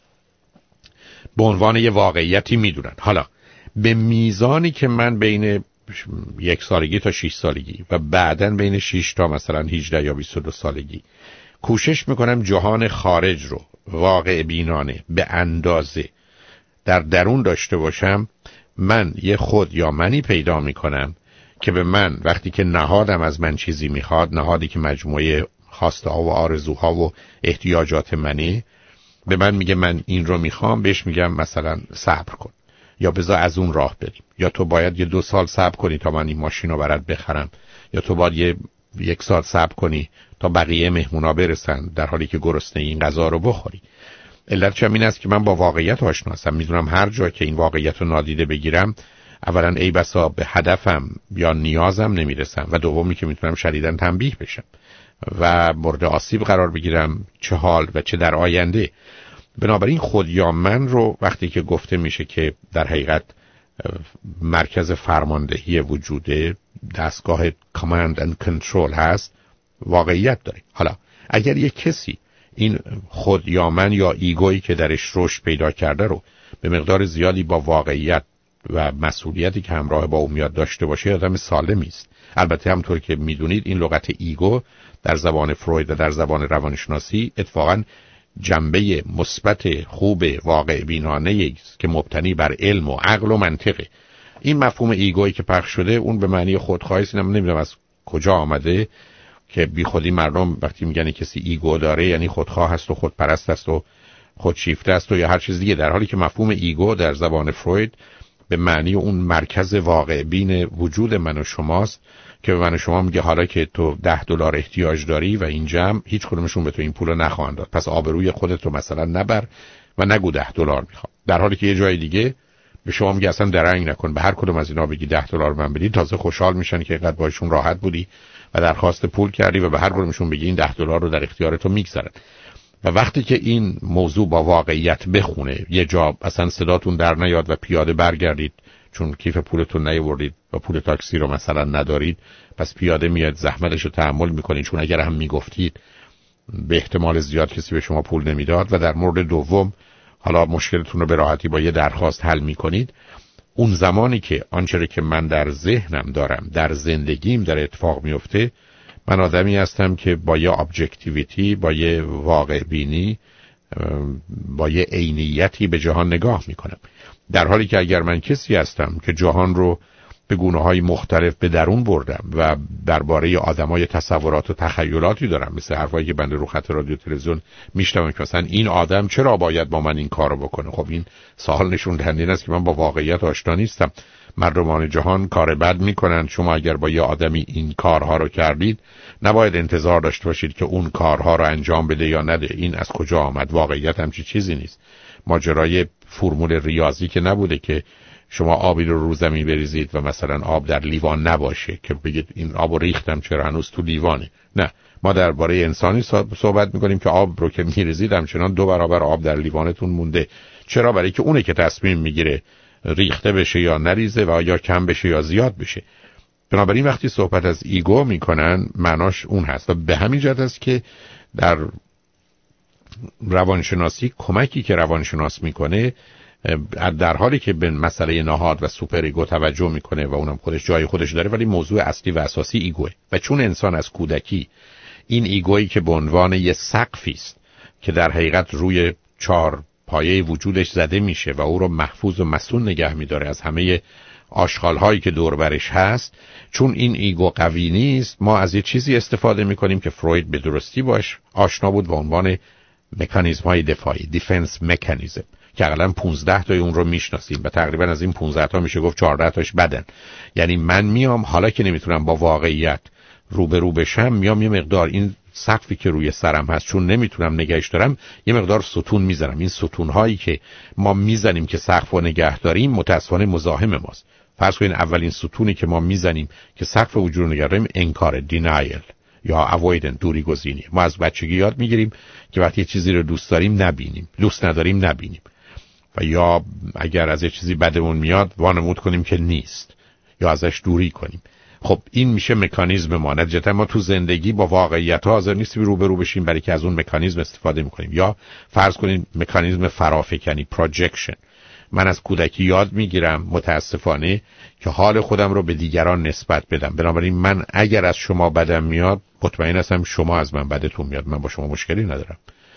به عنوان یه واقعیتی میدونن. حالا به میزانی که من بین 1 سالگی تا 6 سالگی و بعداً بین 6 تا مثلا 18 یا 22 سالگی کوشش میکنم جهان خارج رو واقع بینانه به اندازه در درون داشته باشم، من یه خود یا منی پیدا میکنم که به من وقتی که نهادم از من چیزی میخواد، نهادی که مجموعه خواسته ها و آرزوها و احتیاجات منه، به من میگه من این رو میخوام، بهش میگم مثلا صبر کن یا بذار از اون راه بریم، یا تو باید 2 سال صبر کنی تا من این ماشین رو برات بخرم، یا تو باید 1 سال صبر کنی تا بقیه مهمونا برسن در حالی که گرسنه این غذا رو بخوری. علتش این است که من با واقعیت آشنا هستم. میدونم هر جا که این واقعیت رو نادیده بگیرم، اولا ای بسا به هدفم یا نیازم نمیرسم و دومی که میتونم شدیداً تنبیه بشم و مورد آسیب قرار بگیرم، چه حال و چه در آینده. بنابراین خود یا من رو وقتی که گفته میشه که در حقیقت مرکز فرماندهی وجوده، دستگاه command and control هست، واقعیت داره. حالا اگر یک کسی این خود یا من یا ایگویی که درش رشد پیدا کرده رو به مقدار زیادی با واقعیت و مسئولیتی که همراه با اون میاد داشته باشه، آدم سالمی است. البته همونطور که میدونید این لغت ایگو در زبان فروید و در زبان روانشناسی اتفاقاً جنبه مثبت خوب واقع بینانه است که مبتنی بر علم و عقل و منطقه. این مفهوم ایگویی که پخش شده اون به معنی خودخواهی است. نمیدونم از کجا آمده که بی خودی مردم وقتی میگن کسی ایگو داره یعنی خودخواه است و خودپرست است و خودشیفته است و یا هر چیز دیگه، در حالی که مفهوم ایگو در زبان فروید به معنی اون مرکز واقع بین وجود من و شماست که به من و شما میگه حالا که تو $10 احتیاج داری و این جمع هیچ کدومشون به تو این پولو نخواهند داد، پس آبروی خودت رو مثلا نبر و نگو $10 میخوام. در حالی که یه جای دیگه به شما میگه اصلا درنگ نکن، به هر کدوم از اینا بگی $10 من بدی، تازه خوشحال میشن که اینقدر باشون راحت بودی و درخواست پول کردی و به هر کدومشون بگی این $10 رو در اختیار تو میگذارن. و وقتی که این موضوع با واقعیت بخونه، یه جا اصلا صداتون در نیاد و پیاده برگردید چون کیف پولتون نیاوردید و پول تاکسی رو مثلا ندارید، پس پیاده میاد زحمتش رو تحمل میکنید، چون اگر هم میگفتید به احتمال زیاد کسی به شما پول نمیداد. و در مورد دوم حالا مشکلتون رو به راحتی با یه درخواست حل میکنید. اون زمانی که آنچه که من در ذهنم دارم در زندگیم در اتفاق میفته، من آدمی هستم که با یه ابجکتیویتی، با یه واقع بینی، با یه عینیتی به جهان نگاه میکنم. در حالی که اگر من کسی هستم که جهان رو به گونه‌های مختلف به درون بردم و درباره آدمای تصورات و تخیلاتی دارم، مثل حرفایی که بنده رو خط رادیو تلویزیون میشنوم که مثلا این آدم چرا باید با من این کارو بکنه. خب این سوال نشون دهنده این است که من با واقعیت آشنا نیستم. مردمان جهان کار بد میکنن، شما اگر با یه آدمی این کارها رو کردید نباید انتظار داشته باشید که اون کارها رو انجام بده یا نده. این از کجا آمد؟ واقعیت همچی چیزی نیست. ماجرای فرمول ریاضی که نبوده که شما آبی رو زمین بریزید و مثلا آب در لیوان نباشه که بگید این آب رو ریختم چرا هنوز تو لیوانه. نه، ما درباره انسانی صحبت میکنیم که آب رو که میریزید همچنان 2 برابر آب در لیوانتون مونده. چرا؟ برای که اونه که تصمیم میگیره ریخته بشه یا نریزه و یا کم بشه یا زیاد بشه. بنابراین وقتی صحبت از ایگو میکنن معناش اون هست. و به همین جهت است که در روانشناسی کمکی که روانشناس میکنه در حالی که به مسئله نهاد و سوپر ایگو توجه میکنه و اونم خودش جای خودش داره، ولی موضوع اصلی و اساسی ایگوه. و چون انسان از کودکی این ایگویی که به عنوان یه سقفی است که در حقیقت روی 4 پایه وجودش زده میشه و او رو محفوظ و مصون نگه میداره از همه آشغال‌هایی که دور برش هست، چون این ایگو قوی نیست، ما از یه چیزی استفاده میکنیم که فروید به درستی باش آشنا بود به عنوان مکانیزم‌های دفاعی، دیفنس مکانیزم، که اقلا 15 تای اون رو میشناسیم و تقریبا از این 15 تا میشه گفت 14 تاش بدن. یعنی من میام حالا که نمیتونم با واقعیت روبرو بشم میام یه مقدار این سقفی که روی سرم هست چون نمیتونم نگهش دارم یه مقدار ستون میزنم. این ستون هایی که ما میزنیم که سقف رو نگه داریم متأسفانه مزاحم ماست. فرض کنین اولین ستونی که ما میزنیم که سقف وجود رو نگه داریم انکار، دینایل یا اوایدن، دوری گزینی. ما از بچگی یاد میگیریم که وقتی یه چیزی رو دوست داریم نبینیم، دوست نداریم نبینیم، و یا اگر از یه چیزی بدمون میاد وانمود کنیم که نیست یا ازش دوری کنیم. خب این میشه مکانیزم ما. نتیجتا ما تو زندگی با واقعیت ها حاضر نیستیم روبرو بشیم برای که از اون مکانیزم استفاده میکنیم. یا فرض کنید مکانیزم فرافکنی، پروجکشن. من از کودکی یاد میگیرم متاسفانه که حال خودم رو به دیگران نسبت بدم. بنابراین من اگر از شما بدم میاد مطمئن هستم شما از من بدتون میاد، من با شما مشکلی ندارم.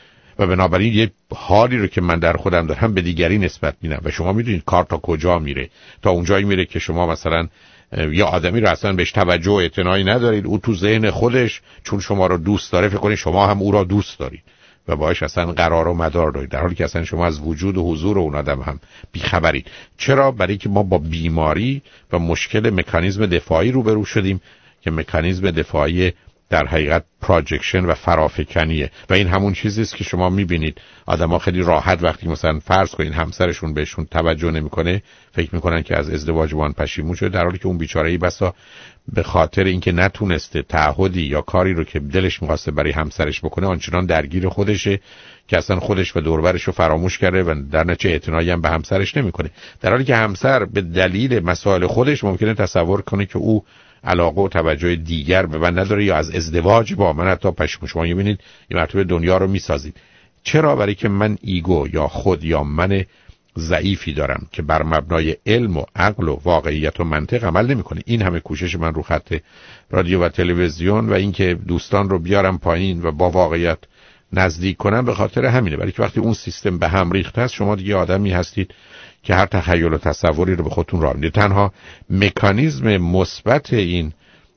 و بنابراین یه حالی رو که من در خودم دارم به دیگری نسبت میدم. و شما میدونید کار تا کجا میره، تا اونجایی میره که شما مثلا یه آدمی رو اصلا بهش توجه و اعتنایی ندارید، او تو ذهن خودش چون شما رو دوست داره فکر کنید شما هم او را دوست دارید و باهاش اصلا قرار و مدار دارید، در حالی که اصلا شما از وجود و حضور اون آدم هم بیخبرید. چرا؟ برای که ما با بیماری و مشکل مکانیزم دفاعی روبرو شدیم که مکانیزم دفاعی در حقیقت پروجکشن و فرافکنیه. و این همون چیزی است که شما میبینید آدم‌ها خیلی راحت وقتی مثلا فرض کنین همسرشون بهشون توجه نمیکنه فکر میکنن که از ازدواج با آن پشیمون شده، در حالی که اون بیچاره‌ای بسا به خاطر اینکه نتونسته تعهدی یا کاری رو که دلش می‌خواسته برای همسرش بکنه آنچنان درگیر خودشه که اصلا خودش و دور و برش رو فراموش کرده و در نتیجه اعتنایی هم به همسرش نمیکنه، در حالی که همسر به دلیل مسائل خودش ممکنه تصور کنه که او علاقه و توجه دیگر به من نداره یا از ازدواج با من حتی پشیمون. شما می‌بینید این مرتبه دنیا رو می‌سازید. چرا؟ برای که من ایگو یا خود یا من ضعیفی دارم که بر مبنای علم و عقل و واقعیت و منطق عمل نمی‌کنه. این همه کوشش من رو خط رادیو و تلویزیون و اینکه دوستان رو بیارم پایین و با واقعیت نزدیک کنم به خاطر همینه. برای که وقتی اون سیستم به هم ریخته است شما دیگه آدمی هستید که هر تخیل و تصوری رو به خودتون راه میدید. تنها مکانیزم مثبت این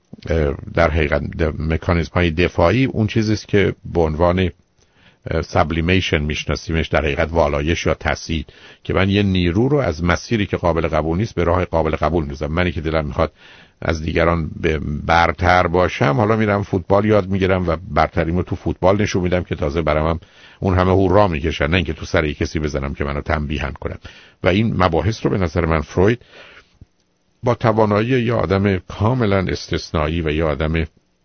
در حقیقت مکانیزم های دفاعی اون چیزیست که به عنوان سابلیمیشن میشناسیمش، در حقیقت والایش یا تسیید، که من یه نیرو رو از مسیری که قابل قبول نیست به راه قابل قبول میذارم. منی که دلم میخواد از دیگران برتر باشم حالا میرم فوتبال یاد میگیرم و برتریمو تو فوتبال نشون میدم که تازه برام اون همه هورا میکشن، نه اینکه تو سر کسی بزنم که منو تنبیهن کنم. و این مباحث رو به نظر من فروید با توانایی یه آدم کاملا استثنایی و یه آدم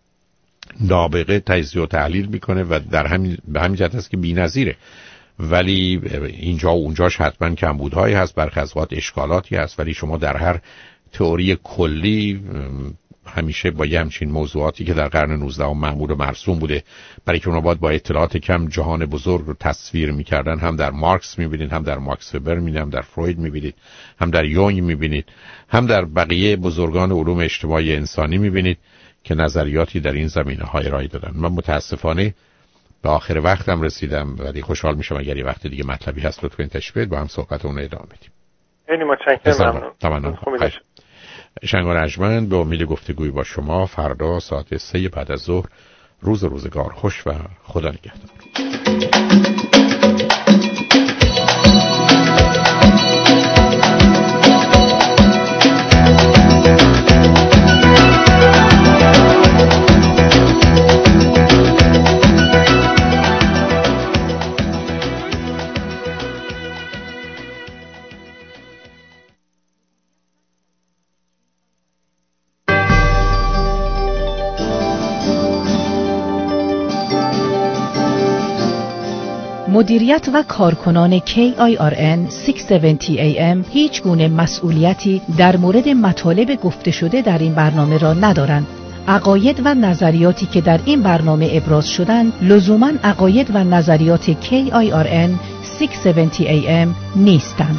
نابغه تجزیه و تحلیل میکنه و در همین به همین جهت است که بی‌نظیره. ولی اینجا و اونجاش حتما کمبودهایی هست، برخی از اوقات اشکالاتی هست، ولی شما در هر تئوری کلی همیشه با یه همچین موضوعاتی که در قرن 19 معمول و مرسوم بوده برای که اونا باید با اطلاعات کم جهان بزرگ رو تصویر میکردن، هم در مارکس میبینید، هم در ماکس وبر میبینید، هم در فروید میبینید، هم در یونگ میبینید، هم در بقیه بزرگان علوم اجتماعی انسانی میبینید که نظریاتی در این زمینه‌های ارائه دادن. من متاسفانه به آخر وقتم رسیدم ولی خوشحال میشم اگر یه وقت دیگه مطلبی هست لطفاً تشریح با هم صحبتمون ادامه بدیم. خیلی متشکرم. ممنون. شنگان ارجمند، به امید گفتگوی با شما فردا ساعت 3 بعد از ظهر. روزگار خوش و خدا نگهدار. مدیریت و کارکنان KIRN 670 AM هیچ گونه مسئولیتی در مورد مطالب گفته شده در این برنامه را ندارند. عقاید و نظریاتی که در این برنامه ابراز شدند لزوماً عقاید و نظریات KIRN 670 AM نیستند.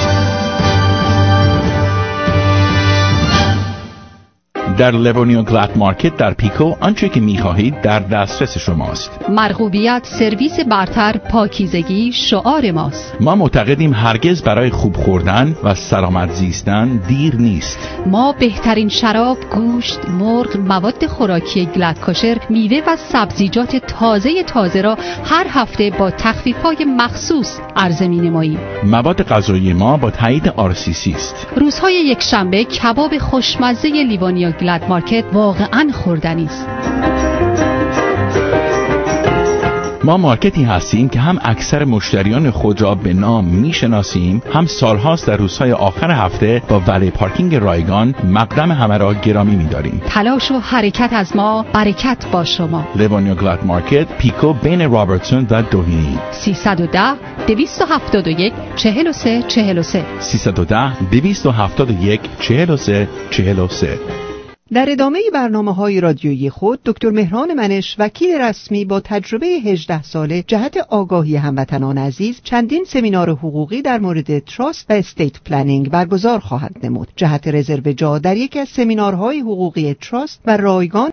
در لبونیو گلد مارکت در پیکو آنچه که می‌خواهید در دسترس شماست. مرغوبیت، سرویس برتر، پاکیزگی شعار ماست. ما معتقدیم هرگز برای خوب خوردن و سلامت زیستن دیر نیست. ما بهترین شراب، گوشت، مرغ، مواد خوراکی گلد کاشر، میوه و سبزیجات تازه را هر هفته با تخفیف‌های مخصوص عرضه می‌نماییم. مواد غذایی ما با تایید RCC است. روزهای یکشنبه کباب خوشمزه لیوانیا گلد مارکت واقعاً خوردنی است. ما مارکتی هستیم که هم اکثر مشتریان خود را به نام میشناسیم، هم سالهاست در روزهای آخر هفته با ولی پارکینگ رایگان مقدم همه را گرامی می‌داریم. تلاش و حرکت از ما، برکت با شما. لیوانیا گلد مارکت، پیکو بین رابرتسون و دوهینی. 310 271 43 43 310 271 43 43. در ادامه برنامه‌های رادیویی خود دکتر مهران منش وکیل رسمی با تجربه 18 ساله جهت آگاهی هموطنان عزیز چندین سمینار حقوقی در مورد تراست و استیت پلنینگ برگزار خواهند نمود. جهت رزرو جا در یکی از سمینارهای حقوقی تراست و رایگان